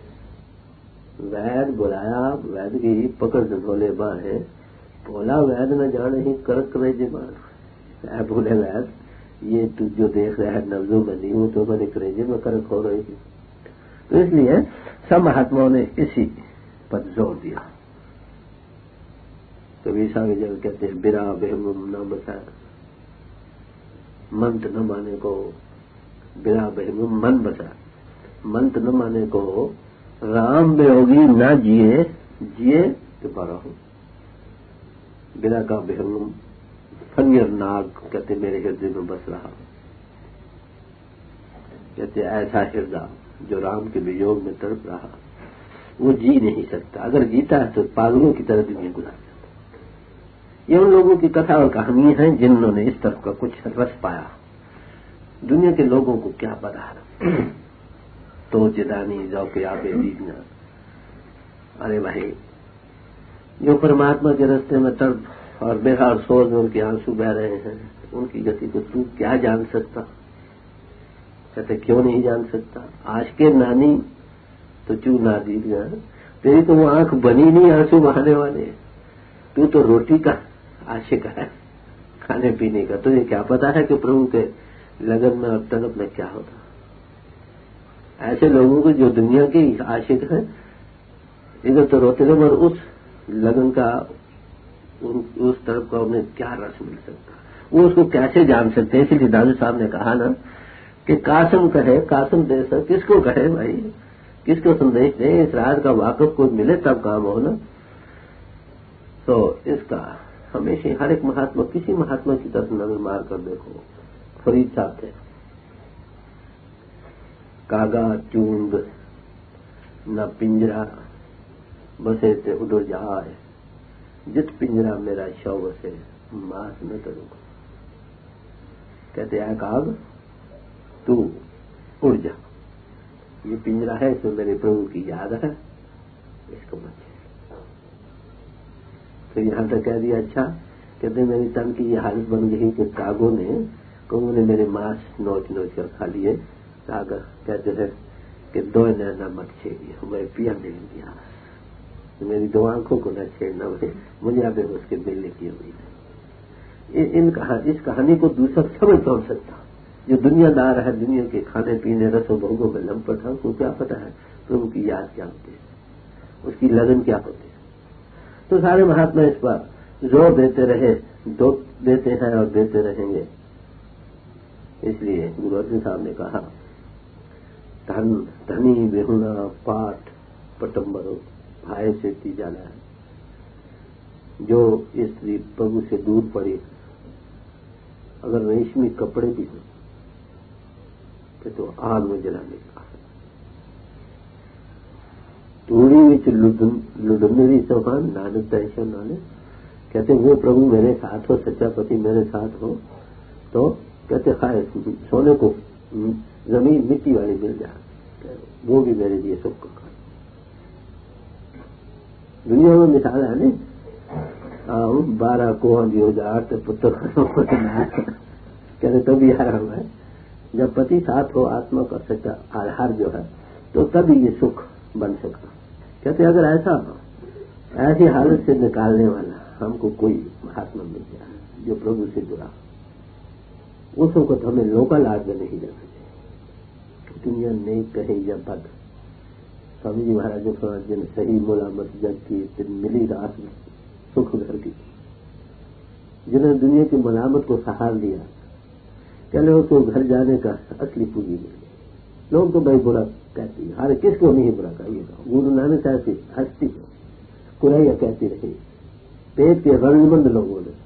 वैद बुलाया, वैद की पकड़ से ढोले बाएं, बोला वैद न जाने ही करक कलेजे बाहर, बोले वैद ये तू जो देख रहा है नब्जों में नहीं, वो तो मैंने कलेजे में करक हो रही थी। तो इसलिए सब महात्माओं ने इसी पर जोर दिया। कबीर साहब जब कहते हैं बिरा बेहमुम न बसा, मंत न माने को बिरा बेहमुम मन बसा, मंत न माने को राम बेहोगी ना जिए, जिए तो बड़ा हो। बिरा का बेहमुम फनियर नाग कहते मेरे हृदय में बस रहा। कहते ऐसा हृदय जो राम के वियोग में तड़प रहा, वो जी नहीं सकता, अगर जीता है तो पागलों की तरह दुनिया गुजर जाता। ये उन लोगों की कथा और कहानी है जिन्होंने इस तरफ का कुछ रस पाया। दुनिया के लोगों को क्या पता तो जिदानी जौके आबे दीदना, अरे भाई जो परमात्मा के रास्ते में तड़प और बेहार सोच में उनके आंसू बह रहे हैं, उनकी गति को तू क्या जान सकता। कहते क्यों नहीं जान सकता, आज के नानी तो चू ना दीद गया, तेरी तो वो आंख बनी नहीं आंसू बहाने वाले, तू तो रोटी का आशिक है, खाने पीने का। तुझे क्या पता है कि प्रभु के लगन में और तलब में क्या होता। ऐसे लोगों को जो दुनिया के आशिक हैं, इधर तो रोते रहे, मगर उस लगन का, उस तरफ का उन्हें क्या रस मिल सकता, वो उसको कैसे जान सकते हैं। इसलिए दादू साहब ने कहा ना कि कासम कहे कासम दे सर, किसको कहे भाई, किसको संदेश दे, इस राज का वाकफ कोई मिले तब काम हो ना। तो इसका हमेशा हर एक महात्मा, किसी महात्मा की तरफ नजर मार कर देखो। फरीद साहब थे, कागा चूंद न पिंजरा बसे थे उधर जाए, जित पिंजरा मेरा शव बसे मास न करूंगा। कहते हैं काग तू उड़ जा, ये पिंजरा है, इसमें मेरे प्रभु की याद है, इसको मत। तो यहां तक कह दिया। अच्छा, कहते मेरी तन की ये हालत बन गई कि कागों ने कौन ने मेरे मांस नोच नोच कर खा लिए। काग कहते हैं कि दो नैना मत छेड़िए, मैं पिया नहीं दिया, मेरी दो आंखों को न छेड़ना, मुझे अब उसके मिलने की उम्मीद है। इन कहा, इस कहानी को दूसरा समझ कौन सकता, जो दुनियादार है, दुनिया के खाने पीने रसों भोगों में लंपट है, उसको क्या पता है प्रभु की याद क्या होती है, उसकी लगन क्या होती है। तो सारे महात्मा इस पर जोर देते रहे, दो देते हैं और देते रहेंगे। इसलिए गुरु अर्जुन साहब ने कहा, धन धनी बेहुना पाठ पटम्बर भाई से तीजाना है। जो स्त्री प्रभु से दूर पड़ी, अगर रेशमी कपड़े भी हो फिर तो आग में जलाने का। तूड़ी विच लुडमेरी चौहान नानक ऐसा नाने, कहते वो प्रभु मेरे साथ हो, सच्चा पति मेरे साथ हो, तो कहते खाए सोने को जमीन मिट्टी वाली मिल जाए, वो भी मेरे लिए सुख का। दुनिया में मिसाल है नहीं, आओ बारह को दियो जाट पुत्र कहते तभी आराम है। जब पति साथ हो, आत्मा का सच्चा आधार जो है, तो तभी ये सुख बन सकता। कहते अगर ऐसा ऐसी हालत से निकालने वाला हमको कोई महात्मा मिल जाए जो प्रभु से जुड़ा, उस वक्त हमें लोकल आग में नहीं जाना चाहिए। दुनिया नहीं कहे या पद। स्वामी जी महाराज ने सही मुलामत जग की मिली रात में सुख घर की, जिन्होंने दुनिया की मलामत को सहार दिया, कहले उसको घर जाने का असली पूंजी मिल गई। लोग तो भाई बुरा कहती है, हर किसको नहीं बुरा कहिए। गुरु नानक साहब की हस्ती है, कुरैया कहती रही। पेट के रणबंद लोगों ने,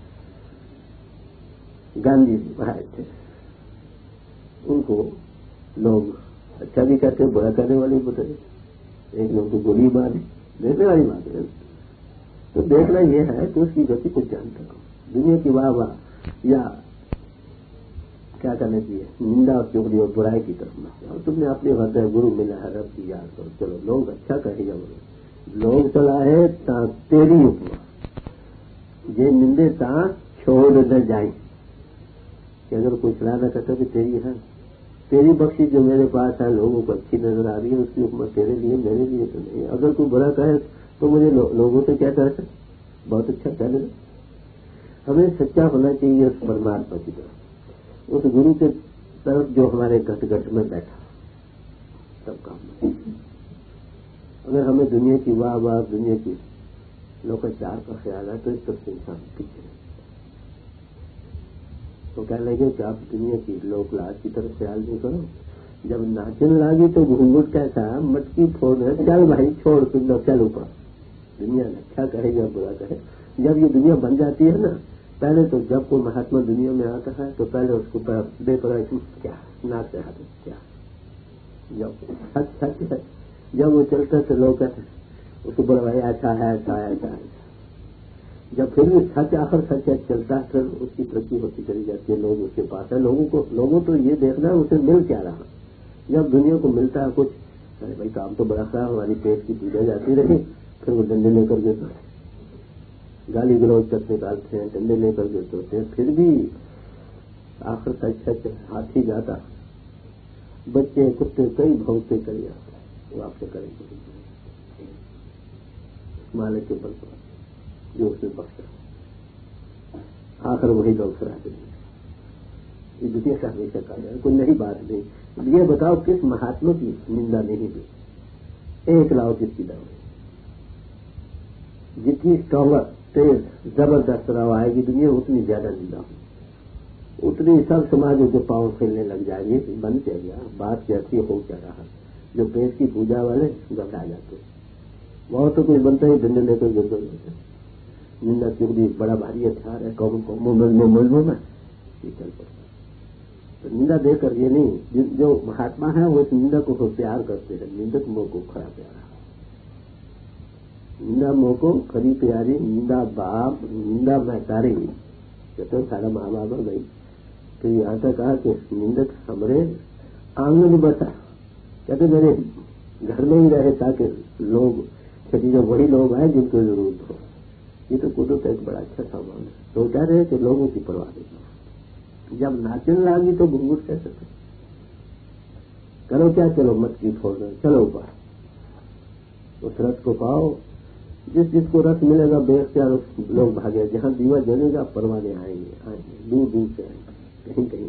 गांधी जी महाराज थे, उनको लोग अच्छा भी कहते, बुरा करने वाले बताए। एक लोग तो गोली मारे, देखने वाली बात है। तो देखना यह है कि उसकी गति कुछ जानता हो। दुनिया की वाह वाह या क्या करना चाहिए, निंदा और चुगली और बुराई की तरफ मत जाओ। तुमने अपने हृदय गुरु मिला है, रब की याद करो। चलो लोग अच्छा कहेगा, लोग चला है ता तेरी उपमा ये निंदे ता छोड़ न जाए। कि अगर कोई सलाह न करता कि तेरी है, तेरी बख्शी जो मेरे पास है, लोगों को अच्छी नजर आ रही है, उसकी उपमा तेरे लिए, मेरे लिए तो नहीं। अगर कोई बुरा कहे तो मुझे लो, लोगों से क्या कर सकते, बहुत अच्छा कह ले। हमें सच्चा होना चाहिए उस परमात्मा की तरफ, उस गुरु के तरफ जो हमारे घट घट में बैठा, तब काम। अगर हमें दुनिया की वाह वाह, दुनिया की लोकाचार का ख्याल है, तो इस तरफ से इंसान पीछे। तो क्या लगे कि आप दुनिया की लोक लाज की तरफ ख्याल नहीं करो। जब नाचने लगी तो घूंघट कैसा मटकी फोड़ है, चल भाई छोड़ पिंडो, चल ऊपर। दुनिया अच्छा कहे या बुरा कहे, जब ये दुनिया बन जाती है ना, पहले तो जब कोई महात्मा दुनिया में आता है तो पहले उसको बेपरा क्या नाच रहा था क्या, जब सच सच है, जब वो चलता तो लोग कहते उसको बोला भाई ऐसा है ऐसा है ऐसा है। जब फिर भी सच आखिर सच चलता है, फिर उसकी तरक्की होती चली जाती है, लोग उसके पास है। लोगों को लोगों तो ये देखना है उसे मिल क्या रहा। जब दुनिया को मिलता है कुछ, अरे भाई काम तो बड़ा खराब, हमारी पेट की पूजा जाती रही, फिर वो डंडे लेकर गिरते हैं, गाली गलौज तक निकालते हैं, डंडे लेकर गिरते होते हैं। फिर भी आखिर सच सच हाथ ही जाता। बच्चे कुत्ते कई भौंकते करिए, वो आपसे करेंगे मालिक के बल पर जो उसने बख्शा, आखिर वही लोग सराहते हैं। ये दुनिया का हमेशा कार्य है, कोई नई बात नहीं। ये बताओ किस महात्मा की निंदा नहीं दी, एक लाओ जिसकी दाव, जितनी स्ट्रॉन्गर तेज जबरदस्त राव आएगी दुनिया, उतनी ज्यादा निंदा होगी, उतनी सब समाजों के पांव खेलने लग जाएंगे। बन क्या गया, बात कैसी हो क्या रहा। जो पेट की पूजा वाले घबरा जाते, बहुत तो कुछ बनता ही डंडे लेकर गिर गए। निंदा चुगली बड़ा भारी हथियार है कौमों कौमों में मुल्मों में चल पड़ता। तो निंदा देकर ये नहीं, जो महात्मा है वो इस निंदा को प्यार करते हैं, निंदक मोह को खरा प्यारा। निंदा मोह को खरी प्यारी, निंदा बाप निंदा महतारी, कहते सारा माँ बाप गई। तो यहाँ तक कहा कि निंदक हमारे आंगन बसा, कहते मेरे घर में ही रहे ताकि लोग कहते जो वही लोग आए जिनको जरूरत हो। ये तो कुदरत का एक बड़ा अच्छा सामान है। तो कह रहे हैं कि लोगों की परवाह नहीं, जब नाचने लगी तो घूंघट कैसे करो क्या, चलो मत की फोड़ दो, चलो ऊपर उस रथ को पाओ। जिस जिसको रथ मिलेगा बेख्तियार लोग भागे, जहां दीवा जलेगा परवाने आएंगे आएंगे दूर दूर से आएंगे, कहीं कहीं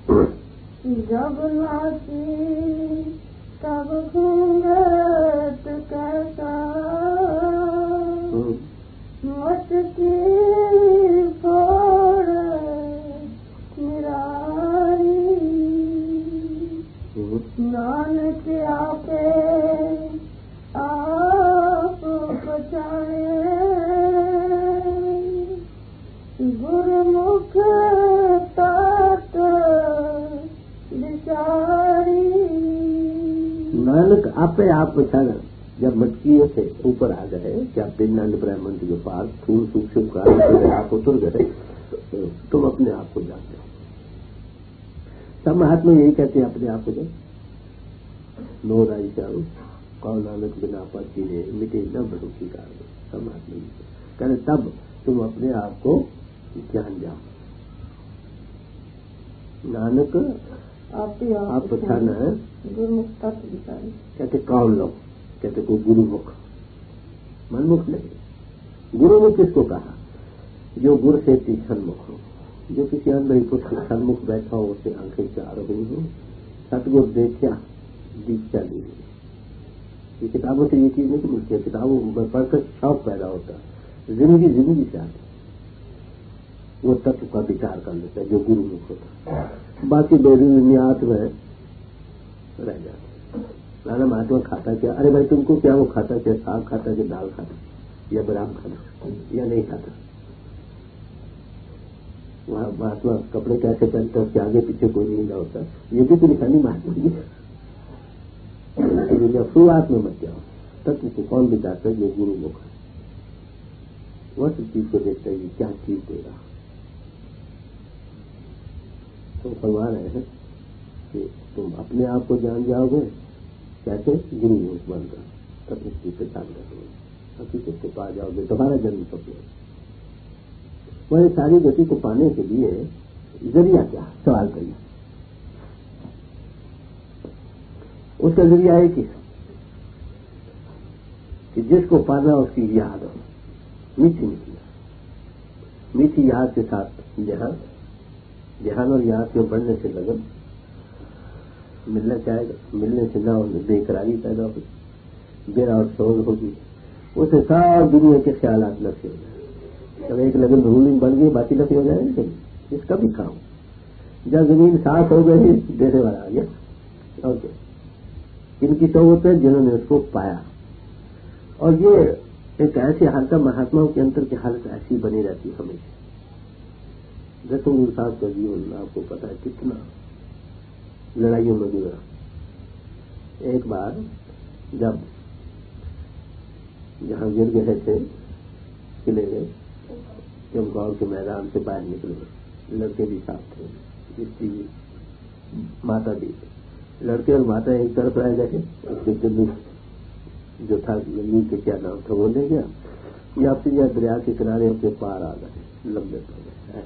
से। जब नाची तब घूंघट कैसा मत की फोड़ निरारी नानक आपे आप पहचाने गुरुमुख तात विचारी। नानक आपे आप पहचाना। जब मटकियों से ऊपर आ गए, जब पिंड ब्रह्मंड के पास फूल सूक्ष्म कारण आप उतर गए, तुम अपने आप को जान जाओ। सब महात्मा यही कहते हैं, अपने आप को जाओ। नो राई जाओ कौन नानक बिना पति ने मिटे न बड़ो की कारण। सब महात्मा कहते तब तुम अपने आप को जान जाओ। नानक आप पहचाना है। गुरुमुख तत्व विचारी कहते कौन लोग? कहते कोई गुरुमुख, मनमुख नहीं। गुरुमुख किसको कहा? जो गुरु से सन्मुख हो, जो किसी अंधे पुरुष के सन्मुख बैठा हो, उससे आंखें चार हुई हो, सतगुरु देखा, दीक्षा ली। ये किताबों से ये चीज नहीं मिलती है। किताबों में पढ़कर शौक पैदा होता है, जिंदगी जिंदगी से आती, वो तत्व का विचार कर लेता है जो गुरुमुख होता है। बाकी बेरुनियात में रह जाते। नाना महात्मा खाता क्या? अरे भाई तुमको क्या वो खाता क्या? साग खाता कि दाल खाता या बदाम खाता या नहीं खाता? वहां महात्मा कपड़े कैसे पहनते हैं, उसके आगे पीछे कोई नहीं होता। ये भी तो निशानी महात्मा की है। शुरुआत में मत जाओ। तत्व को कौन विचारता है? जो गुरुमुख है, वह सब चीज को देखता है क्या चीज देगा। तो फरमा रहे हैं कि तुम अपने आप को जान जाओगे कैसे? गुरुमुख बनकर तत्व की पहचान करोगे, हकीकत को पा जाओगे। तुम्हारा जन्म सफल। वह सारी गति को पाने के लिए जरिया क्या? सवाल करिए। उसका जरिया है कि, कि जिसको पाना उसकी याद हो, मीठी मीठी मीठी याद के साथ ध्यान ध्यान और याद के बढ़ने से लगन मिलना चाहेगा। मिलने से ना बेकरारी पैदा होगी, बेरा और शोध होगी। उसे सारी दुनिया के ख्यालात नफी हो जाए। जब एक लगन रूलिंग बन गई, बाकी नफी हो जाएगी। इसका भी काम जब जमीन साफ हो गई, देने वाला आ गया। और क्या इनकी सोच है जिन्होंने उसको पाया। और ये एक ऐसी हालत, महात्माओं के अंतर की हालत ऐसी बनी रहती है हमेशा। दसों गुरु साहब का जीवन आपको पता है कितना लड़ाइयों में गुजरा। एक बार जब जहां गिर गए थे किले में, जब गांव के मैदान से बाहर निकले, लड़के भी साथ थे, स्त्री माता भी। लड़के और माता एक तरफ रह गए। उसके जन्म जो था नदी के क्या नाम था वो ले गया, या फिर या दरिया के किनारे के पार आ गए, लंबे पड़ गए।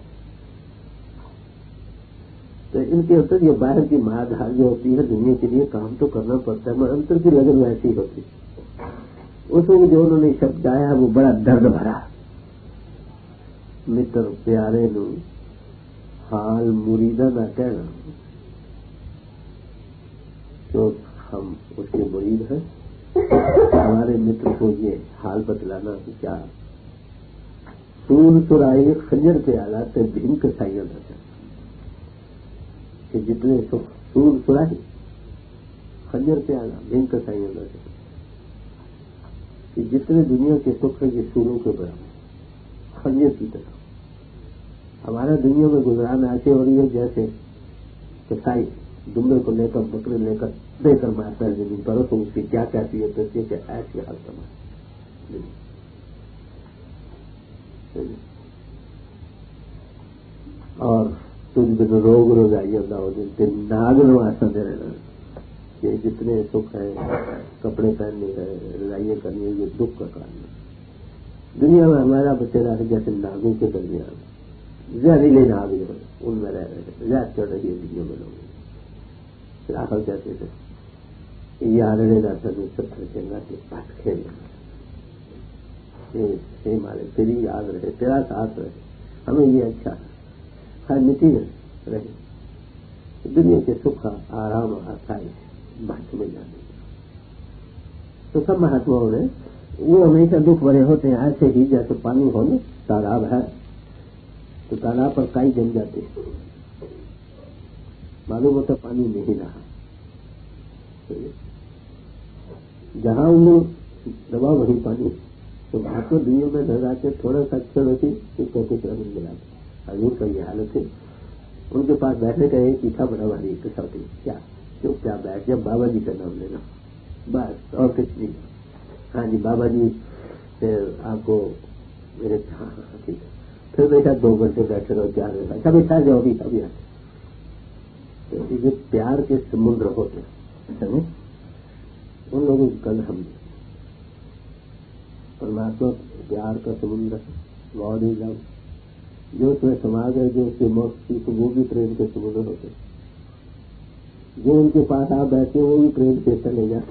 तो इनके अंतर ये बाहर की महाधार जो होती है, दुनिया के लिए काम तो करना पड़ता है, मगर अंतर की लगन वैसी होती है। उसमें जो उन्होंने शब्द गाया वो बड़ा दर्द भरा। मित्र प्यारे नु हाल मुरीदा ना कहना, तो हम उसके मुरीद हैं। हमारे मित्र को ये हाल बतलाना कि क्या सूर सुराई खंजर पे आला तो भीम कसाइया था कि जितने सुख सूर सुराई खंजर पे आला भीम कसाइया था कि जितने दुनिया के सुख है ये सूरों के बराबर खंजर की तरह। हमारा दुनिया में गुजरान ऐसे हो रही है जैसे कसाई दुम्बे को लेकर बकरे लेकर देकर मारता है जमीन पर, तो उसकी क्या कहती है? तो ऐसी हाल समाज। और तुझ बिन रोग रोगाइया ना हो जिनते नागन वासन दे रहना। ये जितने सुख है, कपड़े पहनने हैं, लड़ाइयां करनी है, ये दुख का कारण है। दुनिया में हमारा बचेरा है जैसे नागों के दरमियान जहरीले नाग जो है उनमें रह रहे हैं, चढ़ रही है दुनिया में लोग। राहुल कहते थे ये आरणे दाता जो सत्तर चंगा के पास खेल हे मारे तेरी याद रहे, तेरा साथ रहे, हमें ये अच्छा है, हर मिट्टी रहे। दुनिया के सुख आराम आसाई बात में जाने तो सब महात्माओं ने वो हमेशा दुख भरे होते हैं। ऐसे ही जैसे पानी हो न, तालाब है तो तालाब पर काई जम जाती है, मालूम होता पानी नहीं रहा। जहां उन्हें दबा वही पानी। तो महात्मा दुनिया में न जाके थोड़ा सा अक्षर होती तो कहते क्रम मिलाते। हजूर का ये हालत है। उनके पास बैठने का एक इच्छा बड़ा भारी कसौटी, क्या चुपचाप बैठ जब बाबा जी का नाम लेना, बस और कुछ नहीं। हाँ जी बाबा जी आपको मेरे, हाँ हाँ ठीक है। फिर बेटा दो घंटे बैठे रहो, चार घंटे सब इच्छा जाओ भी सब याद। तो जो प्यार के समुद्र होते समझे, उन लोगों की कल हम परमात्मा प्यार का समुद्र, गॉड इज लव, जो उसमें समा गए, जो उसके मोक्ष की, वो भी प्रेम के समुद्र होते। जो उनके पास आप बैठे वो भी प्रेम से चले जाते।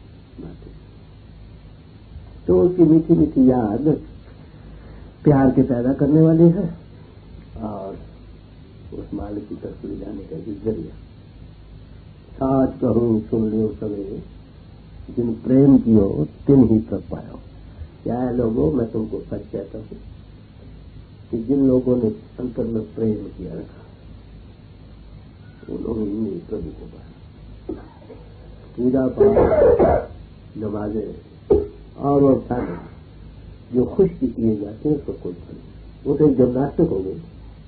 तो उसकी मीठी मीठी याद प्यार के पैदा करने वाली है और उस मालिक की तरफ ले जाने का भी जरिया। साच कहूं सुन लियो सवेरे, जिन प्रेम कियो तिन ही कर पायो। क्या है लोगों, मैं तुमको सच कहता हूं कि जिन लोगों ने अंतर में प्रेम किया रखा वो लोग ही प्रभु को पाया। पूजा पाठ नमाजें और वो सारे जो खुश किए जाते हैं उसको कोई फल नहीं। वो तो एक जिम्नास्टिक हो गई।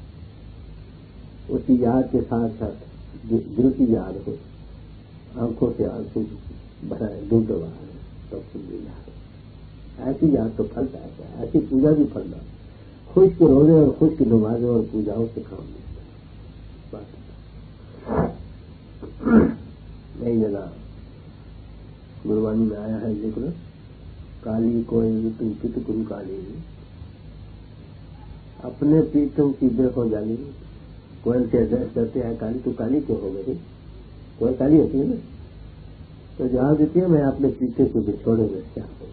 उसकी याद के साथ साथ दिल की याद हो, आंखों से आंसू भराए दूध बहाए तब सुंदर याद। ऐसी याद तो फल पाता है, ऐसी पूजा भी फल पाता है। खुश के रोजे और खुश की नमाजों और पूजाओं से काम मिलता है। नई जगह गुरबानी में आया है जिक्र, काली कोई पित कुल काली, अपने पीतों की देखो जाली। कोयल से कहते हैं काली, तो काली क्यों हो गई? कोयल काली होती है ना, तो जवाब देती है मैं अपने पीते को बिछोड़े में क्या हो,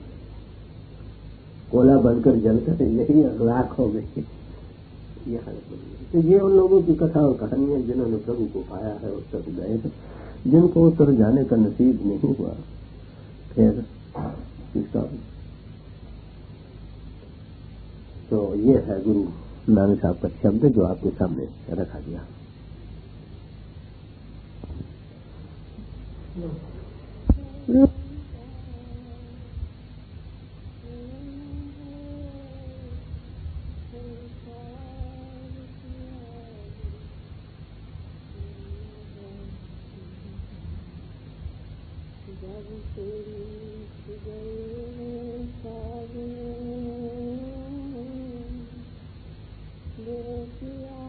कोला बनकर जलकर यही अखलाक हो गई। ये हालत हो गई। तो ये उन लोगों की कथा और कहानी है जिन्होंने प्रभु को पाया है और तक गए थे। जिनको उतर जाने का नसीब नहीं हुआ फिर इसका तो ये है गुरु नानक साहब का शब्द जो आपके सामने रखा गया। Thank you.